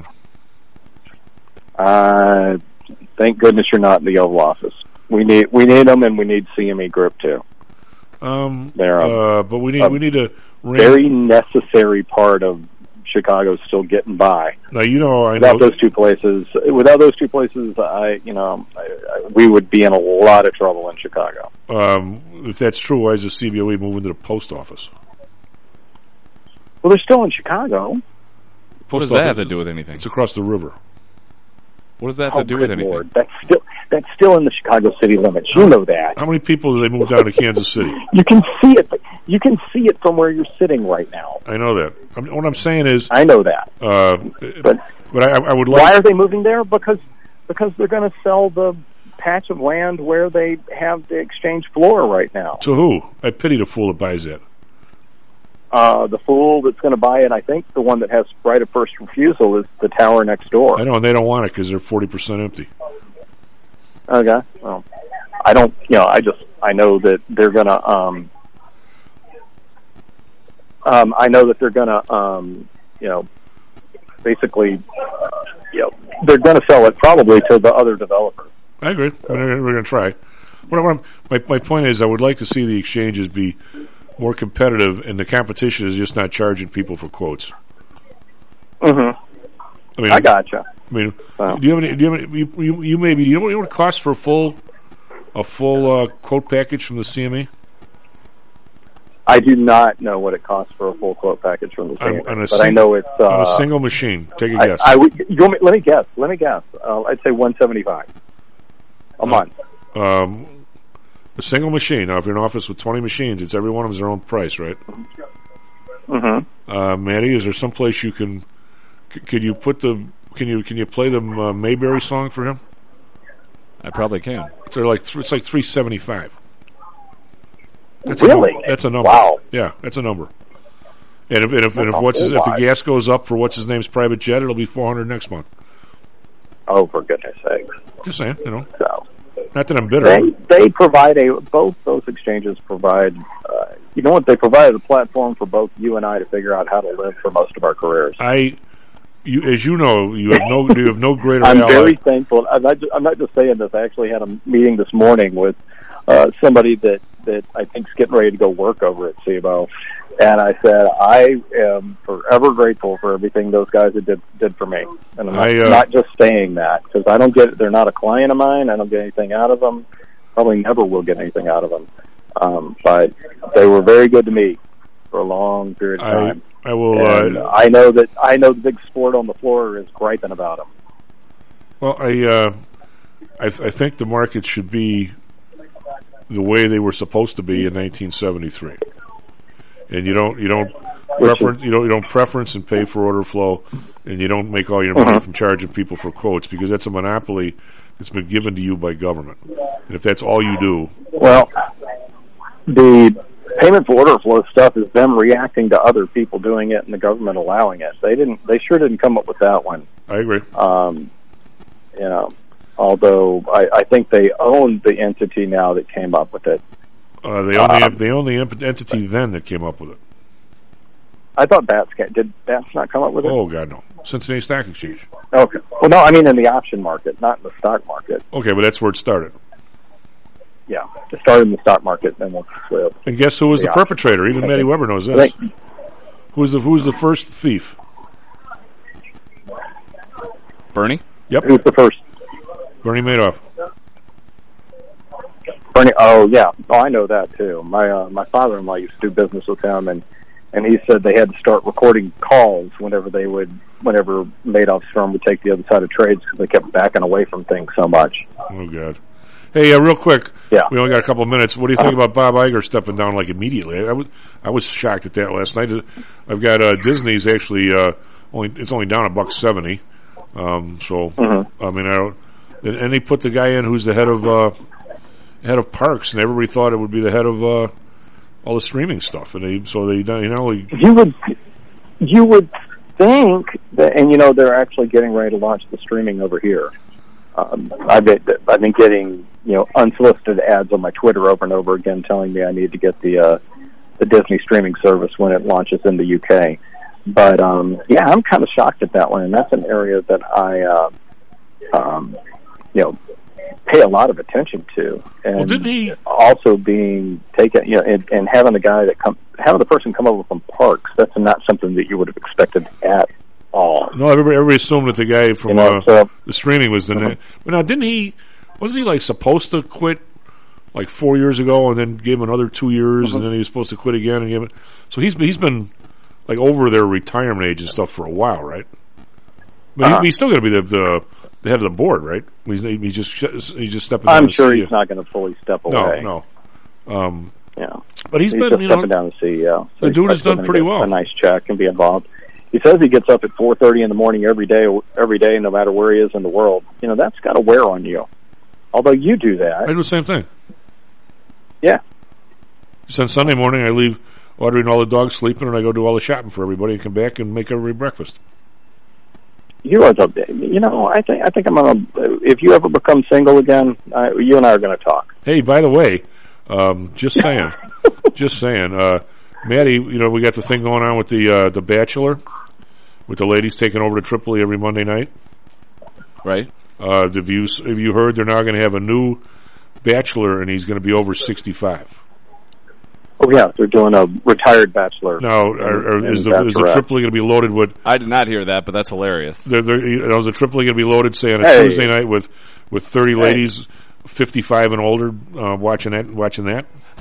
Uh, thank goodness you're not in the Oval Office. We need we need them, and we need C M E Group too. Um, They're uh, but we need we need a very necessary part of Chicago still getting by. Now you know I without know those two places, without those two places, I you know I, I, we would be in a lot of trouble in Chicago. Um, if that's true, why is the C B O E moving to the post office? Well, they're still in Chicago. What Post does that office, have to do with anything? It's across the river. What does that have oh, to do with good anything? Lord. That's still that's still in the Chicago city limits. You know that. How many people do they move down to Kansas City? You can see it. You can see it from where you're sitting right now. I know that. I mean, what I'm saying is, I know that. Uh, but but I, I would like. Why are they moving there? Because because they're going to sell the patch of land where they have the exchange floor right now. To who? I pity the fool that buys that. Uh, the fool that's going to buy it, I think the one that has right of first refusal is the tower next door. I know, and they don't want it because they're forty percent empty. Okay. Well, I don't, you know, I just, I know that they're going to, um, um, I know that they're going to, um, you know, basically, uh, you know, they're going to sell it probably to the other developer. I agree. We're going to try. What I'm, my, my point is, I would like to see the exchanges be more competitive, and the competition is just not charging people for quotes. Mm-hmm. I mean, I gotcha. I mean, Wow. do you have any? Do you have any? You, you, you maybe do you know what it costs for a full a full uh, quote package from the C M E? I do not know what it costs for a full quote package from the C M E, On, on a but sing- I know it's uh, on a single machine. Take a I, guess. I would, you want me, let me guess. Let me guess. Uh, I'd say one seventy-five a Uh, month. Um, a single machine. Now, if you're in an office with twenty machines, it's every one of them's their own price, right? Mm-hmm. Uh, Maddie, is there some place you can? C- can you put the? Can you can you play the uh, Mayberry song for him? I probably can. It's like th- it's like three seventy five. That's Really? A number. That's a number. Wow. Yeah, that's a number. And if and if, and if Oh, what's his, if the my. gas goes up for what's his name's private jet, it'll be four hundred next month. Oh, for goodness sakes. Just saying, you know. So Not that I'm bitter. they they provide a both those exchanges provide. Uh, you know what? They provide a platform for both you and I to figure out how to live for most of our careers. I, you as you know, you have no you have no greater I'm ally. very thankful. I'm not. Just, I'm not just saying this. I actually had a meeting this morning with uh, somebody that that I think's getting ready to go work over at C B O, and I said I am forever grateful for everything those guys did did for me, and I'm not, I, uh, not just saying that because I don't get. They're not a client of mine. I don't get anything out of them. Probably never will get anything out of them. Um, but they were very good to me for a long period of I time. I will. And Uh, I know that I know the big sport on the floor is griping about them. well, I, uh, I I think the market should be the way they were supposed to be in nineteen seventy-three, and you don't you don't Which preference is- you don't you don't preference and pay for order flow, and you don't make all your money Mhm. from charging people for quotes because that's a monopoly that's been given to you by government. And if that's all you do, Well, the payment for order flow stuff is them reacting to other people doing it and the government allowing it. They didn't. They sure didn't come up with that one. I agree. Um, you know, although I, I think they own the entity now that came up with it. Uh, they own the Um, they own the imp- entity then that came up with it. I thought Bats did Bats not come up with it? Oh God, no. Cincinnati Stock Exchange. Okay. Well, no, I mean in the option market, not in the stock market. Okay, but that's where it started. Yeah, it started in the stock market, then went to flip. And guess who was the, the perpetrator? Even Matty Weber knows this. Who was the Who was the first thief? Bernie. Yep. Who's the first? Bernie Madoff. Bernie. Oh yeah. Oh, I know that too. My uh, my father-in-law used to do business with him, and and he said they had to start recording calls whenever they would, whenever Madoff's firm would take the other side of trades because they kept backing away from things so much. Oh God. Hey, uh, real quick. Yeah. We only got a couple of minutes. What do you think uh-huh. about Bob Iger stepping down like immediately? I was I was shocked at that last night. I've got uh, Disney's actually uh, only it's only down a buck seventy. Um, so mm-hmm. I mean I don't. And they put the guy in who's the head of uh, head of parks, and everybody thought it would be the head of uh, all the streaming stuff. And they so they you know he, you would you would think that, and you know they're actually getting ready to launch the streaming over here. Um, I've been, I've been getting you know unsolicited ads on my Twitter over and over again telling me I need to get the uh, the Disney streaming service when it launches in the U K. But um, yeah, I'm kind of shocked at that one, and that's an area that I uh, um, you know pay a lot of attention to. And well, didn't he also being taken you know and, and having the guy that come having the person come over from parks? That's not something that you would have expected at all. No, everybody, everybody assumed that the guy from you know, uh, so, the streaming was the mm-hmm. name. But now, didn't he? Wasn't he like supposed to quit like four years ago, and then gave him another two years, mm-hmm. and then he was supposed to quit again and give it. So he's he's been like over their retirement age and stuff for a while, right? But uh-huh. he, he's still going to be the, the the head of the board, right? He's, he's just he's just stepping. I'm down sure he's C E O. Not going to fully step away. No, no. Um, yeah, but he's, he's been just you stepping know, down the C E O. So the dude has done pretty well. A nice check and be involved. He says he gets up at four thirty in the morning every day, every day, no matter where he is in the world. You know, that's got to wear on you. Although you do that. I do the same thing. Yeah. Just on Sunday morning, I leave Audrey and all the dogs sleeping, and I go do all the shopping for everybody and come back and make everybody breakfast. You are the, you know, I think I think I'm gonna. If you ever become single again, I, you and I are going to talk. Hey, by the way, um, just saying, just saying, uh, Maddie, you know, we got the thing going on with the uh, the Bachelor, with the ladies taking over to Tripoli every Monday night. Right. Uh, have you have you heard they're now going to have a new Bachelor, and he's going to be over sixty-five? Oh yeah, they're doing a retired Bachelor. Now, are, are, is, the, is the Tripoli going to be loaded with? I did not hear that, but that's hilarious. They're, they're, you know, is the Tripoli going to be loaded, say, on a hey. Tuesday night with with thirty hey. ladies, fifty-five and older, uh, watching that? Watching that?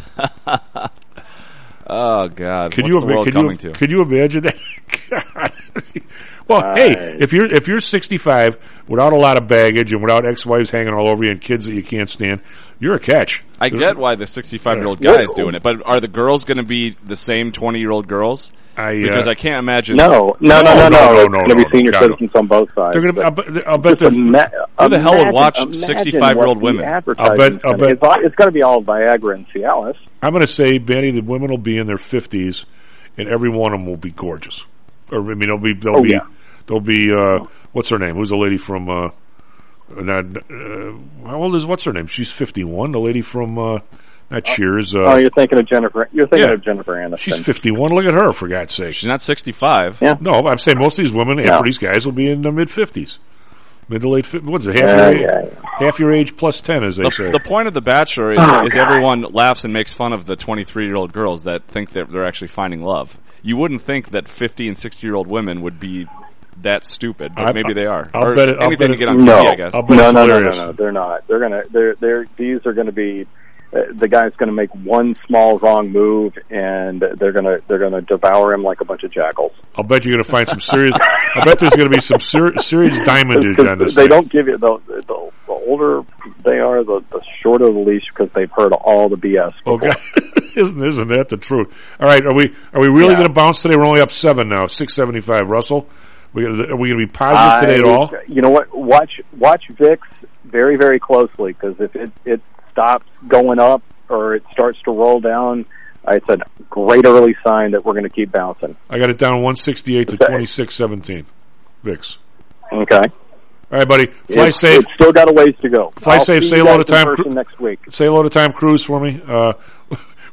Oh God! Could What's you the world could coming you, to? Could you imagine that? God. Well, uh, hey, if you're if you're sixty-five without a lot of baggage and without ex-wives hanging all over you and kids that you can't stand, you're a catch. I get why the sixty-five-year-old guy is doing it, but are the girls going to be the same twenty-year-old girls? I, uh, because I can't imagine. No, no, no, no, no. no, no, no, no going to be senior God, citizens no. on both sides. They're going to. I'll bet, I'll bet ima- who the hell would watch sixty-five-year-old women? I'll bet. I'll bet. It's, it's going to be all Viagra and Cialis. I'm going to say, Benny, the women will be in their fifties, and every one of them will be gorgeous. Or I mean, they'll be. They'll oh, be. Yeah. They'll be. Uh, what's her name? Who's the lady from? Uh, not, uh, how old is what's her name? She's fifty-one. The lady from. Uh, Not Cheers. Uh, oh, you're thinking of Jennifer. You're thinking yeah. of Jennifer Aniston. She's fifty-one. Look at her, for God's sake. She's not sixty-five. Yeah. No, I'm saying most of these women, no. after these guys, will be in the mid fifties, mid to late fifties. What's it? Half, yeah, your age, yeah, yeah. half your age plus ten, as they the, say. The point of The Bachelor is, oh, is everyone laughs and makes fun of the twenty-three-year-old girls that think that they're actually finding love. You wouldn't think that fifty and sixty-year-old women would be that stupid, but I, maybe they are. I'll or bet it, I'll anything bet to get it, on T V, no, I guess. I'll bet no, it's no, no, hilarious. no, no, they're not. They're gonna. They're. They're. These are going to be. Uh, the guy's going to make one small wrong move, and they're going to they're going to devour him like a bunch of jackals. I'll bet you're going to find some serious. I bet there's going to be some ser- serious diamondage on this. They thing. don't give you the, the the older they are, the, the shorter the leash because they've heard all the B S. Okay, isn't isn't that the truth? All right, are we are we really yeah. going to bounce today? We're only up seven now, six seventy five. Russell, we gonna, are we going to be positive I, today at all? You know what? Watch watch V I X very very closely because if it it stops going up or it starts to roll down, it's a great early sign that we're going to keep bouncing. I got it down one sixty-eight to twenty-six seventeen. V I X. Okay. All right, buddy. Fly it's, safe. It's still got a ways to go. Fly I'll safe. see Say you hello to guys in Tom person next week. Say hello to Tom Cruise for me. Uh,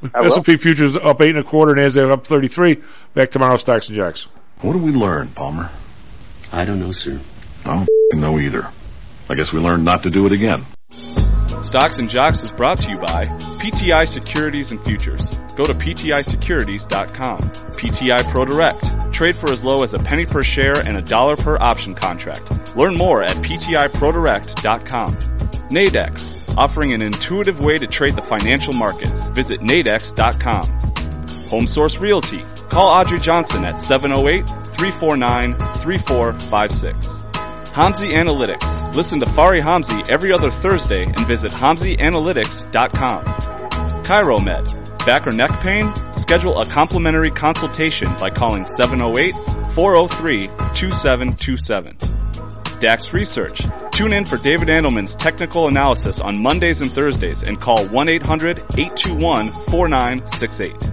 S and P futures up eight and a quarter, NASDAQ up thirty-three. Back tomorrow, Stocks and Jocks. What did we learn, Palmer? I don't know, sir. I don't know either. I guess we learned not to do it again. Stocks and Jocks is brought to you by P T I Securities and Futures. Go to P T I securities dot com. P T I ProDirect. Trade for as low as a penny per share and a dollar per option contract. Learn more at P T I Pro Direct dot com. Nadex, offering an intuitive way to trade the financial markets. Visit Nadex dot com. HomeSource Realty. Call Audrey Johnson at seven oh eight, three four nine, three four five six. Hamzy Analytics. Listen to Fari Hamzy every other Thursday and visit Hamzy Analytics dot com. ChiroMed. Back or neck pain? Schedule a complimentary consultation by calling seven oh eight, four oh three, two seven two seven. Dax Research. Tune in for David Andelman's technical analysis on Mondays and Thursdays and call one eight hundred, eight two one, four nine six eight.